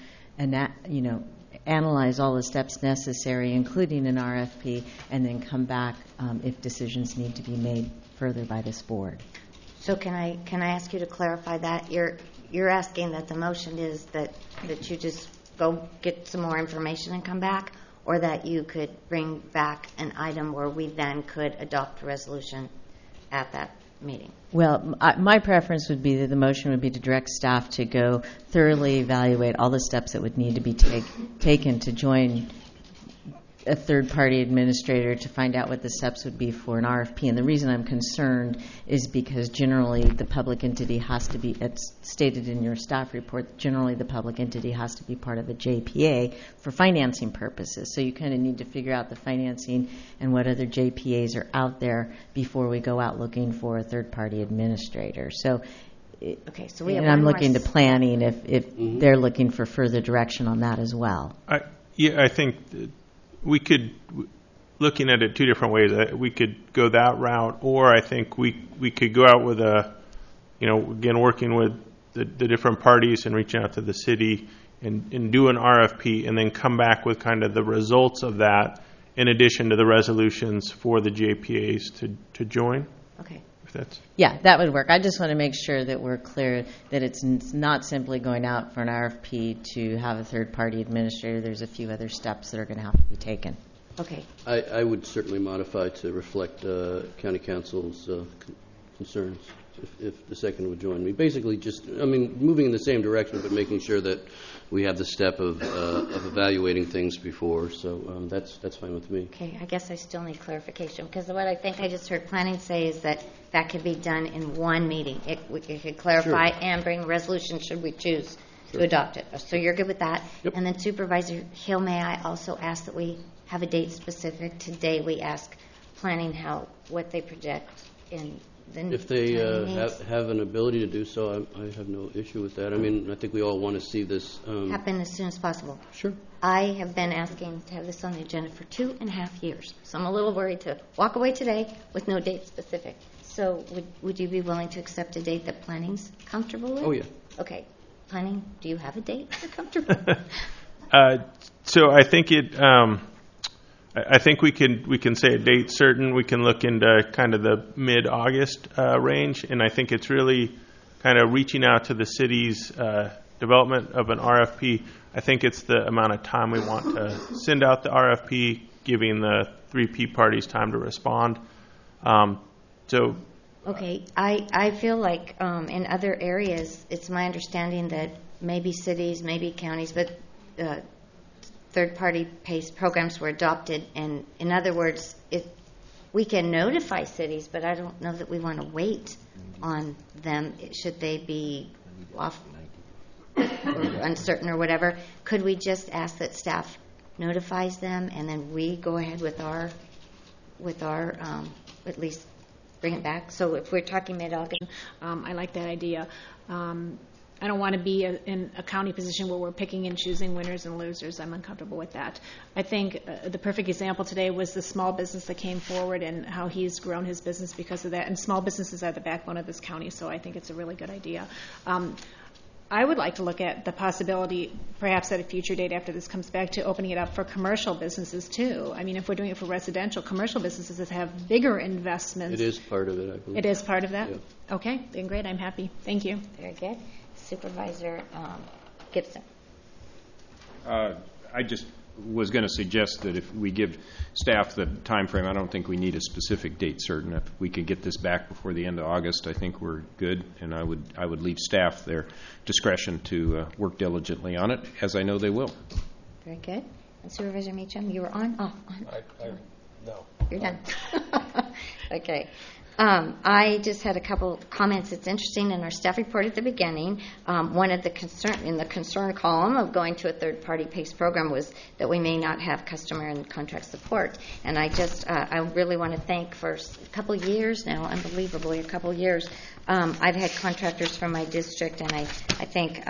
analyze all the steps necessary, including an RFP, and then come back if decisions need to be made further by this board. So can I ask you to clarify that? You're asking that the motion is that you just go get some more information and come back, or that you could bring back an item where we then could adopt a resolution at that meeting? Well, my preference would be that the motion would be to direct staff to go thoroughly evaluate all the steps that would need to be taken to join a third-party administrator to find out what the steps would be for an RFP. And the reason I'm concerned is because generally the public entity has to be, it's stated in your staff report, generally the public entity has to be part of a JPA for financing purposes. So you kind of need to figure out the financing and what other JPAs are out there before we go out looking for a third-party administrator. So so we have and I'm one looking more to planning if they're looking for further direction on that as well. I think we could, looking at it two different ways, we could go that route, or I think we could go out with again, working with the different parties and reaching out to the city and do an RFP and then come back with kind of the results of that in addition to the resolutions for the JPAs to join. Okay. Yeah, that would work. I just want to make sure that we're clear that it's not simply going out for an RFP to have a third-party administrator. There's a few other steps that are going to have to be taken. Okay. I would certainly modify to reflect County Council's concerns if the second would join me. Basically just, moving in the same direction, but making sure that we have the step of evaluating things before. So that's fine with me. Okay, I guess I still need clarification, because what I think I just heard planning say is that could be done in one meeting. It could clarify and bring a resolution should we choose to adopt it. So you're good with that? Yep. And then Supervisor Hill, may I also ask that we have a date specific? Today we ask planning what they project in the if they have an ability to do so, I have no issue with that. I think we all want to see this happen as soon as possible. Sure. I have been asking to have this on the agenda for 2.5 years, so I'm a little worried to walk away today with no date specific. So would you be willing to accept a date that planning's comfortable with? Oh, yeah. Okay. Planning, do you have a date you're comfortable with? So I think I think we can say a date certain. We can look into kind of the mid-August range, and I think it's really kind of reaching out to the city's development of an RFP. I think it's the amount of time we want to send out the RFP, giving the 3P parties time to respond. Okay, I feel like in other areas, it's my understanding that maybe cities, maybe counties, but third-party PACE programs were adopted. And in other words, we can notify cities, but I don't know that we want to wait on them. Should they be off or uncertain or whatever, could we just ask that staff notifies them and then we go ahead with our at least bring it back? So if we're talking mid-August, I like that idea. I don't want to be in a county position where we're picking and choosing winners and losers. I'm uncomfortable with that. I think the perfect example today was the small business that came forward and how he's grown his business because of that. And small businesses are the backbone of this county, so I think it's a really good idea. I would like to look at the possibility, perhaps at a future date after this comes back, to opening it up for commercial businesses too. If we're doing it for residential, commercial businesses that have bigger investments. It is part of it, I believe. It is part of that? Yeah. Okay, then great. I'm happy. Thank you. Very good. Supervisor Gibson. I just was going to suggest that if we give staff the time frame, I don't think we need a specific date certain. If we could get this back before the end of August, I think we're good, and I would leave staff their discretion to work diligently on it, as I know they will. Very good. And Supervisor Meacham, you were on? Oh, on. No. You're done. Okay. I just had a couple comments. It's interesting in our staff report at the beginning. One of the concern column of going to a third-party PACE program was that we may not have customer and contract support. And I really want to thank for a couple years now, unbelievably, a couple years. I've had contractors from my district, and I think.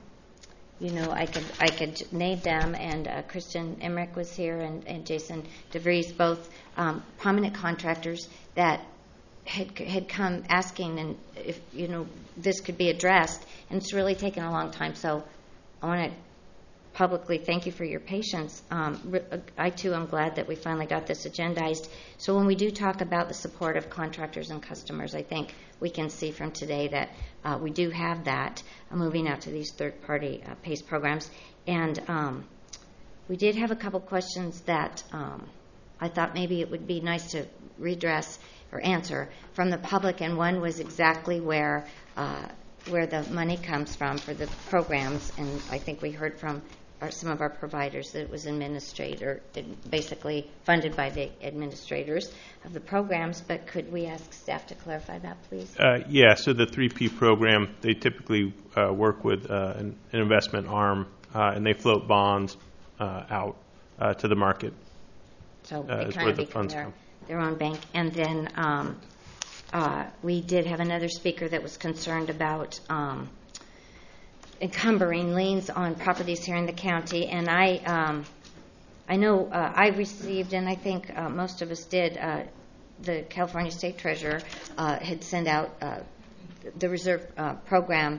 I could name them, and Christian Emmerich was here, and Jason DeVries, both prominent contractors that had come asking, and if this could be addressed, and it's really taken a long time. So I want to publicly thank you for your patience. I too am glad that we finally got this agendized. So when we do talk about the support of contractors and customers, I think we can see from today that we do have that moving out to these third-party PACE programs. And we did have a couple questions that I thought maybe it would be nice to redress or answer from the public, and one was exactly where the money comes from for the programs. And I think we heard from some of our providers that it was basically funded by the administrators of the programs. But could we ask staff to clarify that, please? So the 3P program, they typically work with an investment arm, and they float bonds out to the market. So they kind of become their own bank. And then we did have another speaker that was concerned about encumbering liens on properties here in the county. And I know I received, and I think most of us did, the California State Treasurer had sent out the reserve program,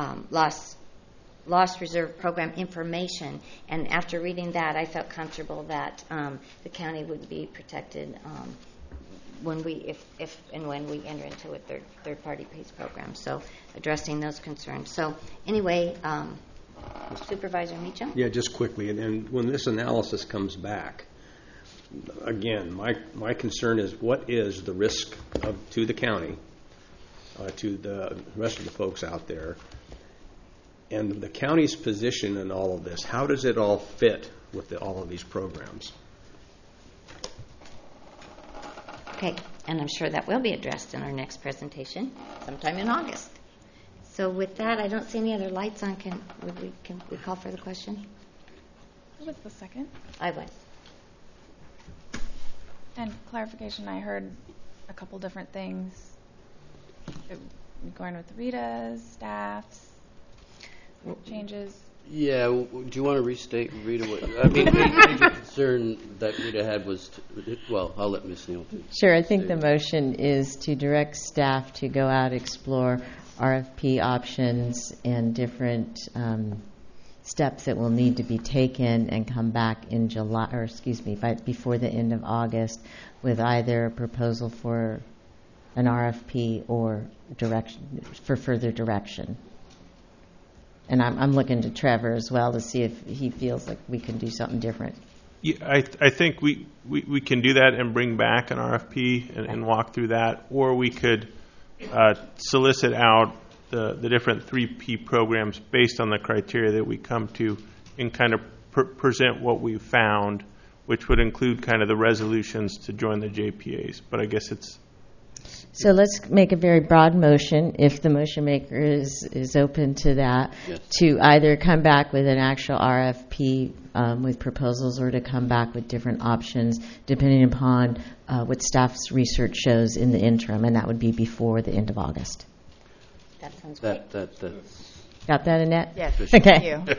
loss reserve program information. And after reading that, I felt comfortable that the county would be protected when we enter into a third-party PACE program. So addressing those concerns. So anyway, Supervisor Meacham? Yeah, just quickly. And when this analysis comes back, again, my concern is what is the risk to the county, to the rest of the folks out there, and the county's position in all of this. How does it all fit with all of these programs? Okay, and I'm sure that will be addressed in our next presentation sometime in August. So with that, I don't see any other lights on. Can we call for the question? Who was the second? I was. And clarification, I heard a couple different things. Going with Rita's, staff's changes. Yeah, do you want to restate, Rita? Major concern that Rita had was, I'll let Ms. Neal do. Sure, I think the motion is to direct staff to go out, explore RFP options and different steps that will need to be taken, and come back in before the end of August with either a proposal for an RFP or for further direction. And I'm looking to Trevor as well to see if he feels like we can do something different. Yeah, I think we can do that and bring back an RFP and walk through that, or we could solicit out the different 3P programs based on the criteria that we come to, and kind of present what we've found, which would include kind of the resolutions to join the JPAs. But I guess it's... So let's make a very broad motion, if the motion maker is open to that, yes, to either come back with an actual RFP with proposals, or to come back with different options depending upon what staff's research shows in the interim, and that would be before the end of August. That sounds great. Got that, Annette? Yes. Okay. Thank you.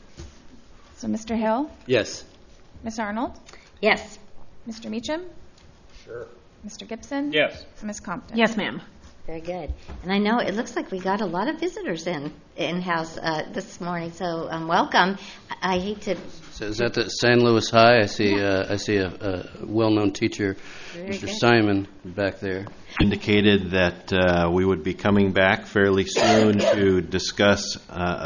So Mr. Hill? Yes. Ms. Arnold? Yes. Mr. Meacham? Sure. Mr. Gibson? Yes. Ms. Compton? Yes, ma'am. Very good. And I know it looks like we got a lot of visitors in-house this morning, so welcome. I hate to... So is that the San Luis High? I see a well-known teacher, Very Mr. good. Simon, back there. Indicated that we would be coming back fairly soon to discuss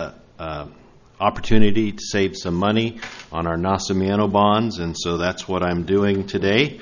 opportunity to save some money on our Nacimiento bonds, and so that's what I'm doing today.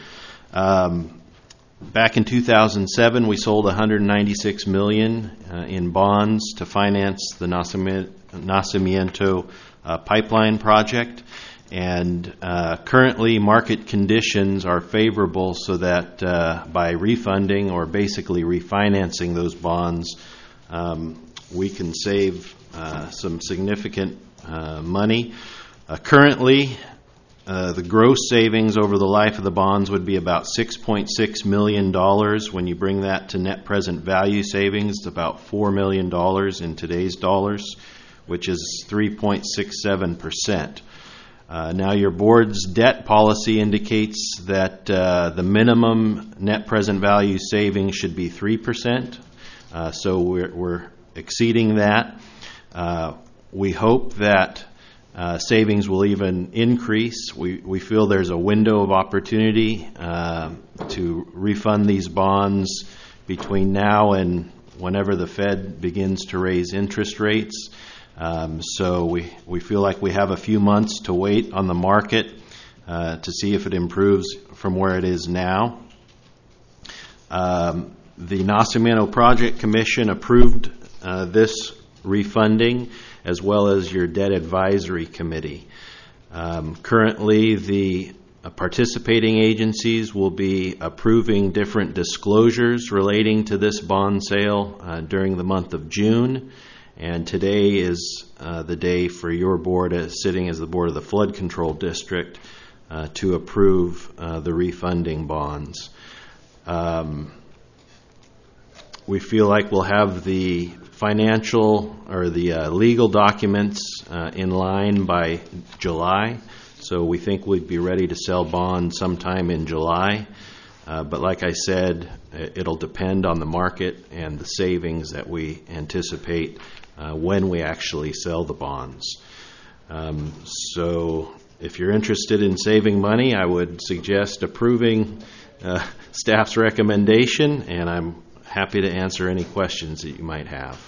Back in 2007, we sold $196 million in bonds to finance the Nacimiento pipeline project, And currently, market conditions are favorable so that by refunding or basically refinancing those bonds, we can save some significant money. Currently, the gross savings over the life of the bonds would be about $6.6 million. When you bring that to net present value savings, it's about $4 million in today's dollars, which is 3.67%. Now, your board's debt policy indicates that the minimum net present value savings should be 3%. So we're exceeding that. We hope that savings will even increase. We feel there's a window of opportunity to refund these bonds between now and whenever the Fed begins to raise interest rates. So we feel like we have a few months to wait on the market to see if it improves from where it is now. The Nacimiento Project Commission approved this refunding, as well as your debt advisory committee. Currently, the participating agencies will be approving different disclosures relating to this bond sale during the month of June. And today is the day for your board, sitting as the board of the Flood Control District, to approve the refunding bonds. We feel like we'll have the financial or the legal documents in line by July. So we think we'd be ready to sell bonds sometime in July. But like I said, it'll depend on the market and the savings that we anticipate when we actually sell the bonds. So if you're interested in saving money, I would suggest approving staff's recommendation, and I'm happy to answer any questions that you might have.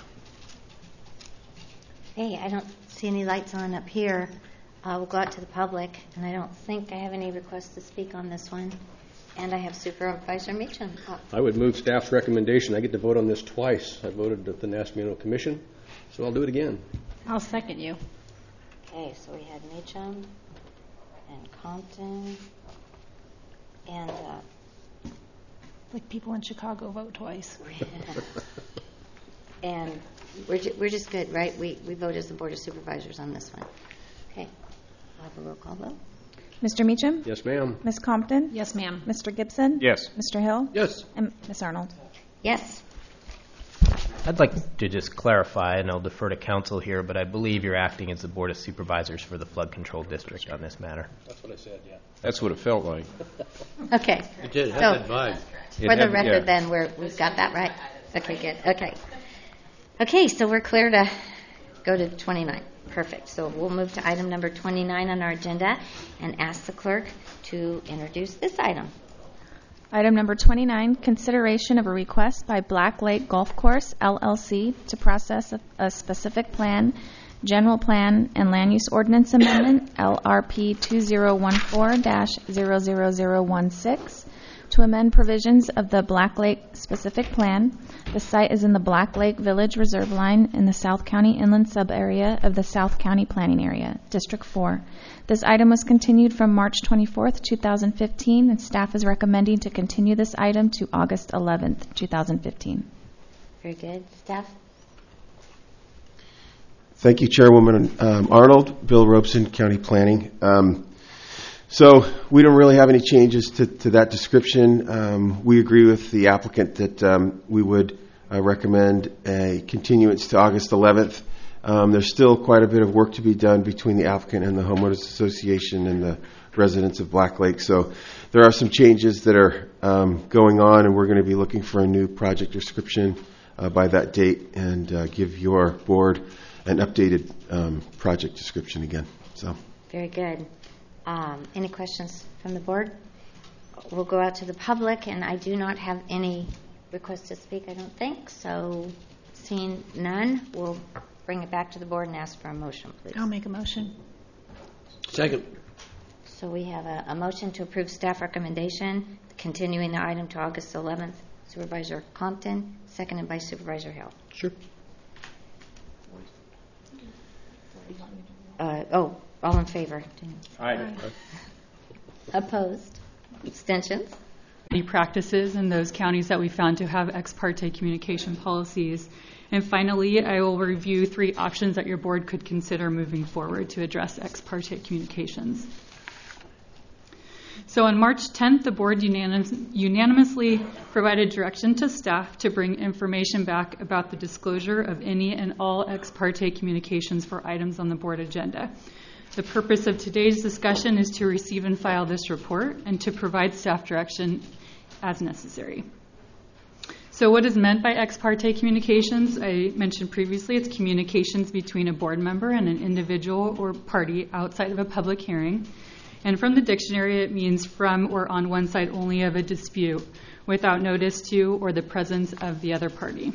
Hey, I don't see any lights on up here. We'll go out to the public, and I don't think I have any requests to speak on this one. And I have Supervisor Meacham up. I would move staff's recommendation. I get to vote on this twice. I voted at the Nacimiento Commission, so I'll do it again. I'll second you. Okay, so we had Meacham and Compton and like people in Chicago vote twice. And we're just good, right? We vote as the Board of Supervisors on this one. Okay, we'll have a roll call vote. Mr. Meacham? Yes, ma'am. Ms. Compton? Yes, ma'am. Mr. Gibson? Yes. Mr. Hill? Yes. And Ms. Arnold? Yes. I'd like to just clarify, and I'll defer to council here, but I believe you're acting as the Board of Supervisors for the Flood Control District on this matter. That's what I said, yeah. That's what it felt like. Okay. It did have that vibe. For the record, then, we've got that right? Okay, good. Okay, so we're clear to go to 29. Perfect. So we'll move to item number 29 on our agenda and ask the clerk to introduce this item. Item number 29, consideration of a request by Black Lake Golf Course, LLC, to process a specific plan, general plan, and land use ordinance amendment, LRP 2014-00016, to amend provisions of the Black Lake specific plan. The site is in the Black Lake Village Reserve Line in the South County Inland Sub-Area of the South County Planning Area, District 4. This item was continued from March 24th, 2015, and staff is recommending to continue this item to August 11th, 2015. Very good. Staff? Thank you, Chairwoman Arnold. Bill Robeson, County Planning. So we don't really have any changes to that description. We agree with the applicant that we would recommend a continuance to August 11th. There's still quite a bit of work to be done between the applicant and the Homeowners Association and the residents of Black Lake. So there are some changes that are going on, and we're going to be looking for a new project description by that date and give your board an updated project description again. So Very good. Any questions from the board? We'll go out to the public, and I do not have any requests to speak, I don't think. So seeing none, we'll bring it back to the board and ask for a motion, please. I'll make a motion. Second. So we have a motion to approve staff recommendation, continuing the item to August 11th. Supervisor Compton, seconded by Supervisor Hill. Sure. All in favor? Aye. Opposed? Abstentions? Practices in those counties that we found to have ex parte communication policies. And finally, I will review 3 options that your board could consider moving forward to address ex parte communications. So on March 10th, the board unanimously provided direction to staff to bring information back about the disclosure of any and all ex parte communications for items on the board agenda. The purpose of today's discussion is to receive and file this report and to provide staff direction as necessary. So what is meant by ex parte communications? I mentioned previously it's communications between a board member and an individual or party outside of a public hearing. And from the dictionary, it means from or on one side only of a dispute without notice to or the presence of the other party.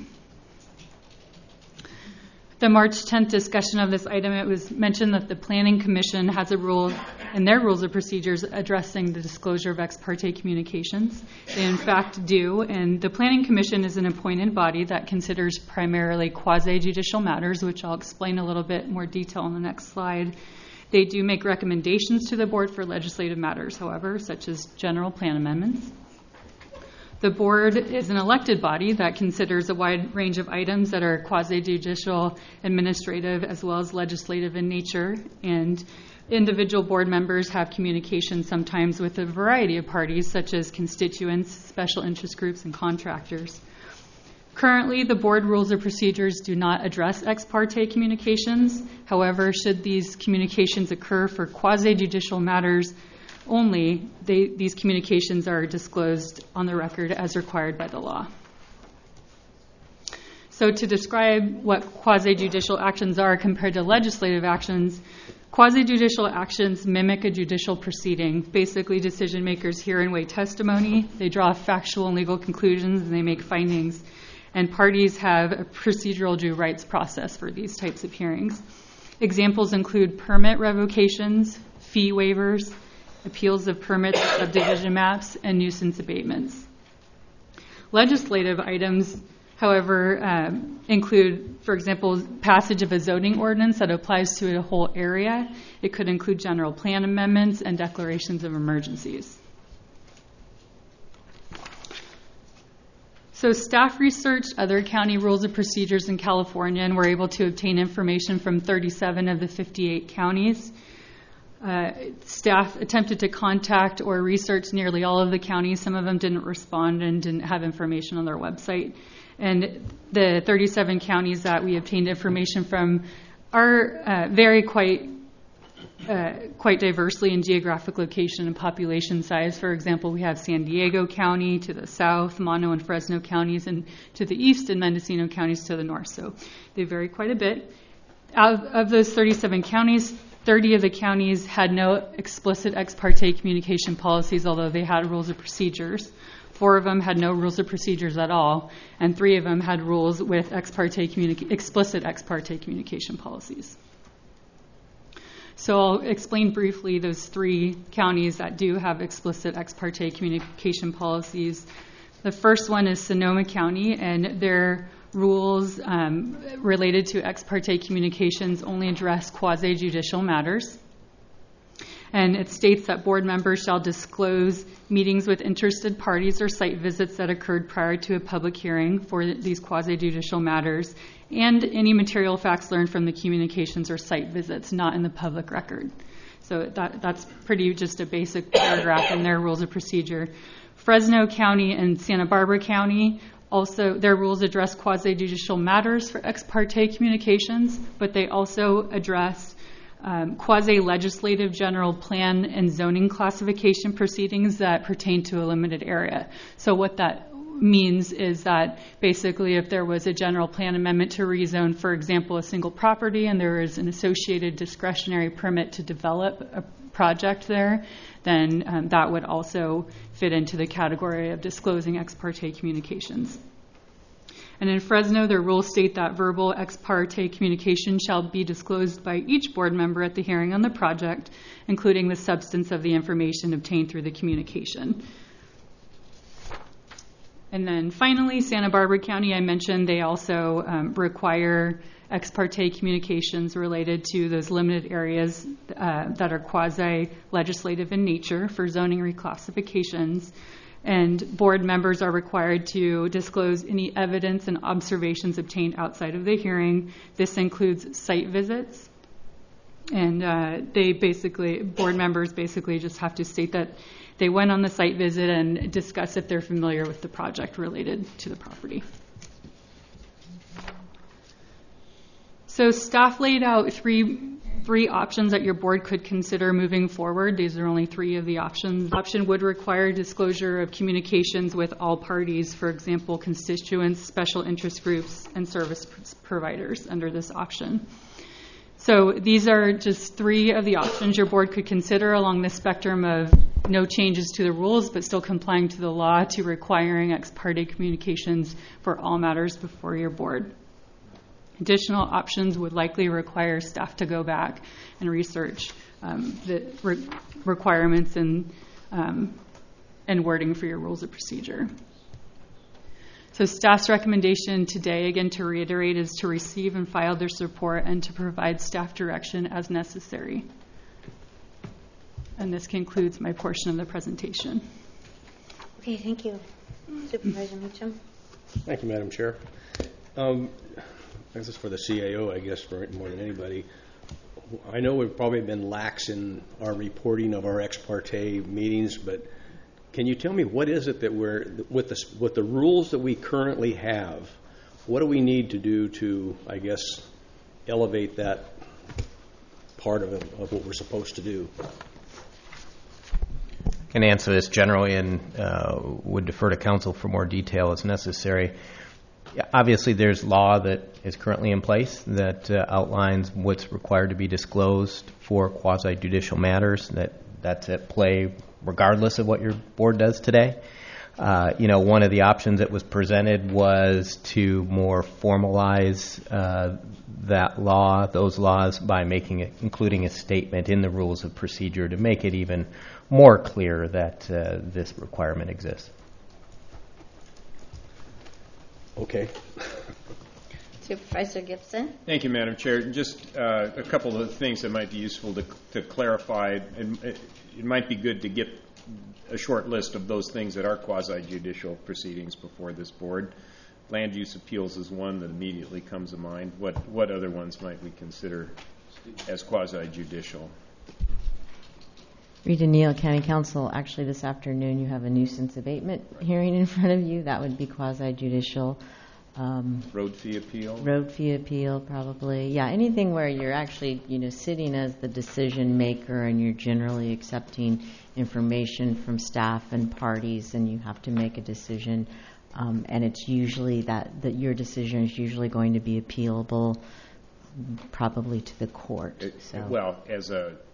The March 10th discussion of this item, it was mentioned that the Planning Commission has a rule in their rules of procedures addressing the disclosure of ex parte communications. They in fact do, and the Planning Commission is an appointed body that considers primarily quasi-judicial matters, which I'll explain a little bit more detail on the next slide. They do make recommendations to the board for legislative matters, however, such as general plan amendments. The board is an elected body that considers a wide range of items that are quasi-judicial, administrative, as well as legislative in nature. And individual board members have communication sometimes with a variety of parties, such as constituents, special interest groups, and contractors. Currently, the board rules of procedures do not address ex parte communications. However, should these communications occur for quasi-judicial matters only, these communications are disclosed on the record as required by the law. So to describe what quasi-judicial actions are compared to legislative actions, quasi-judicial actions mimic a judicial proceeding. Basically, decision makers hear and weigh testimony, they draw factual and legal conclusions, and they make findings. And parties have a procedural due rights process for these types of hearings. Examples include permit revocations, fee waivers, appeals of permits, subdivision maps, and nuisance abatements. Legislative items, however, include, for example, passage of a zoning ordinance that applies to a whole area. It could include general plan amendments and declarations of emergencies. So staff researched other county rules of procedures in California and were able to obtain information from 37 of the 58 counties. Staff attempted to contact or research nearly all of the counties. Some of them didn't respond and didn't have information on their website. And the 37 counties that we obtained information from are vary quite diversely in geographic location and population size. For example, we have San Diego County to the south, Mono and Fresno counties, and to the east, and Mendocino counties to the north. So they vary quite a bit. Out of those 37 counties, 30 of the counties had no explicit ex parte communication policies, although they had rules of procedures. 4 of them had no rules of procedures at all, and 3 of them had rules with explicit ex parte communication policies. So I'll explain briefly those 3 counties that do have explicit ex parte communication policies. The first one is Sonoma County, and their rules related to ex parte communications only address quasi-judicial matters. And it states that board members shall disclose meetings with interested parties or site visits that occurred prior to a public hearing for these quasi-judicial matters, and any material facts learned from the communications or site visits not in the public record. So that's pretty just a basic paragraph in their rules of procedure. Fresno County and Santa Barbara County, also their rules address quasi-judicial matters for ex parte communications, but they also address quasi-legislative general plan and zoning classification proceedings that pertain to a limited area. So what that means is that basically if there was a general plan amendment to rezone, for example, a single property, and there is an associated discretionary permit to develop a project there, then that would also fit into the category of disclosing ex parte communications. And in Fresno, their rules state that verbal ex parte communication shall be disclosed by each board member at the hearing on the project, including the substance of the information obtained through the communication. And then finally, Santa Barbara County, I mentioned they also require ex parte communications related to those limited areas that are quasi-legislative in nature for zoning reclassifications. And board members are required to disclose any evidence and observations obtained outside of the hearing. This includes site visits. And board members basically just have to state that they went on the site visit and discuss if they're familiar with the project related to the property. So staff laid out three options that your board could consider moving forward. These are only three of the options. The option would require disclosure of communications with all parties, for example, constituents, special interest groups, and service providers under this option. So these are just three of the options your board could consider along the spectrum of no changes to the rules, but still complying to the law, to requiring ex parte communications for all matters before your board. Additional options would likely require staff to go back and research the requirements and wording for your rules of procedure. So staff's recommendation today, again to reiterate, is to receive and file their support and to provide staff direction as necessary. And this concludes my portion of the presentation. Okay, thank you. Supervisor Meacham. Thank you, Madam Chair. This is for the CAO, I guess, for more than anybody. I know we've probably been lax in our reporting of our ex parte meetings, but can you tell me what is it that we're, with the rules that we currently have, what do we need to do to, I guess, elevate that part of what we're supposed to do? I can answer this generally and would defer to council for more detail as necessary. Obviously, there's law that is currently in place that outlines what's required to be disclosed for quasi-judicial matters. That's at play regardless of what your board does today. One of the options that was presented was to more formalize those laws by including a statement in the rules of procedure to make it even more clear that this requirement exists. Okay. Supervisor Gibson. Thank you, Madam Chair. Just a couple of things that might be useful to clarify. It might be good to get a short list of those things that are quasi-judicial proceedings before this board. Land use appeals is one that immediately comes to mind. What other ones might we consider as quasi-judicial? Rita Neal, County Council. Actually, this afternoon you have a nuisance abatement hearing in front of you. That would be quasi-judicial. Road fee appeal? Road fee appeal, probably. Yeah, anything where you're actually, sitting as the decision maker and you're generally accepting information from staff and parties, and you have to make a decision. And it's usually that your decision is usually going to be appealable, probably to the court. Well, as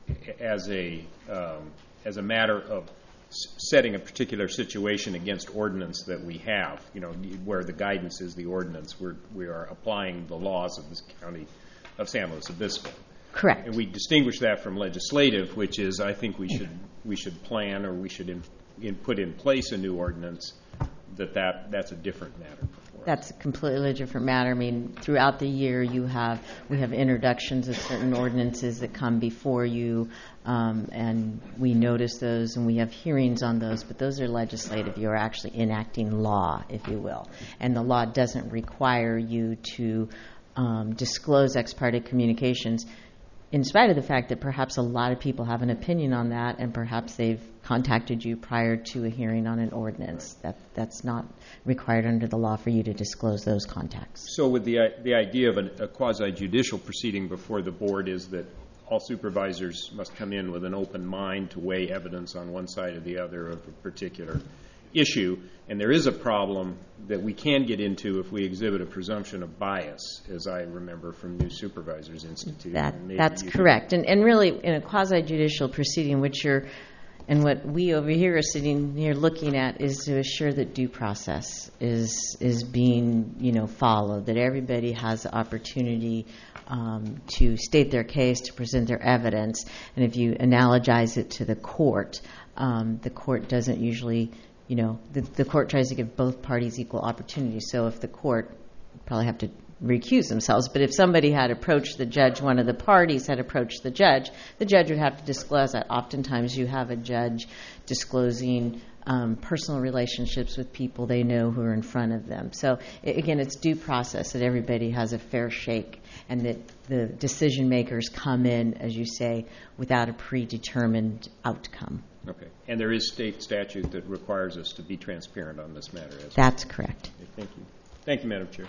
a matter of setting a particular situation against ordinance that we have, where the guidance is the ordinance, we are applying the laws of this county of San Luis Obispo. Correct. And we distinguish that from legislative, which is I think we should plan or we should put in place a new ordinance. That's a different matter. That's a completely different matter. I mean, throughout the year we have introductions of certain ordinances that come before you, and we notice those and we have hearings on those, but those are legislative. You're actually enacting law, if you will. And the law doesn't require you to disclose ex parte communications, in spite of the fact that perhaps a lot of people have an opinion on that, and perhaps they've contacted you prior to a hearing on an ordinance. That's not required under the law for you to disclose those contacts. So with the idea of a quasi-judicial proceeding before the board is that all supervisors must come in with an open mind to weigh evidence on one side or the other of a particular issue, and there is a problem that we can get into if we exhibit a presumption of bias, as I remember from New Supervisors Institute. That's correct. And really, in a quasi-judicial proceeding, and what we over here are sitting here looking at is to assure that due process is being followed, that everybody has the opportunity to state their case, to present their evidence. And if you analogize it to the court doesn't usually the court tries to give both parties equal opportunity. So if the court probably have to recuse themselves, but if somebody had approached the judge, one of the parties had approached the judge would have to disclose that. Oftentimes you have a judge disclosing personal relationships with people they know who are in front of them. So again, it's due process that everybody has a fair shake and that the decision makers come in, as you say, without a predetermined outcome. Okay. And there is state statute that requires us to be transparent on this matter. That's correct. Okay, thank you. Thank you, Madam Chair.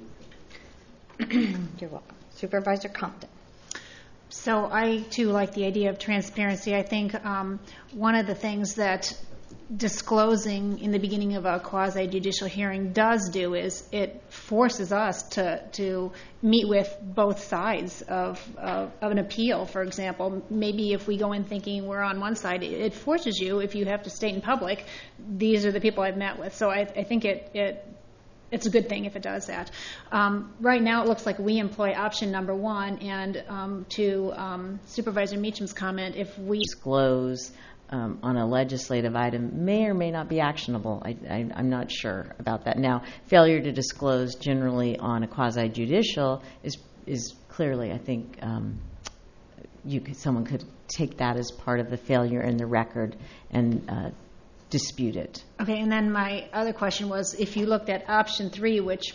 You're welcome. Supervisor Compton. So I, too, like the idea of transparency. I think one of the things that disclosing in the beginning of a quasi-judicial hearing does do is it forces us to meet with both sides of an appeal, for example. Maybe if we go in thinking we're on one side, it forces you, if you have to state in public, these are the people I've met with. So I think it's a good thing if it does that. Right now it looks like we employ option number one, and to Supervisor Meacham's comment, if we disclose on a legislative item may or may not be actionable. I'm not sure about that. Now, failure to disclose generally on a quasi-judicial is clearly, I think, someone could take that as part of the failure in the record and dispute it. Okay, and then my other question was, if you looked at option 3, which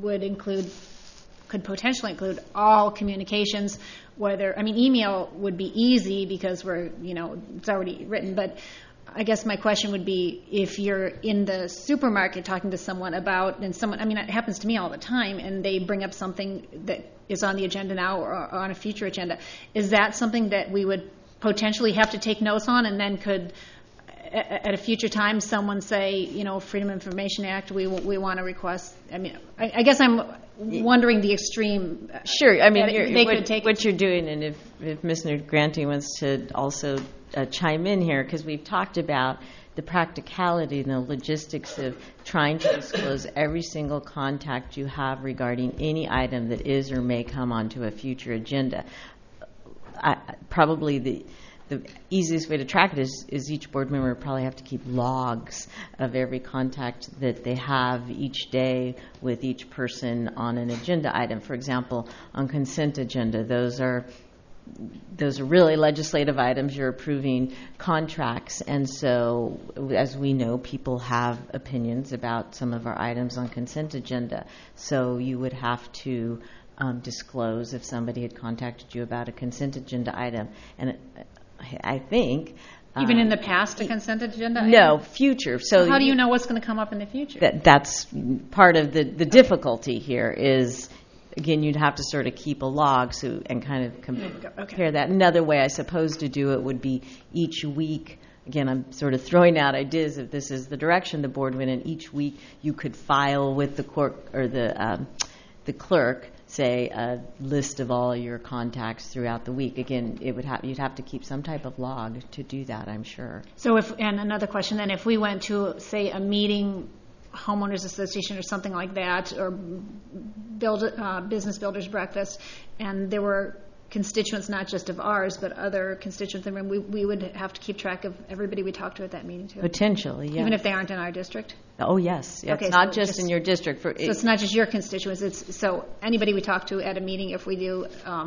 could potentially include all communications, email would be easy because it's already written, but I guess my question would be, if you're in the supermarket talking to someone it happens to me all the time, and they bring up something that is on the agenda now or on a future agenda, is that something that we would potentially have to take notes on, and then could at a future time someone say, Freedom of Information Act, we want to request? I guess I'm wondering the extreme. Sure. What you're doing, and if Ms. Negranti wants to also chime in here, because we've talked about the practicality and the logistics of trying to disclose every single contact you have regarding any item that is or may come onto a future agenda. Probably the easiest way to track it is each board member would probably have to keep logs of every contact that they have each day with each person on an agenda item. For example, on consent agenda, those are really legislative items. You're approving contracts, and so as we know, people have opinions about some of our items on consent agenda. So you would have to disclose if somebody had contacted you about a consent agenda item. And I think even in the past, a consent agenda? No, future. So how do you know what's going to come up in the future? That's part of the difficulty here is, again, you'd have to sort of keep a log and kind of compare that. Another way, I suppose, to do it would be each week. Again, I'm sort of throwing out ideas if this is the direction the board went in. Each week you could file with the court or the clerk, say, a list of all your contacts throughout the week. Again, you'd have to keep some type of log to do that, I'm sure. So and another question then, if we went to, say, a meeting, homeowners association or something like that, or business builders breakfast, and there were constituents not just of ours but other constituents in the room, we would have to keep track of everybody we talked to at that meeting too? Potentially, yes. Even if they aren't in our district? Oh, yes. Okay, it's not just in your district. So it's not just your constituents. So anybody we talk to at a meeting, if we do,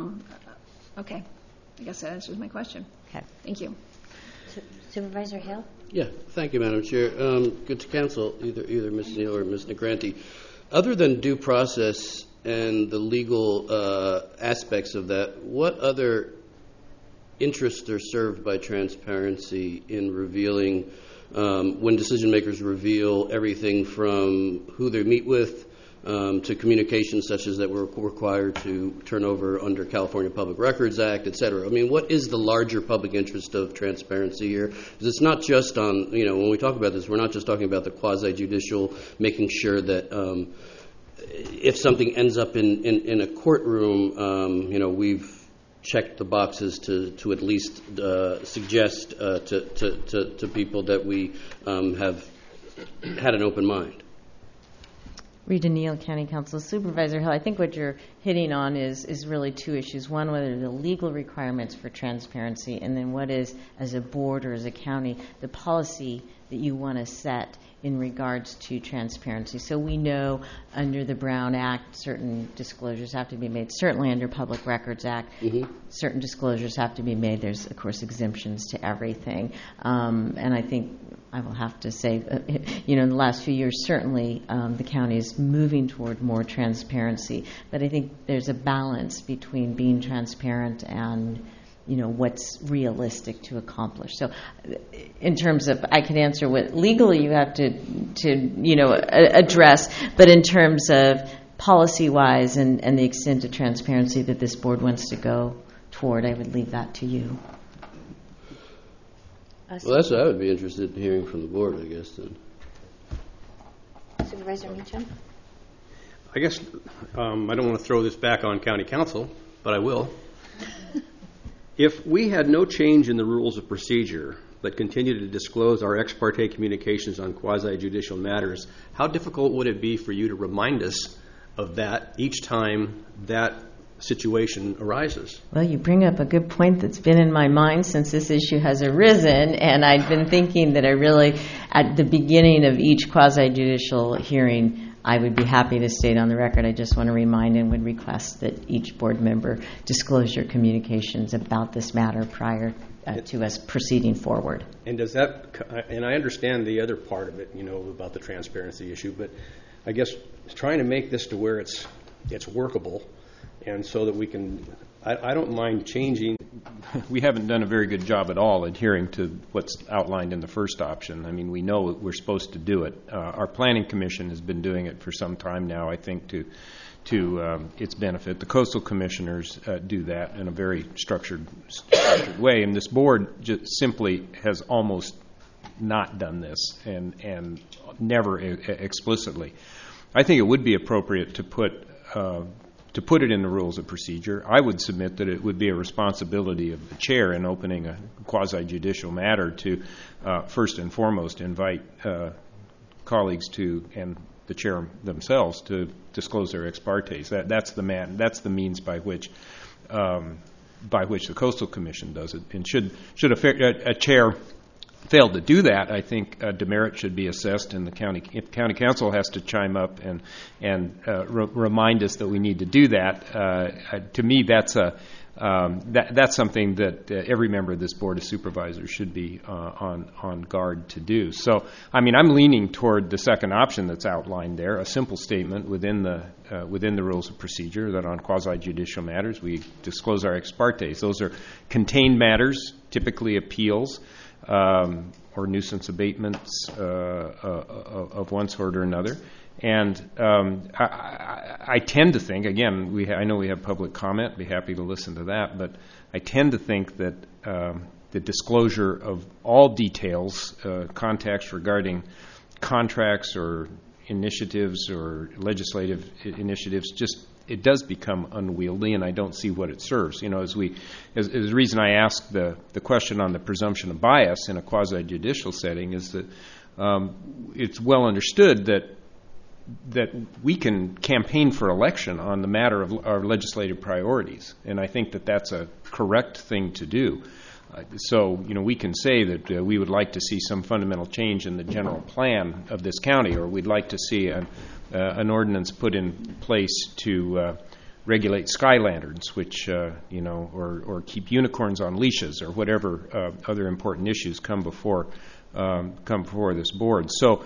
okay. I guess that answers my question. Okay. Thank you. Supervisor Hill? Yeah, thank you, Madam Chair. Good to counsel, either Ms. Neal or Ms. Negranti. Other than due process and the legal aspects of that, what other interests are served by transparency in revealing, when decision makers reveal everything from who they meet with to communications such as that we're required to turn over under California Public Records Act, et cetera? What is the larger public interest of transparency here? Because it's not just on, when we talk about this, we're not just talking about the quasi-judicial, making sure that if something ends up in a courtroom, we've checked the boxes to at least suggest to people that we have had an open mind. Rita Neal, County Council. Supervisor Hill, I think what you're hitting on is really two issues. One, whether the legal requirements for transparency, and then what is, as a board or as a county, the policy that you want to set in regards to transparency. So we know under the Brown Act certain disclosures have to be made. Certainly under Public Records Act, certain disclosures have to be made. There's, of course, exemptions to everything. And I think I will have to say, in the last few years, certainly the county is moving toward more transparency. But I think there's a balance between being transparent and what's realistic to accomplish. So in terms of, I can answer what legally you have to address, but in terms of policy-wise and the extent of transparency that this board wants to go toward, I would leave that to you. Well, that's what I would be interested in hearing from the board, I guess, then. Supervisor Meacham? I guess I don't want to throw this back on County Council, but I will. If we had no change in the rules of procedure but continued to disclose our ex parte communications on quasi-judicial matters, how difficult would it be for you to remind us of that each time that situation arises? Well, you bring up a good point that's been in my mind since this issue has arisen, and I've been thinking that at the beginning of each quasi-judicial hearing, I would be happy to state on the record, I just want to remind and would request that each board member disclose your communications about this matter prior to us proceeding forward. And does that, and I understand the other part of it, about the transparency issue, but I guess trying to make this to where it's workable, and so that we can, I don't mind changing. We haven't done a very good job at all adhering to what's outlined in the first option. I mean, we know we're supposed to do it. Our Planning Commission has been doing it for some time now, I think, to its benefit. The Coastal Commissioners do that in a very structured way, and this board just simply has almost not done this, and never explicitly. I think it would be appropriate to put it in the rules of procedure. I would submit that it would be a responsibility of the chair in opening a quasi-judicial matter to first and foremost invite colleagues to, and the chair themselves, to disclose their ex partes. That's the means by which the Coastal Commission does it. And should a chair fail to do that, I think demerit should be assessed, and if the county council has to chime up and remind us that we need to do that. To me, that's something that every member of this board of supervisors should be on guard to do. So, I mean, I'm leaning toward the second option that's outlined there, a simple statement within the rules of procedure that on quasi-judicial matters we disclose our ex partes. Those are contained matters, typically appeals, or nuisance abatements of one sort or another. And I tend to think, again, I know we have public comment, be happy to listen to that, but I tend to think that the disclosure of all details, context regarding contracts or initiatives or legislative initiatives, it does become unwieldy, and I don't see what it serves. As the reason I asked the question on the presumption of bias in a quasi-judicial setting is that it's well understood that we can campaign for election on the matter of our legislative priorities, and I think that that's a correct thing to do. So, we can say that we would like to see some fundamental change in the general plan of this county, or we'd like to see an ordinance put in place to regulate sky lanterns, which, or keep unicorns on leashes, or whatever other important issues come before this board. So,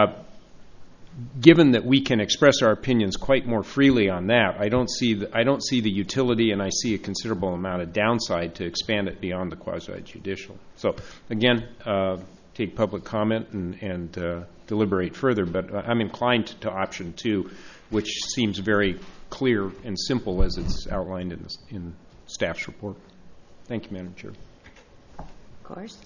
given that we can express our opinions quite more freely on that, I don't see the utility, and I see a considerable amount of downside to expand it beyond the quasi-judicial. So, again, take public comment and deliberate further, but I'm inclined to option 2, which seems very clear and simple as it's outlined in staff's report. Thank you, Madam Chair. Of course.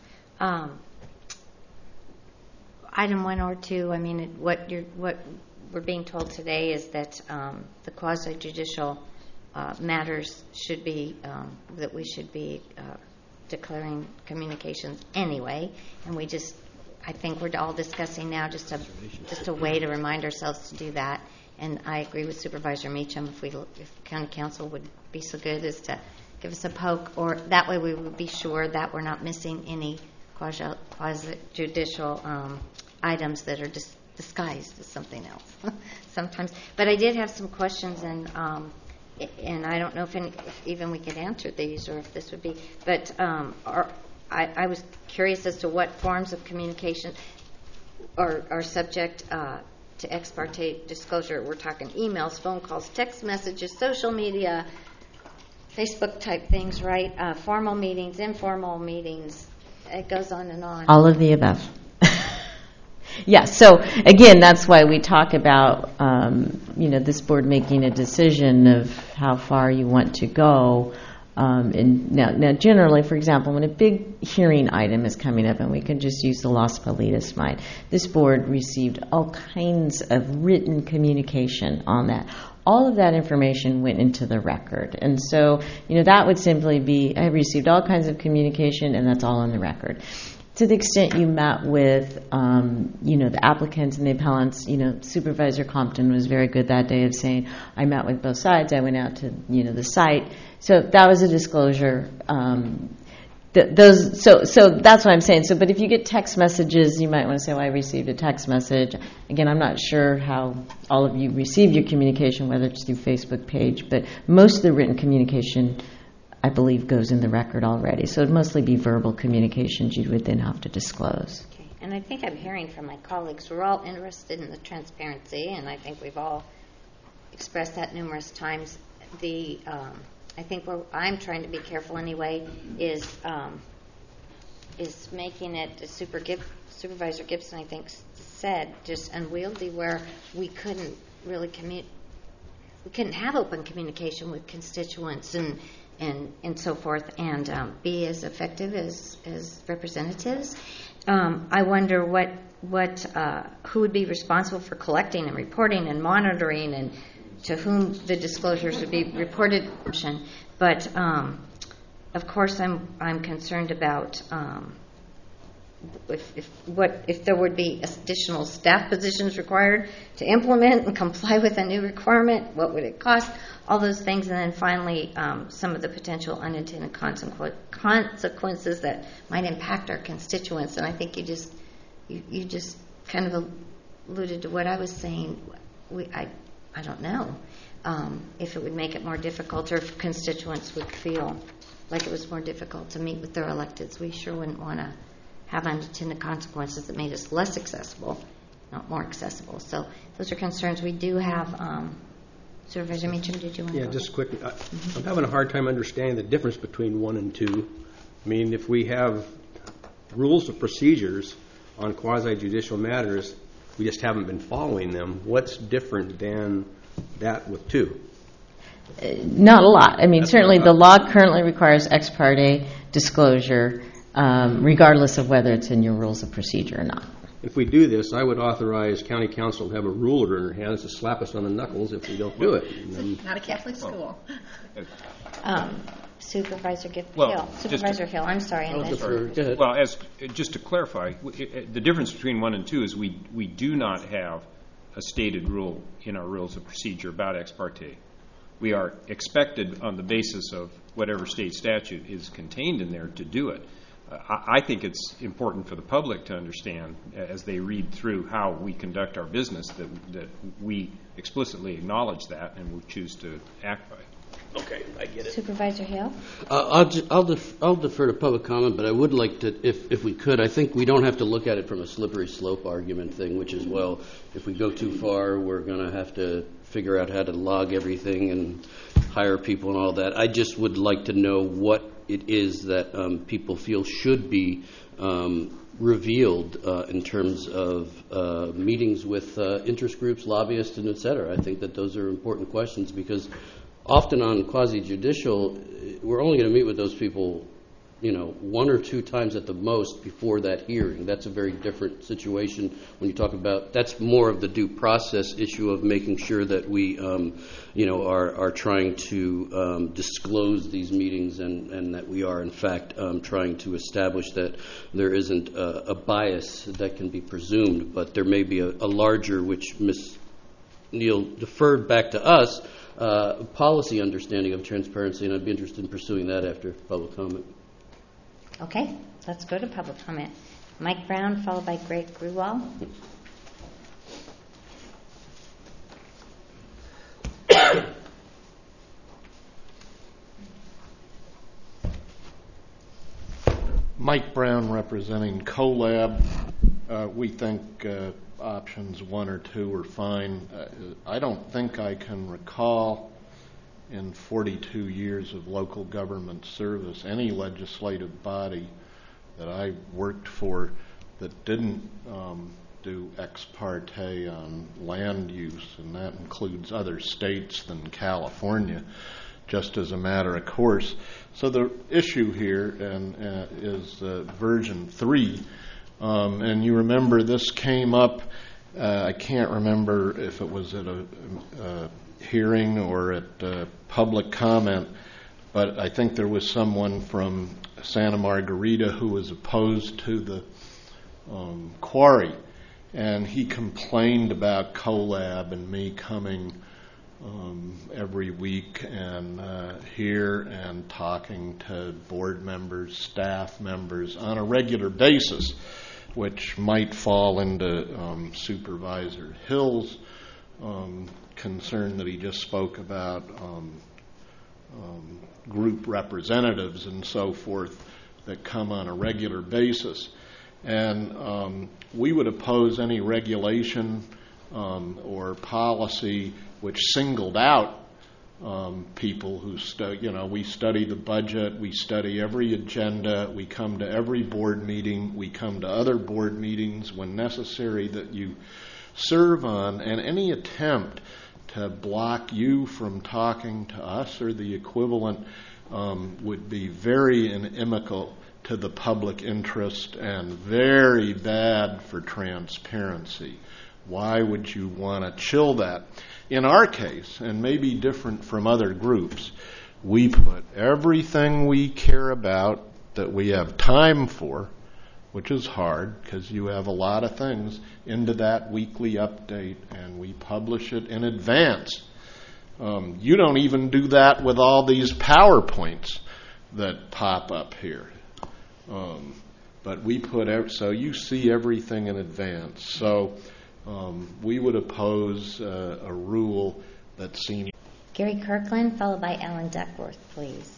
Item 1 or 2, I mean, what we're being told today is that the quasi-judicial matters should be, that we should be declaring communications anyway, and I think we're all discussing now just a way to remind ourselves to do that. And I agree with Supervisor Meacham, if County Council would be so good as to give us a poke, or that way we would be sure that we're not missing any quasi-judicial items that are disguised as something else sometimes. But I did have some questions, and I don't know if even we could answer these or if this would be, but I was curious as to what forms of communication are subject to ex parte disclosure. We're talking emails, phone calls, text messages, social media, Facebook type things, right? Formal meetings, informal meetings. It goes on and on. All of the above. Yeah, so again, that's why we talk about this board making a decision of how far you want to go. And now, generally, for example, when a big hearing item is coming up, and we can just use the Las Palitas mine, this board received all kinds of written communication on that. All of that information went into the record. And so, that would simply be, I received all kinds of communication, and that's all on the record. To the extent you met with, the applicants and the appellants, Supervisor Compton was very good that day of saying, I met with both sides, I went out to, the site. So that was a disclosure. So that's what I'm saying. So, but if you get text messages, you might want to say, well, I received a text message. Again, I'm not sure how all of you received your communication, whether it's through Facebook page, but most of the written communication, I believe, goes in the record already. So it'd mostly be verbal communications you would then have to disclose. Okay. And I think I'm hearing from my colleagues, we're all interested in the transparency, and I think we've all expressed that numerous times. I think where I'm trying to be careful anyway is making it, as Supervisor Gibson, I think, said, just unwieldy, where we couldn't really we couldn't have open communication with constituents and so forth, and be as effective as representatives. I wonder who would be responsible for collecting and reporting and monitoring, and to whom the disclosures would be reported. But of course, I'm concerned about if there would be additional staff positions required to implement and comply with a new requirement. What would it cost? All those things, and then finally, some of the potential unintended consequences that might impact our constituents. And I think you just kind of alluded to what I was saying. I don't know if it would make it more difficult, or if constituents would feel like it was more difficult to meet with their electeds. We sure wouldn't want to have unintended consequences that made us less accessible, not more accessible. So those are concerns we do have. Supervisor Meacham, did you want to go? Yeah, just quickly. I'm having a hard time understanding the difference between 1 and 2. I mean, if we have rules of procedures on quasi-judicial matters, we just haven't been following them. What's different than that with 2? Not a lot. I mean, certainly the law currently requires ex parte disclosure, regardless of whether it's in your rules of procedure or not. If we do this, I would authorize county council to have a ruler in her hands to slap us on the knuckles if we don't do it. Not a Catholic school. Supervisor Hill. Supervisor Hill, I'm sorry. Well, just to clarify, the difference between 1 and 2 is we do not have a stated rule in our rules of procedure about ex parte. We are expected, on the basis of whatever state statute is contained in there, to do it. I think it's important for the public to understand, as they read through how we conduct our business, that we explicitly acknowledge that and we choose to act by it. Okay, I get it. Supervisor Hill? I'll defer to public comment, but I would like to, if we could, I think we don't have to look at it from a slippery slope argument thing, which is, well, if we go too far, we're going to have to figure out how to log everything and hire people and all that. I just would like to know what it is that people feel should be revealed in terms of meetings with interest groups, lobbyists, and et cetera. I think that those are important questions, because often on quasi-judicial, we're only going to meet with those people, 1 or 2 times at the most before that hearing. That's a very different situation when you talk about, that's more of the due process issue of making sure that we, are trying to disclose these meetings and that we are, in fact, trying to establish that there isn't a bias that can be presumed, but there may be a larger, which Ms. Neal deferred back to us, policy understanding of transparency, and I'd be interested in pursuing that after public comment. Okay, let's go to public comment. Mike Brown, followed by Greg Grewal. Mike Brown representing CoLab. We think options 1 or 2 are fine. I don't think I can recall in 42 years of local government service any legislative body that I worked for that didn't do ex parte on land use, and that includes other states than California, just as a matter of course. So the issue here is version 3, and you remember this came up, I can't remember if it was at a hearing or at public comment, but I think there was someone from Santa Margarita who was opposed to the quarry, and he complained about CoLab and me coming every week and here and talking to board members, staff members on a regular basis, which might fall into Supervisor Hill's concern that he just spoke about group representatives and so forth that come on a regular basis. And we would oppose any regulation or policy which singled out people who we study the budget, we study every agenda, we come to every board meeting, we come to other board meetings when necessary that you serve on, and any attempt to block you from talking to us or the equivalent would be very inimical to the public interest and very bad for transparency. Why would you want to chill that? In our case, and maybe different from other groups, we put everything we care about that we have time for, which is hard because you have a lot of things, into that weekly update, and we publish it in advance. You don't even do that with all these PowerPoints that pop up here. But we put so you see everything in advance. So we would oppose a rule that senior. Gary Kirkland, followed by Alan Duckworth, please.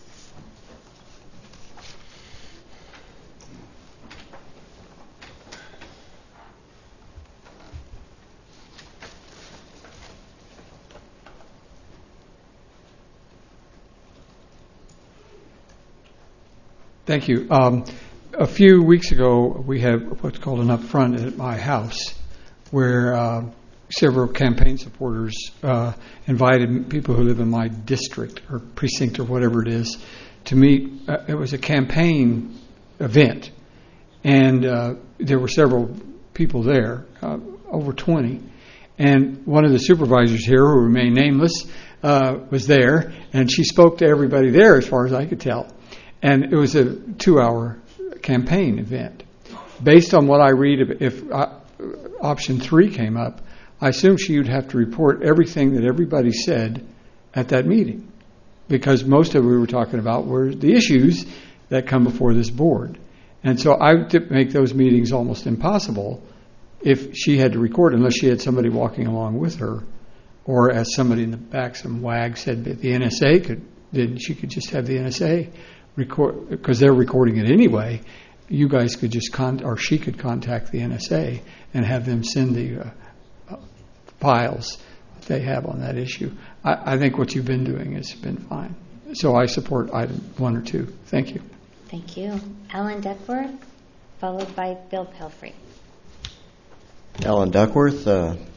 Thank you. A few weeks ago, we had what's called an upfront at my house, where several campaign supporters invited people who live in my district or precinct or whatever it is to meet. It was a campaign event, and there were several people there, over 20. And one of the supervisors here, who remain nameless, was there, and she spoke to everybody there as far as I could tell. And it was a 2-hour campaign event. Based on what I read, if option 3 came up, I assume she would have to report everything that everybody said at that meeting, because most of what we were talking about were the issues that come before this board. And so I would make those meetings almost impossible if she had to record, unless she had somebody walking along with her, or as somebody in the back, some wag said that the NSA she could just have the NSA record, because they're recording it anyway. You guys could just or she could contact the NSA and have them send the files that they have on that issue. I think what you've been doing has been fine. So I support item 1 or 2. Thank you. Thank you. Alan Duckworth, followed by Bill Pelfrey. Alan Duckworth.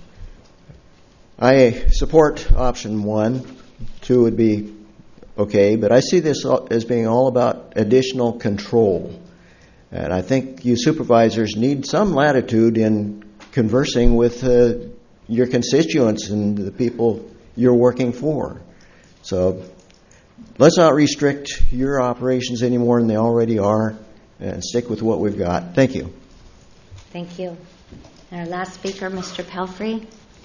I support option 1. 2 would be okay, but I see this as being all about additional control. And I think you supervisors need some latitude in conversing with your constituents and the people you're working for. So let's not restrict your operations any more than they already are, and stick with what we've got. Thank you. Thank you. And our last speaker, Mr. Pelfrey.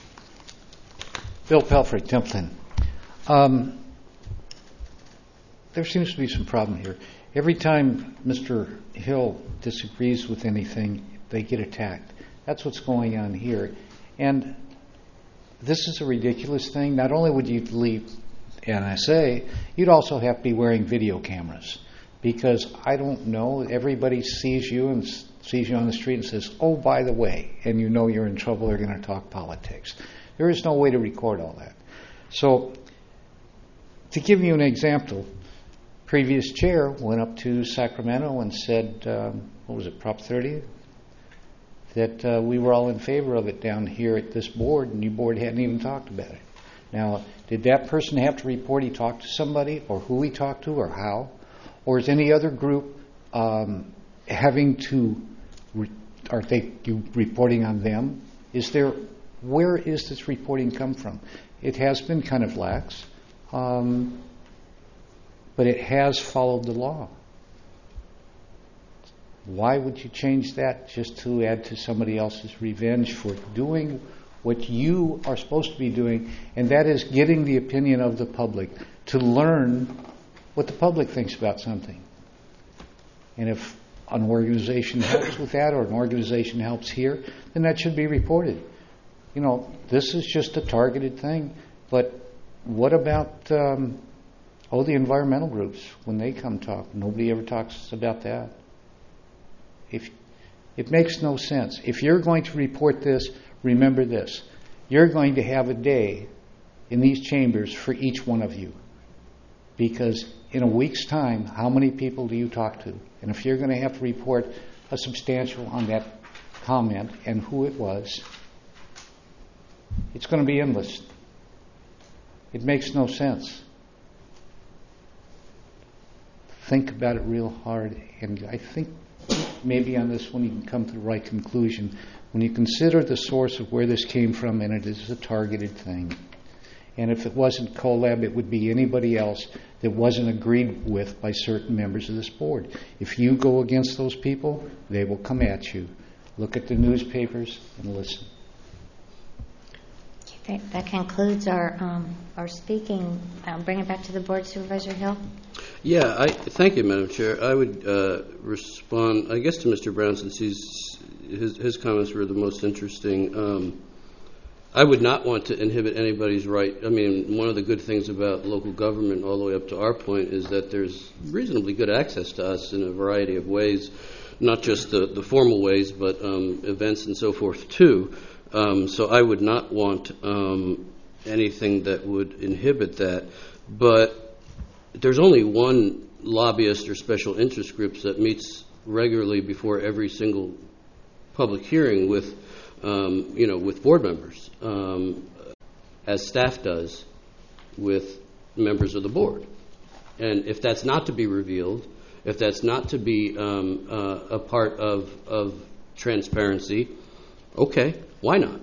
Bill Pelfrey, Templeton. There seems to be some problem here. Every time Mr. Hill disagrees with anything, they get attacked. That's what's going on here. And this is a ridiculous thing. Not only would you leave NSA, you'd also have to be wearing video cameras. Because I don't know, everybody sees you on the street and says, oh, by the way, and you know you're in trouble, they're going to talk politics. There is no way to record all that. So, to give you an example, previous chair went up to Sacramento and said, what was it, Prop 30? That we were all in favor of it down here at this board, and your board hadn't even talked about it. Now, did that person have to report he talked to somebody, or who he talked to, or how? Or is any other group having to, are they reporting on them? Where is this reporting come from? It has been kind of lax, but it has followed the law. Why would you change that just to add to somebody else's revenge for doing what you are supposed to be doing, and that is getting the opinion of the public to learn what the public thinks about something. And if an organization helps with that, or an organization helps here, then that should be reported. You know, this is just a targeted thing, but what about the environmental groups when they come talk? Nobody ever talks about that. It makes no sense. If you're going to report this, remember this. You're going to have a day in these chambers for each one of you. Because in a week's time, how many people do you talk to? And if you're going to have to report a substantial on that comment and who it was, it's going to be endless. It makes no sense. Think about it real hard, and I think maybe on this one you can come to the right conclusion. When you consider the source of where this came from, and it is a targeted thing. And if it wasn't CoLab, it would be anybody else that wasn't agreed with by certain members of this board. If you go against those people, they will come at you. Look at the newspapers and listen. Okay, that concludes our speaking. Bring it back to the board, Supervisor Hill. Yeah, thank you, Madam Chair. I would respond, I guess, to Mr. Brown, since his comments were the most interesting. I would not want to inhibit anybody's right. I mean, one of the good things about local government, all the way up to our point, is that there's reasonably good access to us in a variety of ways, not just the formal ways, but events and so forth, too. So I would not want anything that would inhibit that. But there's only one lobbyist or special interest group that meets regularly before every single public hearing with board members, as staff does with members of the board. And if that's not to be revealed, if that's not to be a part of transparency, okay, why not?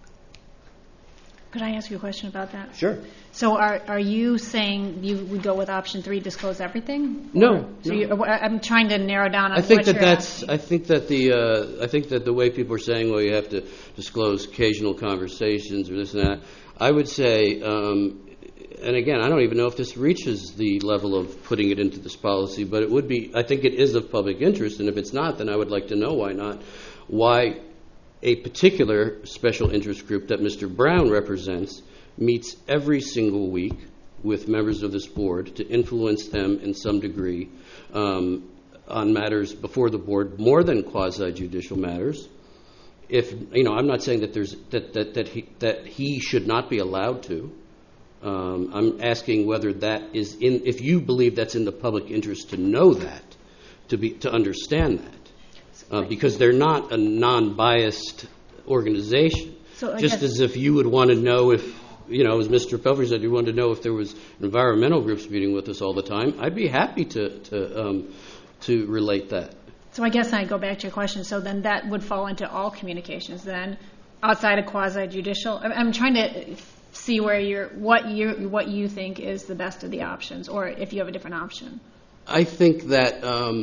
Could I ask you a question about that? Sure. So are you saying you would go with option 3, disclose everything? No. So I'm trying to narrow down on I think what you're asking. I think that the way people are saying, well, you have to disclose occasional conversations or this and that. I would say, and again, I don't even know if this reaches the level of putting it into this policy, but it would be. I think it is of public interest, and if it's not, then I would like to know why not. Why a particular special interest group that Mr. Brown represents meets every single week with members of this board to influence them in some degree on matters before the board, more than quasi-judicial matters. If I'm not saying that he should not be allowed to. I'm asking whether that is if you believe that's in the public interest to know that, to understand that. Because they're not a non-biased organization. So just as if you would want to know if, as Mr. Pelfrey said, you wanted to know if there was environmental groups meeting with us all the time, I'd be happy to relate that. So I guess I go back to your question. So then that would fall into all communications then, outside of quasi-judicial. I'm trying to see what you think is the best of the options, or if you have a different option. I think that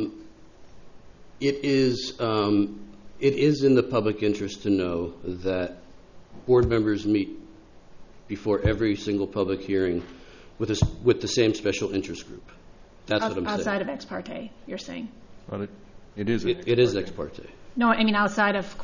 it is in the public interest to know that board members meet before every single public hearing with the same special interest group. That's what I'm saying. Outside of ex parte, you're saying? Well, it is. It is ex parte. No, I mean outside of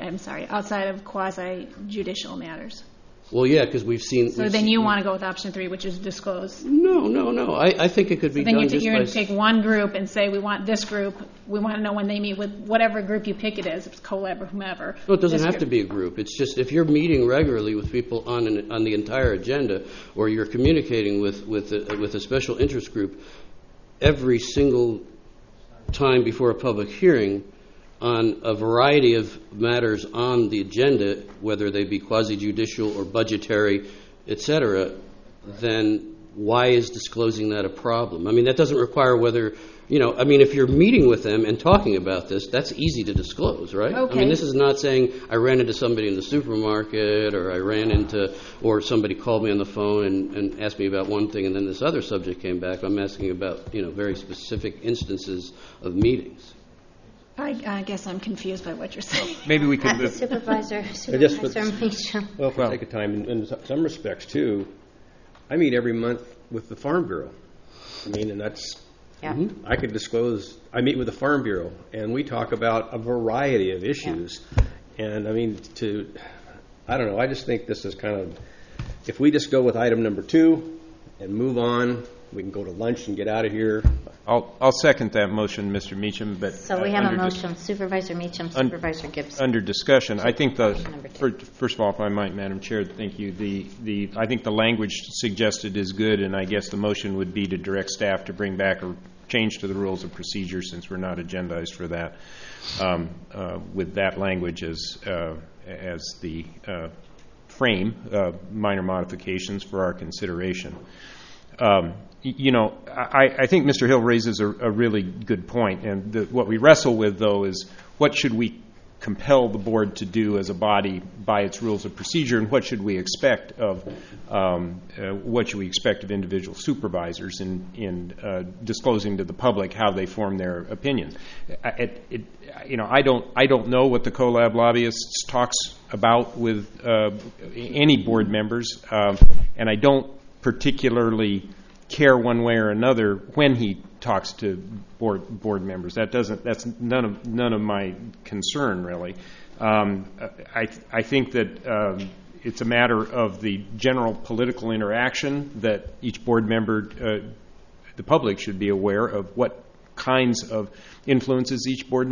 quasi judicial matters. Well, yeah, because we've seen. So then you want to go with option 3, which is disclose. No. I think it could be then done you're going to just take one group and say we want this group. We want to know when they meet with whatever group you pick it is, if it's CoLab or whomever. No, it doesn't have to be a group. It's just if you're meeting regularly with people on the entire agenda, or you're communicating with a special interest group every single time before a public hearing on a variety of matters on the agenda, whether they be quasi-judicial or budgetary, et cetera, then why is disclosing that a problem? I mean, that doesn't require whether, if you're meeting with them and talking about this, that's easy to disclose, right? Okay. I mean, this is not saying I ran into somebody in the supermarket or somebody called me on the phone and asked me about one thing and then this other subject came back. I'm asking about, very specific instances of meetings. I guess I'm confused by what you're saying. Maybe we could... Supervisor Meacham. Well, for the sake of time, in some respects, too, I meet every month with the Farm Bureau. I mean, and that's... Yeah. I could disclose, I meet with the Farm Bureau, and we talk about a variety of issues. Yeah. And, I mean, I don't know, I just think this is kind of... If we just go with item number 2 and move on, we can go to lunch and get out of here. I'll second that motion, Mr. Meacham. But so we have a motion, Supervisor Meacham, Supervisor Gibson. Under discussion, I think first of all, if I might, Madam Chair, thank you. I think the language suggested is good, and I guess the motion would be to direct staff to bring back a change to the rules of procedure since we're not agendized for that, with that language as the frame, minor modifications for our consideration. I think Mr. Hill raises a really good point, and what we wrestle with, though, is what should we compel the board to do as a body by its rules of procedure, and what should we expect of individual supervisors in disclosing to the public how they form their opinions. I don't know what the CoLab lobbyists talks about with any board members, and I don't particularly care one way or another when he talks to board members. That's none of my concern, really. I think that it's a matter of the general political interaction that each board member, the public, should be aware of what kinds of influences each board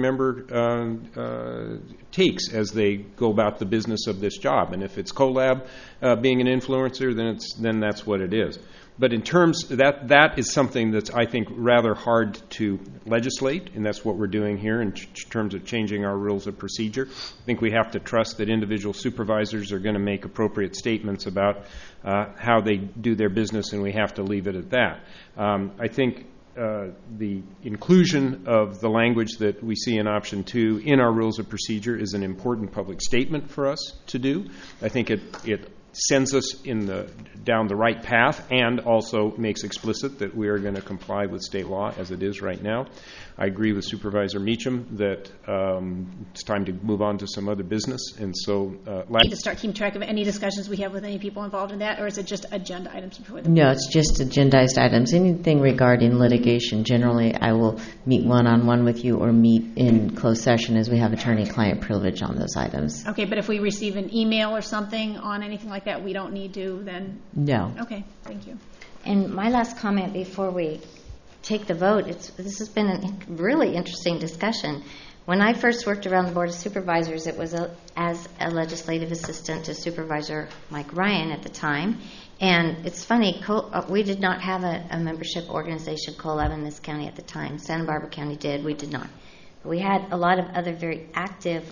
member takes as they go about the business of this job. And if it's CoLab being an influencer, then that's what it is. But in terms that is something that's, I think, rather hard to legislate, and that's what we're doing here in terms of changing our rules of procedure. I think we have to trust that individual supervisors are going to make appropriate statements about how they do their business, and we have to leave it at that. I think the inclusion of the language that we see in option 2 in our rules of procedure is an important public statement for us to do. I think it sends us down the right path and also makes explicit that we are going to comply with state law as it is right now. I agree with Supervisor Meacham that it's time to move on to some other business. And so, need to start keeping track of any discussions we have with any people involved in that, or is it just agenda items before the No, it's just agendized items. Anything regarding litigation, generally I will meet one-on-one with you or meet in closed session as we have attorney-client privilege on those items. Okay, but if we receive an email or something on anything like that, we don't need to then? No. Okay, thank you. And my last comment before we take the vote, this has been a really interesting discussion. When I first worked around the Board of Supervisors, it was as a legislative assistant to Supervisor Mike Ryan at the time. And it's funny, we did not have a membership organization, CoLab, in this county at the time. Santa Barbara County did. We did not. But we had a lot of other very active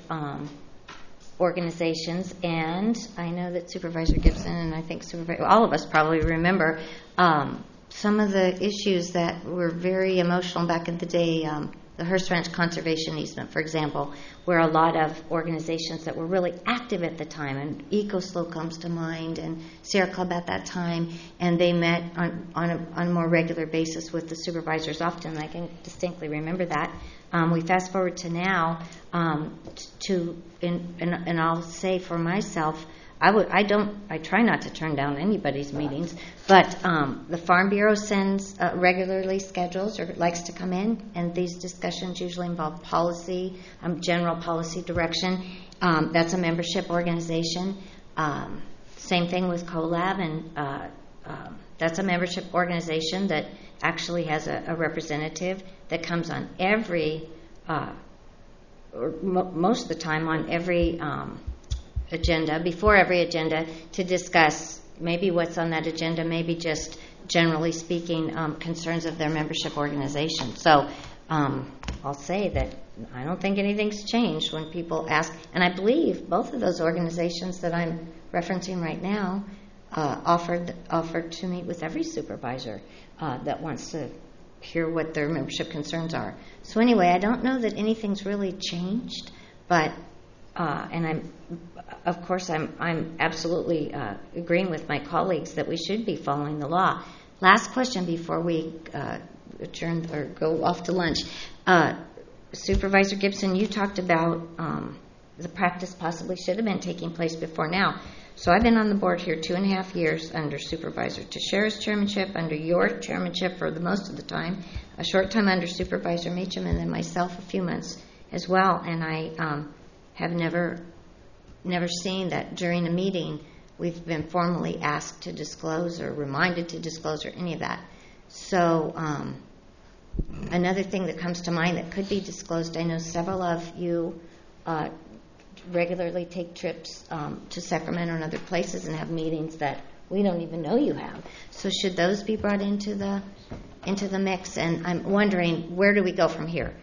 organizations, and I know that Supervisor Gibson and I think all of us probably remember some of the issues that were very emotional back in the day. The Hearst Ranch Conservation Easement, for example, where a lot of organizations that were really active at the time, and EcoSlow comes to mind, and Sierra Club at that time, and they met on a more regular basis with the supervisors often. I can distinctly remember that. We fast forward to now, and I'll say for myself, I try not to turn down anybody's meetings, but the Farm Bureau sends regularly schedules or likes to come in, and these discussions usually involve policy, general policy direction. That's a membership organization. Same thing with CoLab, and that's a membership organization that actually has a representative that comes on every, or most of the time on every agenda, before every agenda, to discuss maybe what's on that agenda, maybe just generally speaking concerns of their membership organization. So I'll say that I don't think anything's changed when people ask, and I believe both of those organizations that I'm referencing right now offered to meet with every supervisor that wants to hear what their membership concerns are. So anyway, I don't know that anything's really changed, but and I'm absolutely agreeing with my colleagues that we should be following the law. Last question before we adjourn or go off to lunch. Supervisor Gibson, you talked about the practice possibly should have been taking place before now. So I've been on the board here 2.5 years under Supervisor Teixeira's chairmanship, under your chairmanship for the most of the time, a short time under Supervisor Meacham, and then myself a few months as well. And I have never seen that during a meeting we've been formally asked to disclose or reminded to disclose or any of that. So another thing that comes to mind that could be disclosed, I know several of you regularly take trips to Sacramento and other places and have meetings that we don't even know you have. So should those be brought into the mix? And I'm wondering, where do we go from here?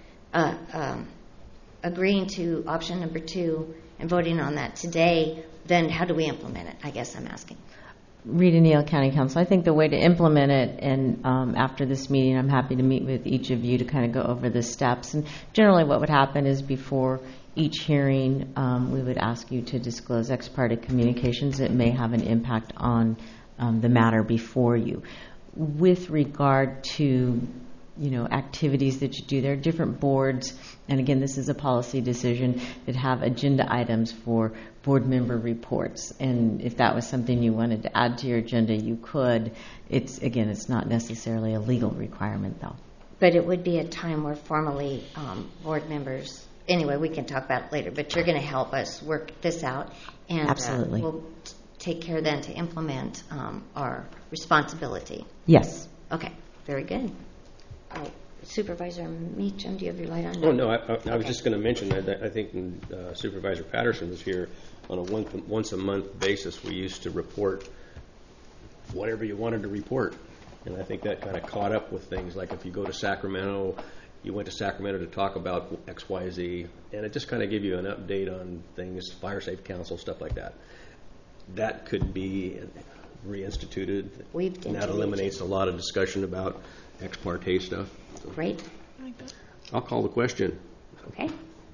Agreeing to option number 2 and voting on that today, then how do we implement it? I guess I'm asking. Rita Neal, County Council. I think the way to implement it, and after this meeting, I'm happy to meet with each of you to kind of go over the steps. And generally what would happen is before each hearing, we would ask you to disclose ex parte communications that may have an impact on the matter before you. With regard to activities that you do, there are different boards, and again, this is a policy decision, that have agenda items for board member reports. And if that was something you wanted to add to your agenda, you could. It's not necessarily a legal requirement, though. But it would be a time where formally board members, anyway, we can talk about it later, but you're going to help us work this out. And absolutely. We'll take care then to implement our responsibility. Yes. Okay, very good. Supervisor Meacham, do you have your light on? Oh, no, I was just going to mention that I think when Supervisor Patterson was here, on a once a month basis, we used to report whatever you wanted to report. And I think that kind of caught up with things like if you go to Sacramento, you went to Sacramento to talk about X, Y, Z, and it just kind of gave you an update on things, Fire Safe Council, stuff like that. That could be reinstituted. And that eliminates a lot of discussion about ex parte stuff. So great. I'll call the question. Okay.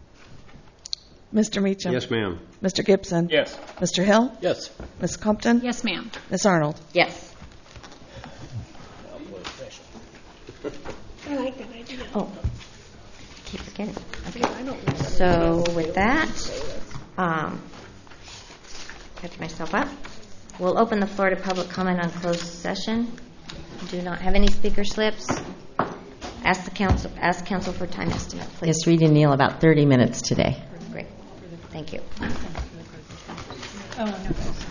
Mr. Meacham? Yes, ma'am. Mr. Gibson? Yes. Mr. Hill? Yes. Ms. Compton? Yes, ma'am. Ms. Arnold? Yes. I like that idea. Oh, keep forgetting. Okay. So with that, catch myself up. We'll open the floor to public comment on closed session. Do not have any speaker slips. Ask council for time estimate, please. Yes, Rita Neal, about 30 minutes today. Great. Thank you. Oh, no.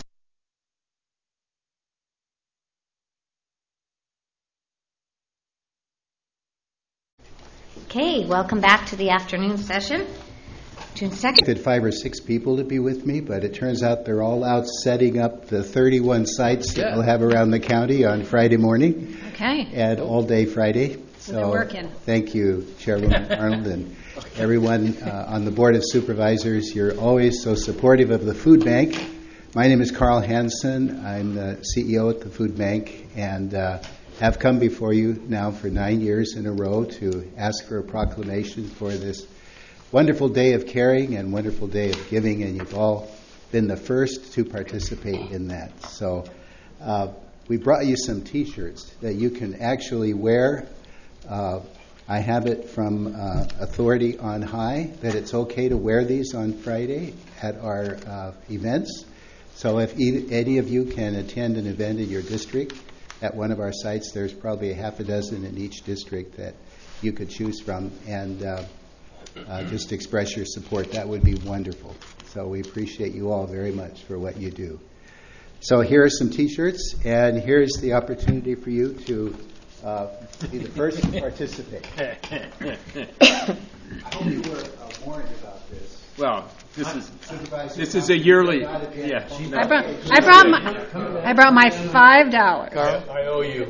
Okay, welcome back to the afternoon session. June 2nd. I had 5 or 6 people to be with me, but it turns out they're all out setting up the 31 sites that we'll have around the county on Friday morning. Okay. And all day Friday. So they're working. Thank you, Chairwoman Arnold, and everyone on the Board of Supervisors. You're always so supportive of the food bank. My name is Carl Hansen. I'm the CEO at the food bank, and have come before you now for 9 years in a row to ask for a proclamation for this wonderful day of caring and wonderful day of giving, and you've all been the first to participate in that. So we brought you some T-shirts that you can actually wear. I have it from Authority on High that it's okay to wear these on Friday at our events. So if any of you can attend an event in your district at one of our sites, there's probably a half a dozen in each district that you could choose from, and just express your support. That would be wonderful. So we appreciate you all very much for what you do. So here are some T-shirts, and here's the opportunity for you to be the first to participate. I hope you were warned about this. Well, this is a yearly. Yeah. I brought my $5. Carl, I owe you.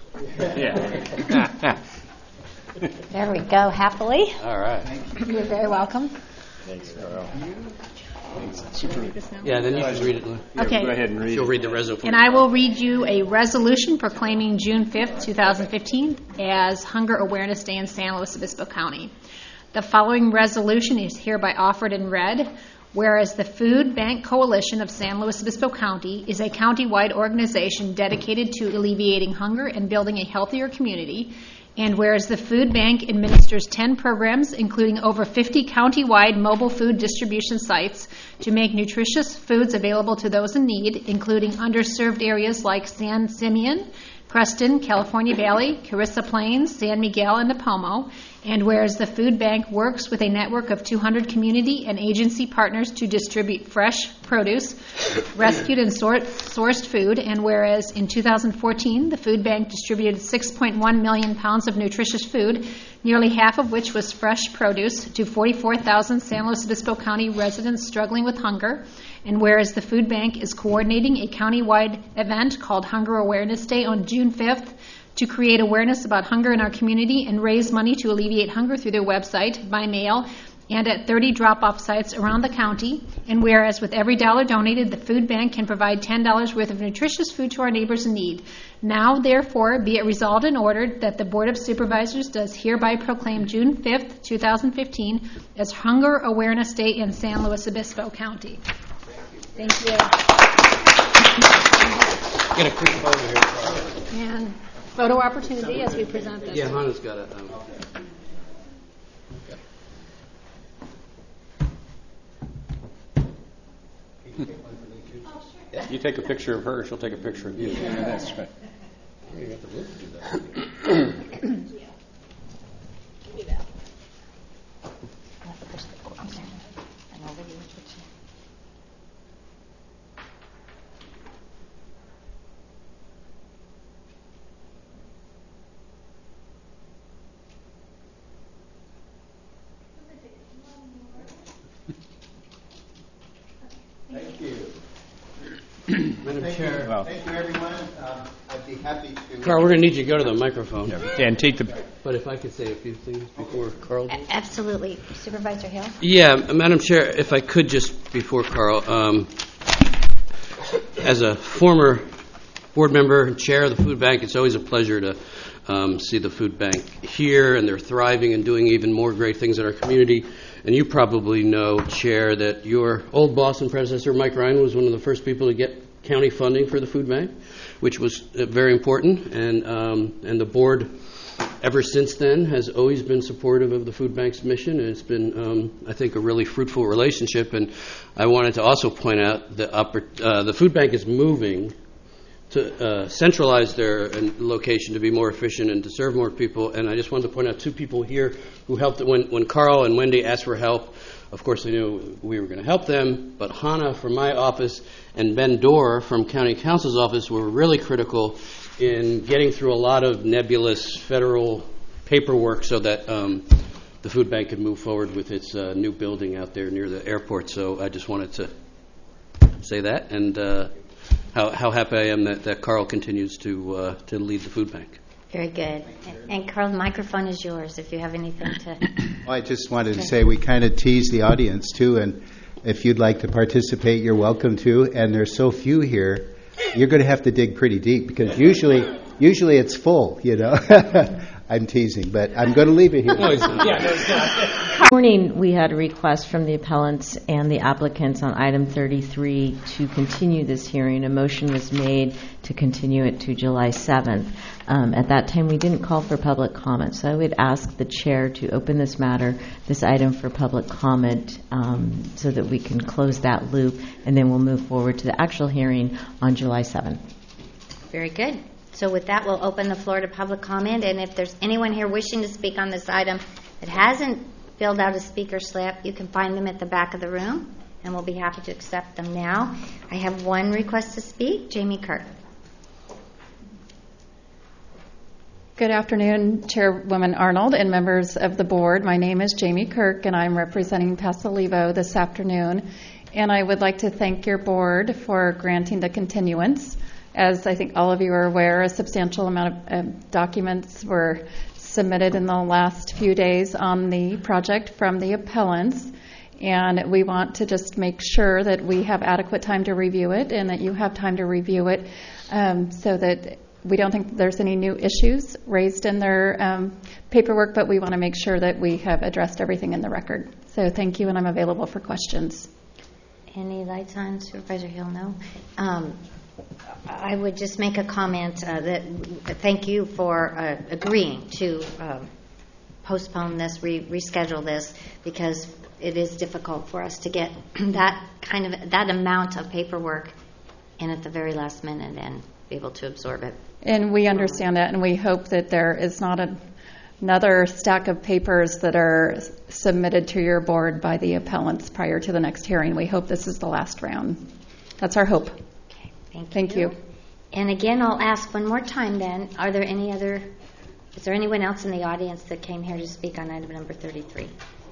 Yeah. There we go, happily. All right. You're very welcome. Thanks, Carl. Should I read this now? Yeah, then you can read it. Okay. Go ahead and read She'll it. read the resolution. And I will read you a resolution proclaiming June 5th, 2015 as Hunger Awareness Day in San Luis Obispo County. The following resolution is hereby offered and read. Whereas the Food Bank Coalition of San Luis Obispo County is a county-wide organization dedicated to alleviating hunger and building a healthier community, and whereas the Food Bank administers 10 programs, including over 50 county-wide mobile food distribution sites, to make nutritious foods available to those in need, including underserved areas like San Simeon, Preston, California Valley, Carissa Plains, San Miguel, and Napomo. And whereas the Food Bank works with a network of 200 community and agency partners to distribute fresh produce, rescued and sourced food, and whereas in 2014 the Food Bank distributed 6.1 million pounds of nutritious food, nearly half of which was fresh produce, to 44,000 San Luis Obispo County residents struggling with hunger. And whereas the Food Bank is coordinating a county-wide event called Hunger Awareness Day on June 5th to create awareness about hunger in our community and raise money to alleviate hunger through their website, by mail, and at 30 drop-off sites around the county. And whereas with every dollar donated, the Food Bank can provide $10 worth of nutritious food to our neighbors in need. Now, therefore, be it resolved and ordered that the Board of Supervisors does hereby proclaim June 5th, 2015 as Hunger Awareness Day in San Luis Obispo County. Thank you. Get a quick photo here, Carl. And photo opportunity as we present this. Yeah, Hannah's got it. You take a picture of her, she'll take a picture of you. Yeah, that's right. You got the room to do that. Thank you. Madam Chair. Thank you, everyone. I'd be happy to. Carl, we're going to need you to go to the microphone. And take the. But if I could say a few things before Carl does. Absolutely. Supervisor Hill? Yeah, Madam Chair, if I could just before Carl, as a former board member and chair of the Food Bank, it's always a pleasure to see the Food Bank here, and they're thriving and doing even more great things in our community. And you probably know, Chair, that your old boss and predecessor, Mike Ryan, was one of the first people to get county funding for the Food Bank, which was very important. And the board, ever since then, has always been supportive of the Food Bank's mission. And it's been, I think, a really fruitful relationship. And I wanted to also point out the Food Bank is moving to centralize their location to be more efficient and to serve more people. And I just wanted to point out two people here who helped. When Carl and Wendy asked for help, of course they knew we were going to help them, but Hannah from my office and Ben Dorr from County Council's office were really critical in getting through a lot of nebulous federal paperwork so that the Food Bank could move forward with its new building out there near the airport. So I just wanted to say that, and how happy I am that Carl continues to lead the Food Bank. Very good. And Carl, the microphone is yours if you have anything to. Well, I just wanted to say we kind of tease the audience too, and if you'd like to participate, you're welcome to. And there's so few here, you're going to have to dig pretty deep because usually it's full. You know, I'm teasing, but I'm going to leave it here. This morning, we had a request from the appellants and the applicants on item 33 to continue this hearing. A motion was made to continue it to July 7th. At that time, we didn't call for public comment, so I would ask the chair to open this item for public comment, so that we can close that loop, and then we'll move forward to the actual hearing on July 7th. Very good. So with that, we'll open the floor to public comment, and if there's anyone here wishing to speak on this item that hasn't filled out a speaker slip, you can find them at the back of the room, and we'll be happy to accept them now. I have one request to speak. Jamie Kirk. Good afternoon, Chairwoman Arnold and members of the board. My name is Jamie Kirk, and I'm representing Paso Olivo this afternoon. And I would like to thank your board for granting the continuance. As I think all of you are aware, a substantial amount of documents were submitted in the last few days on the project from the appellants. And we want to just make sure that we have adequate time to review it and that you have time to review it, so that we don't think there's any new issues raised in their paperwork, but we want to make sure that we have addressed everything in the record. So thank you, and I'm available for questions. Any lights on? Supervisor Hill, no? I would just make a comment that thank you for agreeing to postpone this, reschedule this, because it is difficult for us to get that amount of paperwork in at the very last minute and be able to absorb it. And we understand that, and we hope that there is not another stack of papers that are submitted to your board by the appellants prior to the next hearing. We hope this is the last round. That's our hope. Okay, thank you. And again, I'll ask one more time then, is there anyone else in the audience that came here to speak on item number 33?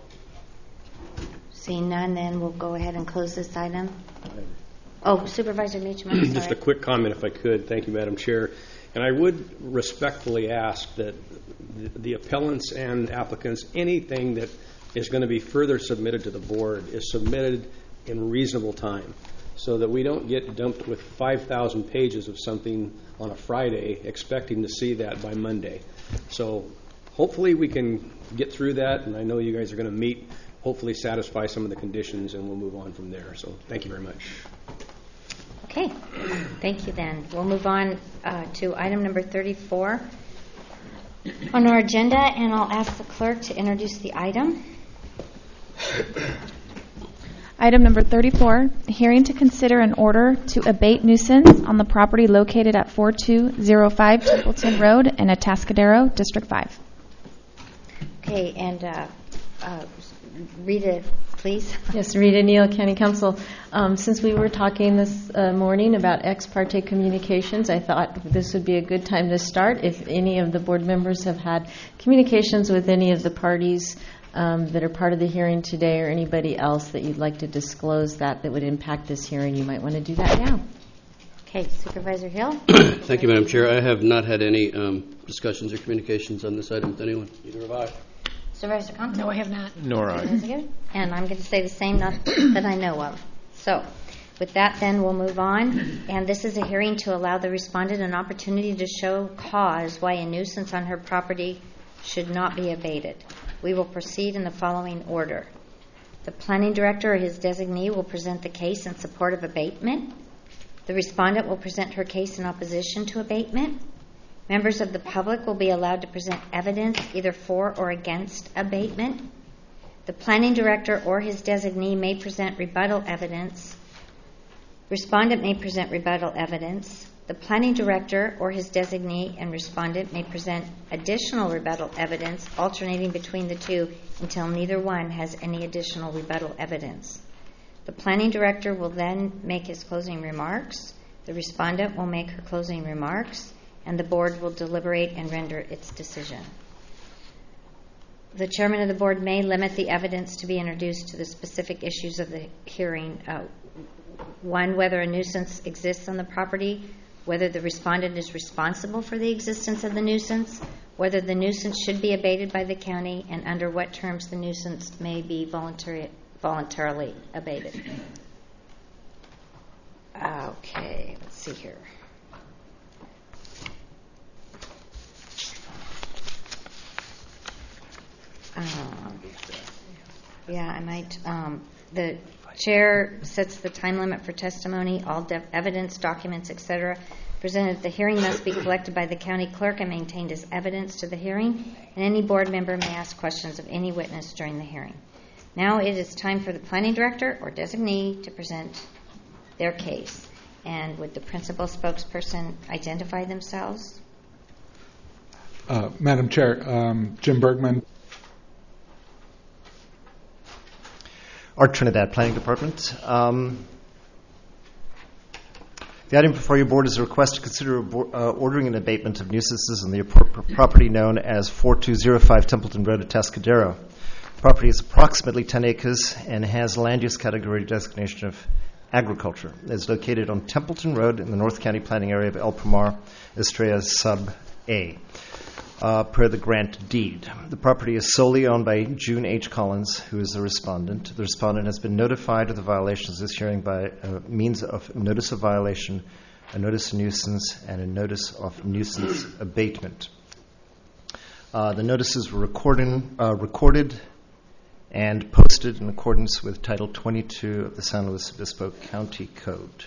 Seeing none, then we'll go ahead and close this item. Oh, Supervisor Meacham, I'm sorry. Just a quick comment, if I could. Thank you, Madam Chair. And I would respectfully ask that the appellants and applicants, anything that is going to be further submitted to the board is submitted in reasonable time, so that we don't get dumped with 5,000 pages of something on a Friday expecting to see that by Monday. So hopefully we can get through that, and I know you guys are going to meet, hopefully satisfy some of the conditions, and we'll move on from there. So thank you very much. Okay, thank you then. We'll move on to item number 34 on our agenda, and I'll ask the clerk to introduce the item. Item number 34, hearing to consider an order to abate nuisance on the property located at 4205 Templeton Road in Atascadero, District 5. Okay, and Rita, please. Yes, Rita Neal, County Council. Since we were talking this morning about ex parte communications, I thought this would be a good time to start. If any of the board members have had communications with any of the parties that are part of the hearing today, or anybody else that you'd like to disclose that would impact this hearing, you might want to do that now. Okay, Supervisor Hill. Thank you, Madam Chair. I have not had any discussions or communications on this item with anyone. Either have I. Supervisor Compton? No, I have not. Nor I. And I'm going to say the same, not that I know of. So with that, then, we'll move on. And this is a hearing to allow the respondent an opportunity to show cause why a nuisance on her property should not be abated. We will proceed in the following order. The planning director or his designee will present the case in support of abatement. The respondent will present her case in opposition to abatement. Members of the public will be allowed to present evidence either for or against abatement. The planning director or his designee may present rebuttal evidence. Respondent may present rebuttal evidence. The planning director or his designee and respondent may present additional rebuttal evidence, alternating between the two until neither one has any additional rebuttal evidence. The planning director will then make his closing remarks. The respondent will make her closing remarks, and the board will deliberate and render its decision. The chairman of the board may limit the evidence to be introduced to the specific issues of the hearing. One, whether a nuisance exists on the property, whether the respondent is responsible for the existence of the nuisance, whether the nuisance should be abated by the county, and under what terms the nuisance may be voluntarily abated. Okay, let's see here. I might. The chair sets the time limit for testimony. All evidence, documents, etc. presented at the hearing must be collected by the county clerk and maintained as evidence to the hearing, and any board member may ask questions of any witness during the hearing. Now it is time for the planning director or designee to present their case. And would the principal spokesperson identify themselves? Madam Chair, Jim Bergman. Art Trinidad, Planning Department. The item before your board is a request to consider ordering an abatement of nuisances on the property known as 4205 Templeton Road, Atascadero. The property is approximately 10 acres and has land use category designation of agriculture. It is located on Templeton Road in the North County planning area of El Pomar, Estrella Sub A, per the grant deed. The property is solely owned by June H. Collins, who is the respondent. The respondent has been notified of the violations of this hearing by means of notice of violation, a notice of nuisance, and a notice of nuisance abatement. The notices were recorded and posted in accordance with Title 22 of the San Luis Obispo County Code.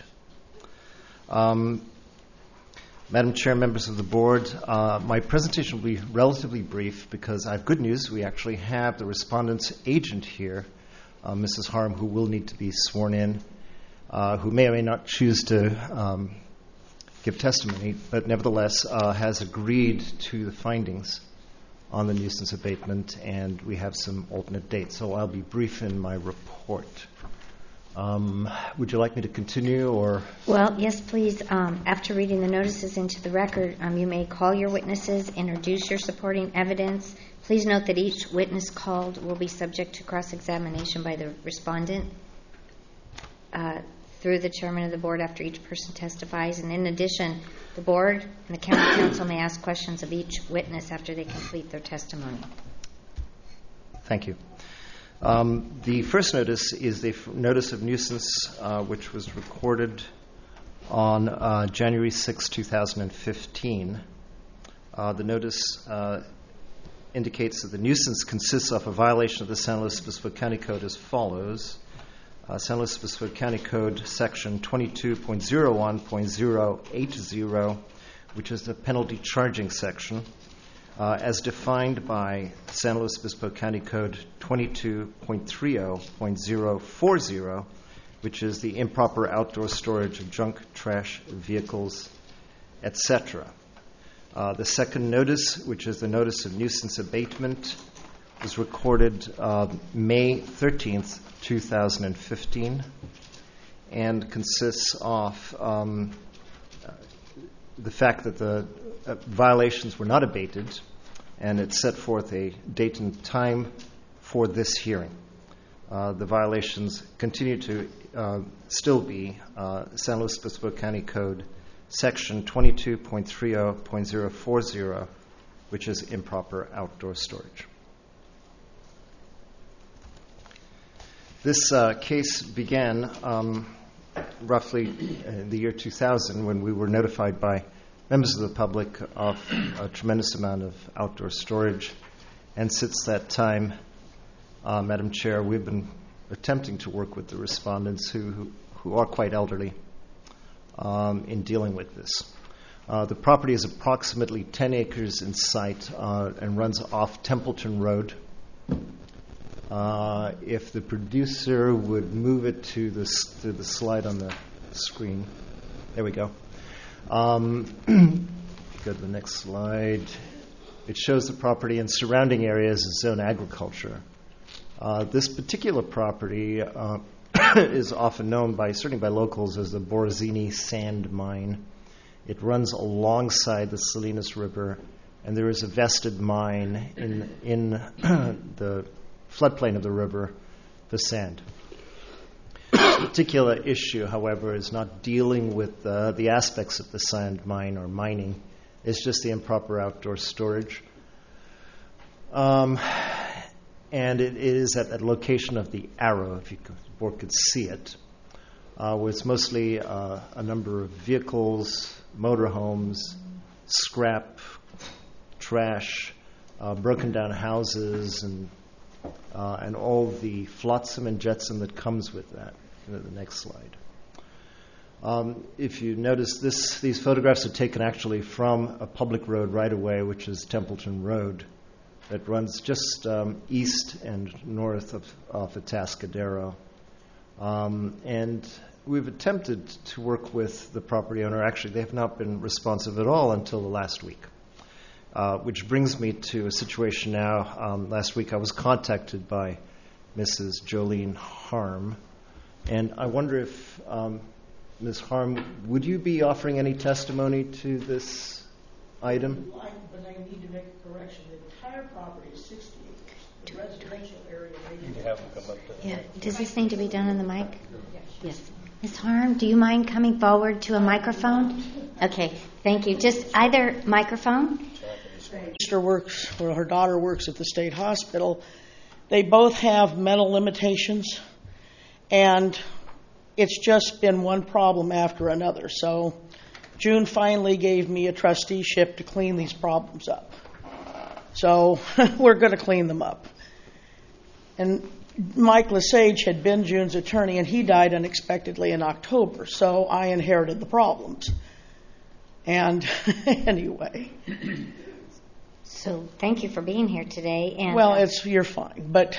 Madam Chair, members of the board, my presentation will be relatively brief because I have good news. We actually have the respondent's agent here, Mrs. Harm, who will need to be sworn in, who may or may not choose to give testimony, but nevertheless has agreed to the findings on the nuisance abatement, and we have some alternate dates. So I'll be brief in my report. Would you like me to continue, or? Well, yes, please. After reading the notices into the record, you may call your witnesses, introduce your supporting evidence. Please note that each witness called will be subject to cross-examination by the respondent through the chairman of the board after each person testifies. And in addition, the board and the county council may ask questions of each witness after they complete their testimony. Thank you. The first notice is the notice of nuisance, which was recorded on January 6, 2015. The notice indicates that the nuisance consists of a violation of the San Luis Obispo County Code as follows. San Luis Obispo County Code Section 22.01.080, which is the penalty charging section, as defined by San Luis Obispo County Code 22.30.040, which is the improper outdoor storage of junk, trash, vehicles, etc. The second notice, which is the notice of nuisance abatement, was recorded May 13th, 2015, and consists of the fact that the violations were not abated, and it set forth a date and time for this hearing. The violations continue to still be San Luis Obispo County Code Section 22.30.040, which is improper outdoor storage. This case began roughly in the year 2000 when we were notified by members of the public of a tremendous amount of outdoor storage. And since that time, Madam Chair, we've been attempting to work with the respondents who are quite elderly in dealing with this. The property is approximately 10 acres in site and runs off Templeton Road. If the producer would move it to the slide on the screen. There we go. Go to the next slide. It shows the property and surrounding areas as zone agriculture. This particular property is often known certainly by locals as the Borazini Sand Mine. It runs alongside the Salinas River, and there is a vested mine in the floodplain of the river for sand. This particular issue, however, is not dealing with the aspects of the sand mine or mining. It's just the improper outdoor storage. And it is at that location of the arrow, if the board could see it, where it's mostly a number of vehicles, motorhomes, scrap, trash, broken down houses, and and all the flotsam and jetsam that comes with that. Go to the next slide. If you notice, these photographs are taken actually from a public road right-of-way, which is Templeton Road, that runs just east and north of Atascadero. And we've attempted to work with the property owner. Actually, they have not been responsive at all until the last week, which brings me to a situation now. Last week I was contacted by Mrs. Jolene Harm, and I wonder if Ms. Harm, would you be offering any testimony to this item? But I need to make a correction. The entire property is 60 acres. The residential area may have them come up to Yeah. Does this need to be done on the mic? Yes. Ms. Harm, do you mind coming forward to a microphone? Okay, thank you. Just either microphone. Sister works, or her daughter works at the state hospital. They both have mental limitations, and it's just been one problem after another. So June finally gave me a trusteeship to clean these problems up. So we're going to clean them up. And Mike Lesage had been June's attorney, and he died unexpectedly in October. So I inherited the problems. And anyway. So thank you for being here today. And well, you're fine. But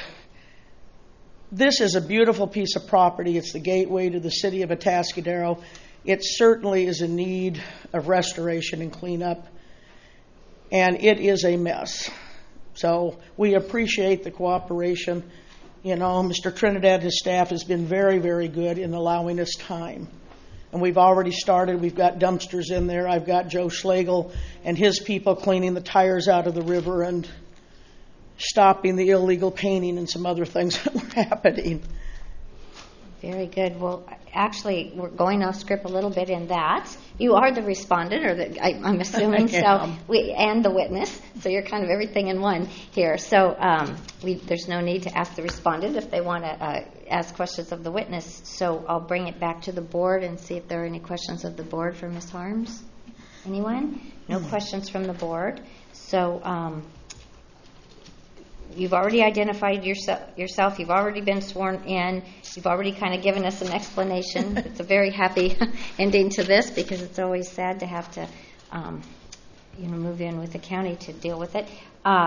this is a beautiful piece of property. It's the gateway to the city of Atascadero. It certainly is in need of restoration and cleanup, and it is a mess. So we appreciate the cooperation. You know, Mr. Trinidad and his staff has been very, very good in allowing us time. And we've already started. We've got dumpsters in there. I've got Joe Schlegel and his people cleaning the tires out of the river and stopping the illegal painting and some other things that were happening. Very good. Well, actually, we're going off script a little bit in that. You are the respondent, or I'm assuming, and the witness. So you're kind of everything in one here. So there's no need to ask the respondent if they want to ask questions of the witness. So I'll bring it back to the board and see if there are any questions of the board for Ms. Harms. Anyone? No questions from the board. So you've already identified yourself. You've already been sworn in. You've already kind of given us an explanation. It's a very happy ending to this, because it's always sad to have to, move in with the county to deal with it.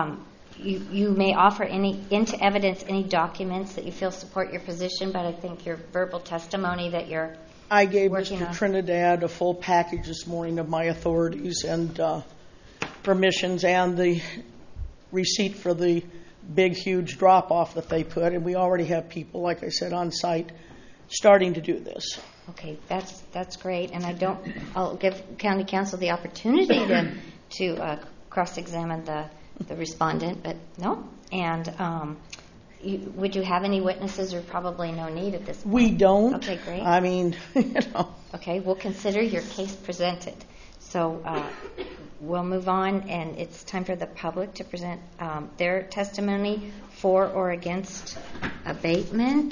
You may offer into evidence any documents that you feel support your position, but I think your verbal testimony that you're I gave Mr. Trinidad a full package this morning of my authorities and permissions and the receipt for the big, huge drop-off that they put, and we already have people, like I said, on site starting to do this. Okay, that's great, and I'll give County Council the opportunity to cross-examine the respondent, but no. And would you have any witnesses, or probably no need at this point? We don't. Okay, great. I mean, Okay, we'll consider your case presented. So we'll move on, and it's time for the public to present their testimony for or against abatement.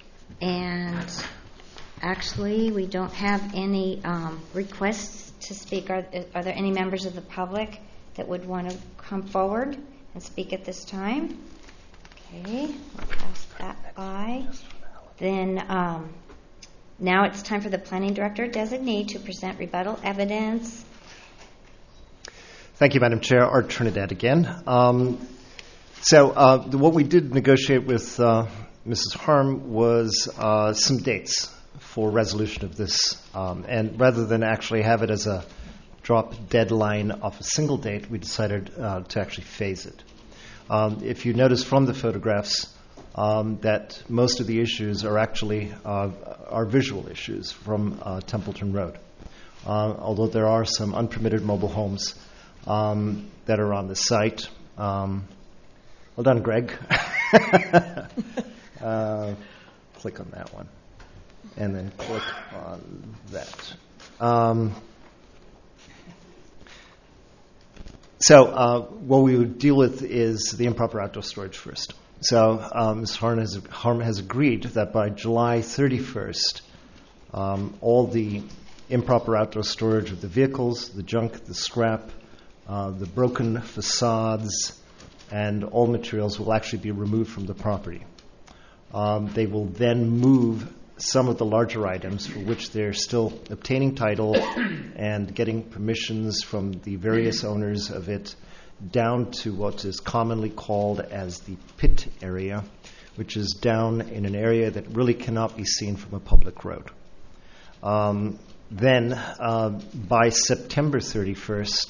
And actually, we don't have any requests to speak. Are there any members of the public that would want to come forward and speak at this time? Okay, we'll pass that by. Then now it's time for the Planning Director Designee to present rebuttal evidence. Thank you, Madam Chair. Art Trinidad again. So what we did negotiate with Mrs. Harm was some dates for resolution of this. And rather than actually have it as a drop deadline of a single date, we decided to actually phase it. If you notice from the photographs that most of the issues are actually are visual issues from Templeton Road, although there are some unpermitted mobile homes that are on the site. Well done, Greg. Click on that one, and then click on that. So what we would deal with is the improper outdoor storage first. So Ms. Harm has agreed that by July 31st, all the improper outdoor storage of the vehicles, the junk, the scrap, the broken facades, and all materials will actually be removed from the property. They will then move some of the larger items for which they're still obtaining title and getting permissions from the various owners of it down to what is commonly called as the pit area, which is down in an area that really cannot be seen from a public road. Then, by September 31st,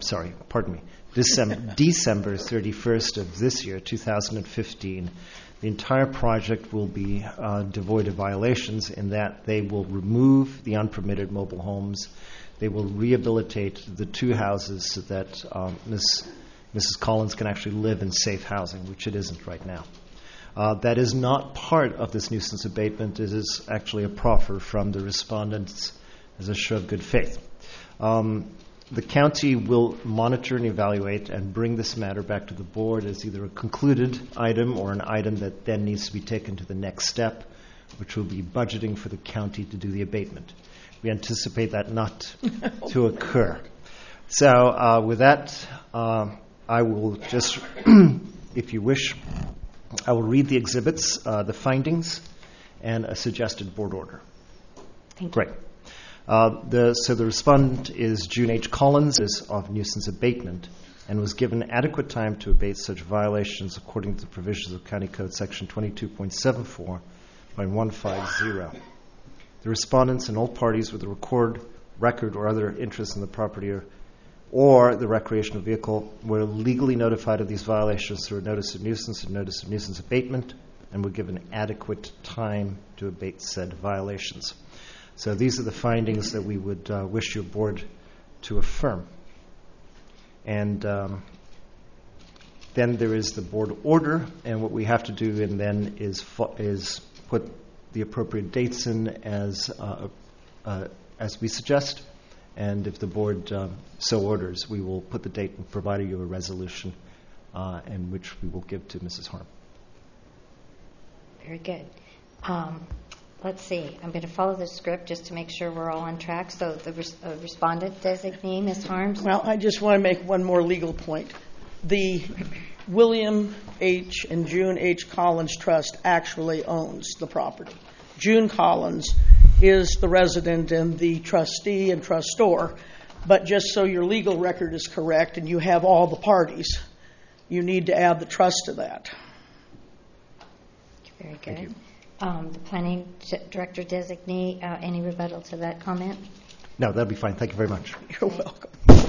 December 31st of this year, 2015, the entire project will be devoid of violations in that they will remove the unpermitted mobile homes. They will rehabilitate the two houses so that Mrs. Collins can actually live in safe housing, which it isn't right now. That is not part of this nuisance abatement. It is actually a proffer from the respondents as a show of good faith. The county will monitor and evaluate and bring this matter back to the board as either a concluded item or an item that then needs to be taken to the next step, which will be budgeting for the county to do the abatement. We anticipate that not to occur. So with that, I will just, if you wish, I will read the exhibits, the findings, and a suggested board order. Thank you. Great. So the respondent is June H. Collins of nuisance abatement and was given adequate time to abate such violations according to the provisions of County Code Section 22.74.150. The respondents and all parties with a record or other interest in the property or the recreational vehicle were legally notified of these violations through a notice of nuisance and notice of nuisance abatement and were given adequate time to abate said violations. So these are the findings that we would wish your board to affirm. And then there is the board order, and what we have to do and then is put the appropriate dates in as we suggest. And if the board so orders, we will put the date and provide you a resolution in which we will give to Mrs. Harm. Very good. Let's see. I'm going to follow the script just to make sure we're all on track. So the respondent designee, Ms. Harms. Well, I just want to make one more legal point. The William H. and June H. Collins Trust actually owns the property. June Collins is the resident and the trustee and trustor. But just so your legal record is correct and you have all the parties, you need to add the trust to that. Very good. The planning director designee, any rebuttal to that comment? No, that'll be fine. Thank you very much. You're welcome.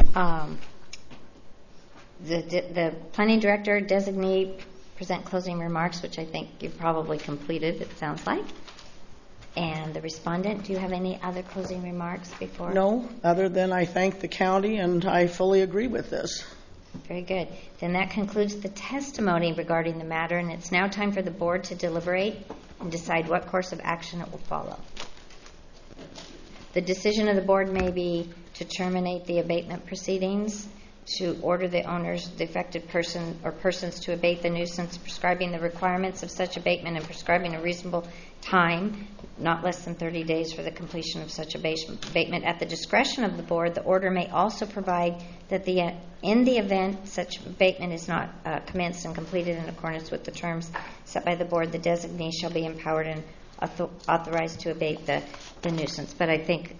The planning director designee present closing remarks, which I think you've probably completed, it sounds like. And the respondent, do you have any other closing remarks before? No, other than I thank the county and I fully agree with this. Very good. Then that concludes the testimony regarding the matter, and it's now time for the board to deliberate and decide what course of action it will follow. The decision of the board may be to terminate the abatement proceedings, to order the owners, the affected person or persons to abate the nuisance, prescribing the requirements of such abatement and prescribing a reasonable time, not less than 30 days for the completion of such abatement. At the discretion of the board, the order may also provide that in the event such abatement is not commenced and completed in accordance with the terms set by the board, the designee shall be empowered and authorized to abate the nuisance. But I think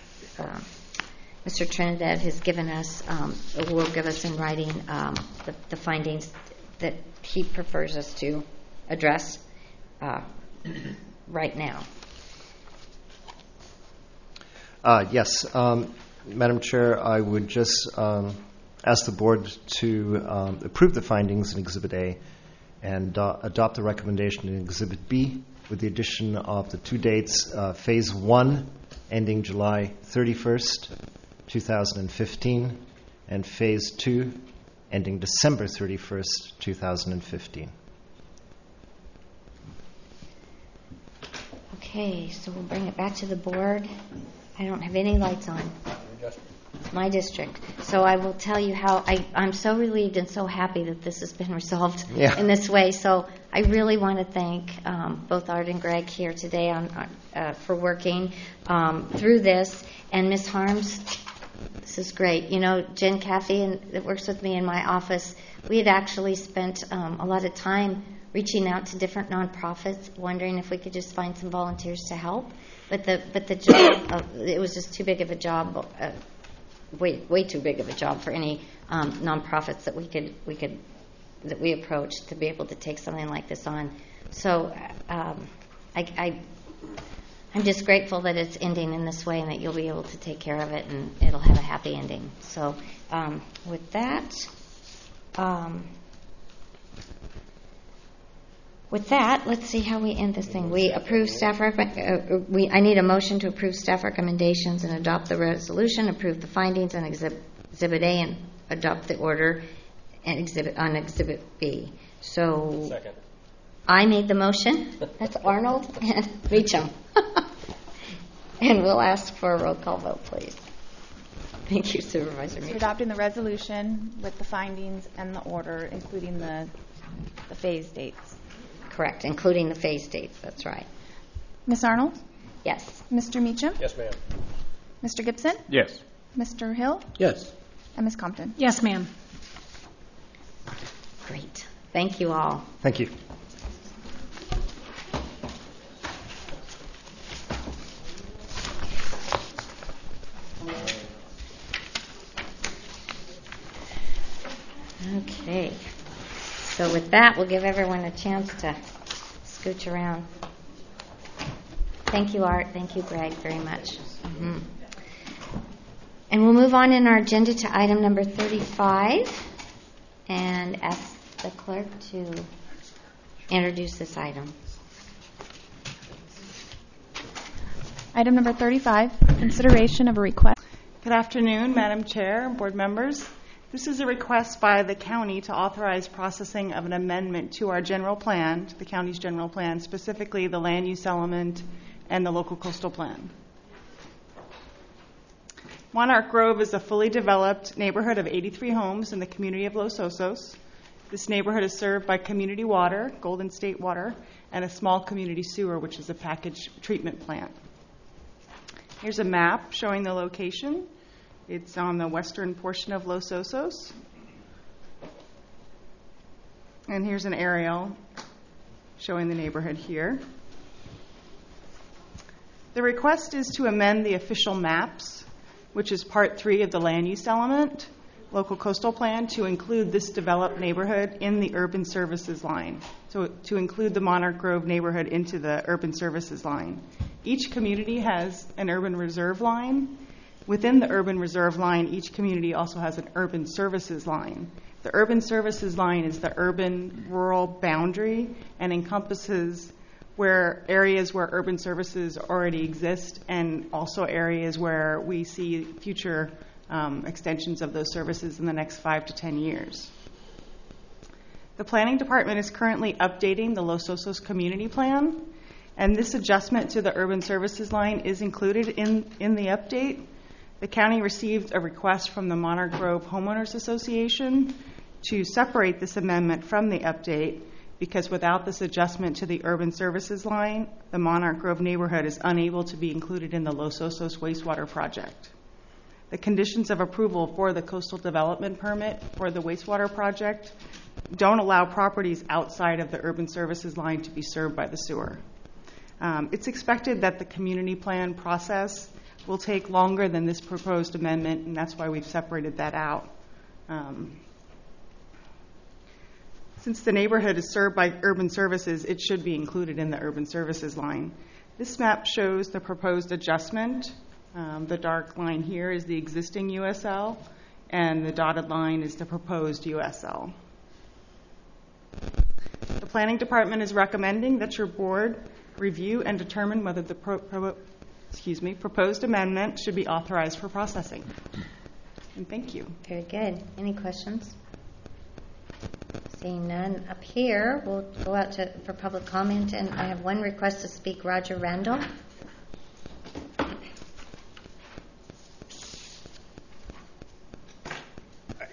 Mr. Trinidad has given us, will give us in writing the findings that he prefers us to address right now. Yes. Madam Chair, I would just ask the board to approve the findings in Exhibit A and adopt the recommendation in Exhibit B with the addition of the two dates, Phase 1 ending July 31st, 2015, and Phase 2 ending December 31st, 2015. Okay, so we'll bring it back to the board. I don't have any lights on. My district. So I will tell you how I'm so relieved and so happy that this has been resolved in this way. So I really want to thank both Art and Greg here today for working through this. And Ms. Harms, This is great. You know, Jen Cathy, that works with me in my office, we had actually spent a lot of time reaching out to different nonprofits, wondering if we could just find some volunteers to help. But the job, it was just too big of a job, way too big of a job for any nonprofits that we approached to be able to take something like this on. So I'm just grateful that it's ending in this way and that you'll be able to take care of it and it'll have a happy ending. So with that, let's see how we end this thing. We approve staff I need a motion to approve staff recommendations and adopt the resolution, approve the findings on Exhibit A, and adopt the order and Exhibit B. So Second. I made the motion. That's Arnold and Meacham. And we'll ask for a roll call vote, please. Thank you, Supervisor Meacham. Adopting the resolution with the findings and the order, including the phase dates. Correct, including the phase dates. That's right. Ms. Arnold? Yes. Mr. Meacham? Yes, ma'am. Mr. Gibson? Yes. Mr. Hill? Yes. And Ms. Compton? Yes, ma'am. Great. Thank you all. Thank you. Okay. So with that, we'll give everyone a chance to scooch around. Thank you, Art. Thank you, Greg, very much. Mm-hmm. And we'll move on in our agenda to item number 35 and ask the clerk to introduce this item. Item number 35, consideration of a request. Good afternoon, Madam Chair, board members. This is a request by the county to authorize processing of an amendment to our general plan, to the county's general plan, specifically the land use element and the local coastal plan. Monarch Grove is a fully developed neighborhood of 83 homes in the community of Los Osos. This neighborhood is served by community water, Golden State Water, and a small community sewer, which is a package treatment plant. Here's a map showing the location. It's on the western portion of Los Osos. And here's an aerial showing the neighborhood here. The request is to amend the official maps, which is Part 3 of the land use element, local coastal plan, to include this developed neighborhood in the urban services line. So to include the Monarch Grove neighborhood into the urban services line. Each community has an urban reserve line. Within the urban reserve line, each community also has an urban services line. The urban services line is the urban-rural boundary and encompasses areas where urban services already exist and also areas where we see future extensions of those services in the next 5 to 10 years. The Planning Department is currently updating the Los Osos Community Plan, and this adjustment to the urban services line is included in the update. The county received a request from the Monarch Grove Homeowners Association to separate this amendment from the update because without this adjustment to the urban services line, the Monarch Grove neighborhood is unable to be included in the Los Osos wastewater project. The conditions of approval for the coastal development permit for the wastewater project don't allow properties outside of the urban services line to be served by the sewer. It's expected that the community plan process will take longer than this proposed amendment, and that's why we've separated that out. Since the neighborhood is served by urban services, it should be included in the urban services line. This map shows the proposed adjustment. The dark line here is the existing USL, and the dotted line is the proposed USL. The Planning Department is recommending that your board review and determine whether the proposed amendment should be authorized for processing. And thank you. Very good. Any questions? Seeing none up here, we'll go out for public comment, and I have one request to speak, Roger Randall.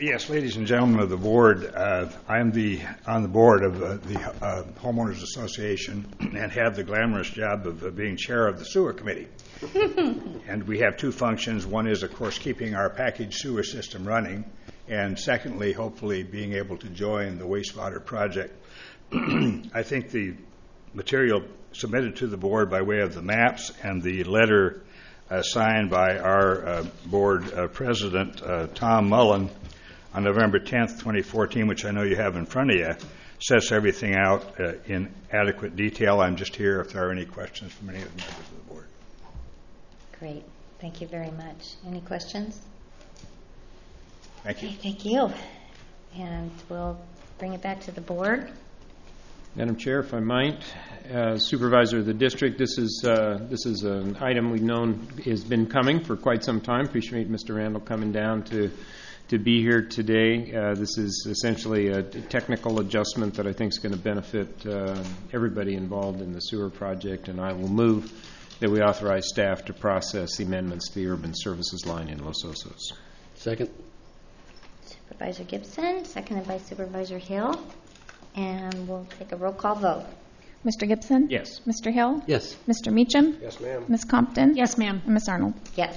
Yes, ladies and gentlemen of the board, I am on the board of the Homeowners Association and have the glamorous job of being chair of the sewer committee. And we have two functions. One is, of course, keeping our packaged sewer system running, and secondly, hopefully being able to join the wastewater project. I think the material submitted to the board by way of the maps and the letter signed by our board president, Tom Mullen, on November 10th, 2014, which I know you have in front of you, sets everything out in adequate detail. I'm just here if there are any questions from any of the members of the board. Great. Thank you very much. Any questions? Thank you. Okay, thank you. And we'll bring it back to the board. Madam Chair, if I might, Supervisor of the District, this is an item we've known has been coming for quite some time. Appreciate Mr. Randall coming down to be here today. This is essentially a technical adjustment that I think is going to benefit everybody involved in the sewer project, and I will move that we authorize staff to process the amendments to the urban services line in Los Osos. Second. Supervisor Gibson, seconded by Supervisor Hill. And we'll take a roll call vote. Mr. Gibson? Yes. Mr. Hill? Yes. Mr. Meacham? Yes, ma'am. Ms. Compton? Yes, ma'am. And Ms. Arnold? Yes.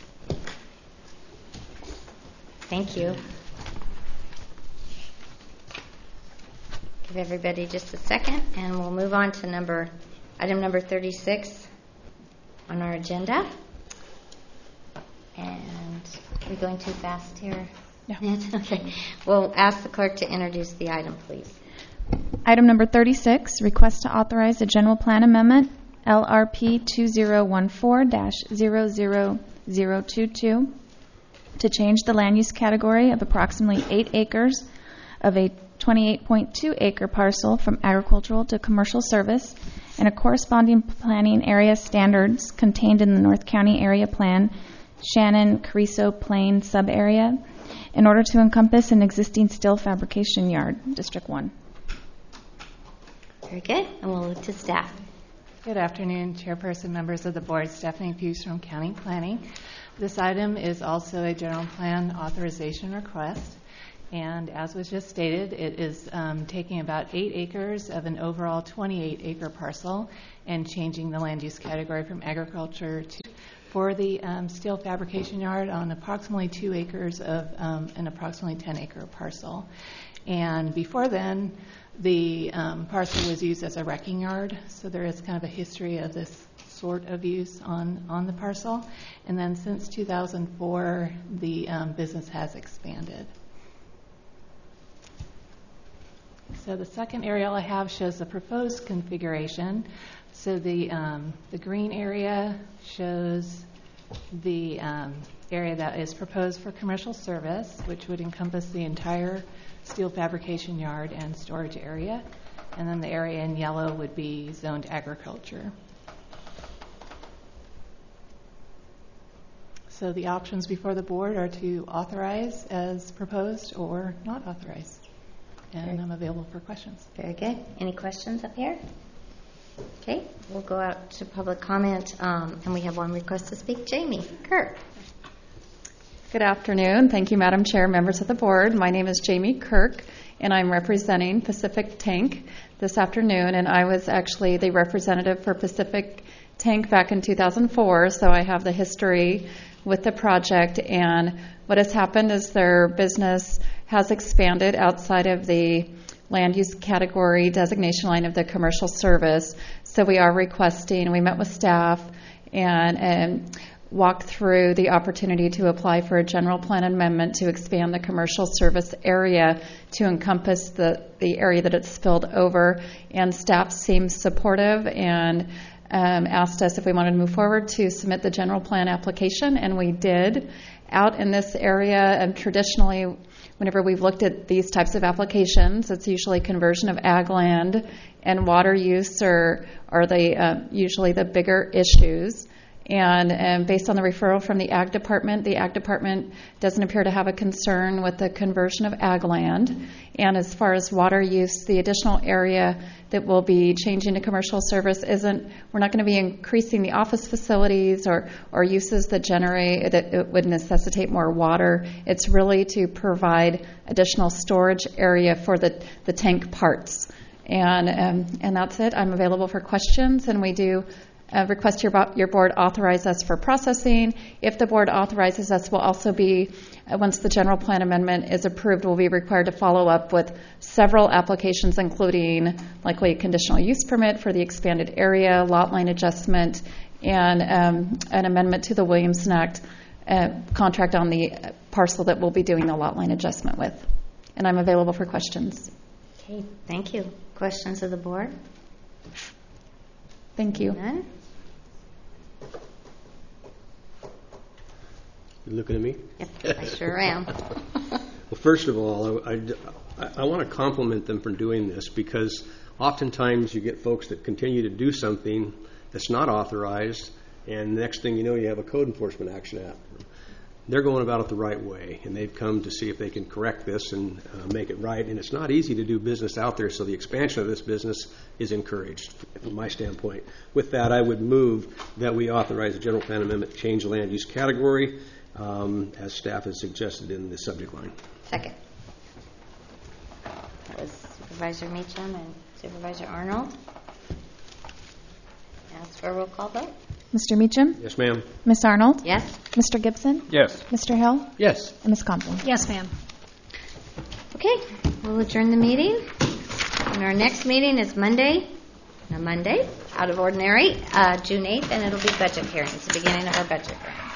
Thank you. Give everybody just a second, and we'll move on to item number 36 on our agenda. And are we going too fast here? No. Okay. We'll ask the clerk to introduce the item, please. Item number 36, request to authorize a general plan amendment, LRP 2014-00022, to change the land use category of approximately 8 acres of a 28.2 acre parcel from agricultural to commercial service and a corresponding planning area standards contained in the North County Area Plan, Shannon Carrizo Plain sub-area, in order to encompass an existing steel fabrication yard, District 1. Very good. And we'll look to staff. Good afternoon, Chairperson, members of the board. Stephanie Puce from County Planning. This item is also a general plan authorization request. And as was just stated, it is taking about 8 acres of an overall 28-acre parcel and changing the land use category from agriculture to for the steel fabrication yard on approximately 2 acres of an approximately 10-acre parcel. And before then, the parcel was used as a wrecking yard, so there is kind of a history of this sort of use on the parcel. And then since 2004, the business has expanded. So the second aerial I have shows the proposed configuration. So the green area shows the area that is proposed for commercial service, which would encompass the entire steel fabrication yard and storage area. And then the area in yellow would be zoned agriculture. So the options before the board are to authorize as proposed or not authorize. And I'm available for questions. Very good. Any questions up here? Okay, we'll go out to public comment, and we have one request to speak. Jamie Kirk. Good afternoon. Thank you, Madam Chair, members of the board. My name is Jamie Kirk, and I'm representing Pacific Tank this afternoon, and I was actually the representative for Pacific Tank back in 2004, so I have the history with the project. And what has happened is their business has expanded outside of the land use category designation line of the commercial service. So we are requesting, we met with staff and walked through the opportunity to apply for a general plan amendment to expand the commercial service area to encompass the area that it's spilled over. And staff seemed supportive and asked us if we wanted to move forward to submit the general plan application, and we did. Out in this area, and traditionally, whenever we've looked at these types of applications, it's usually conversion of ag land and water use are usually the bigger issues. And based on the referral from the Ag Department doesn't appear to have a concern with the conversion of ag land. And as far as water use, the additional area that will be changing to commercial service we're not going to be increasing the office facilities or uses that it would necessitate more water. It's really to provide additional storage area for the tank parts. And that's it. I'm available for questions, and we do request your board authorize us for processing. If the board authorizes us, we'll also be, once the general plan amendment is approved, we'll be required to follow up with several applications, including likely a conditional use permit for the expanded area, lot line adjustment, and an amendment to the Williamson Act contract on the parcel that we'll be doing the lot line adjustment with. And I'm available for questions. Okay, thank you. Questions of the board? Thank you. None? You looking at me? Yep, I sure am. Well, first of all, I want to compliment them for doing this, because oftentimes you get folks that continue to do something that's not authorized, and the next thing you know, you have a code enforcement action after them. They're going about it the right way, and they've come to see if they can correct this and make it right. And it's not easy to do business out there, so the expansion of this business is encouraged from my standpoint. With that, I would move that we authorize the general plan amendment to change the land use category as staff has suggested in the subject line. Second. That was Supervisor Meacham and Supervisor Arnold. Ask for a roll call vote. Mr. Meacham? Yes, ma'am. Ms. Arnold? Yes. Mr. Gibson? Yes. Mr. Hill? Yes. And Ms. Compton? Yes, ma'am. Okay, we'll adjourn the meeting. And our next meeting is Monday, out of ordinary, June 8th, and it'll be budget hearings, the beginning of our budget hearing.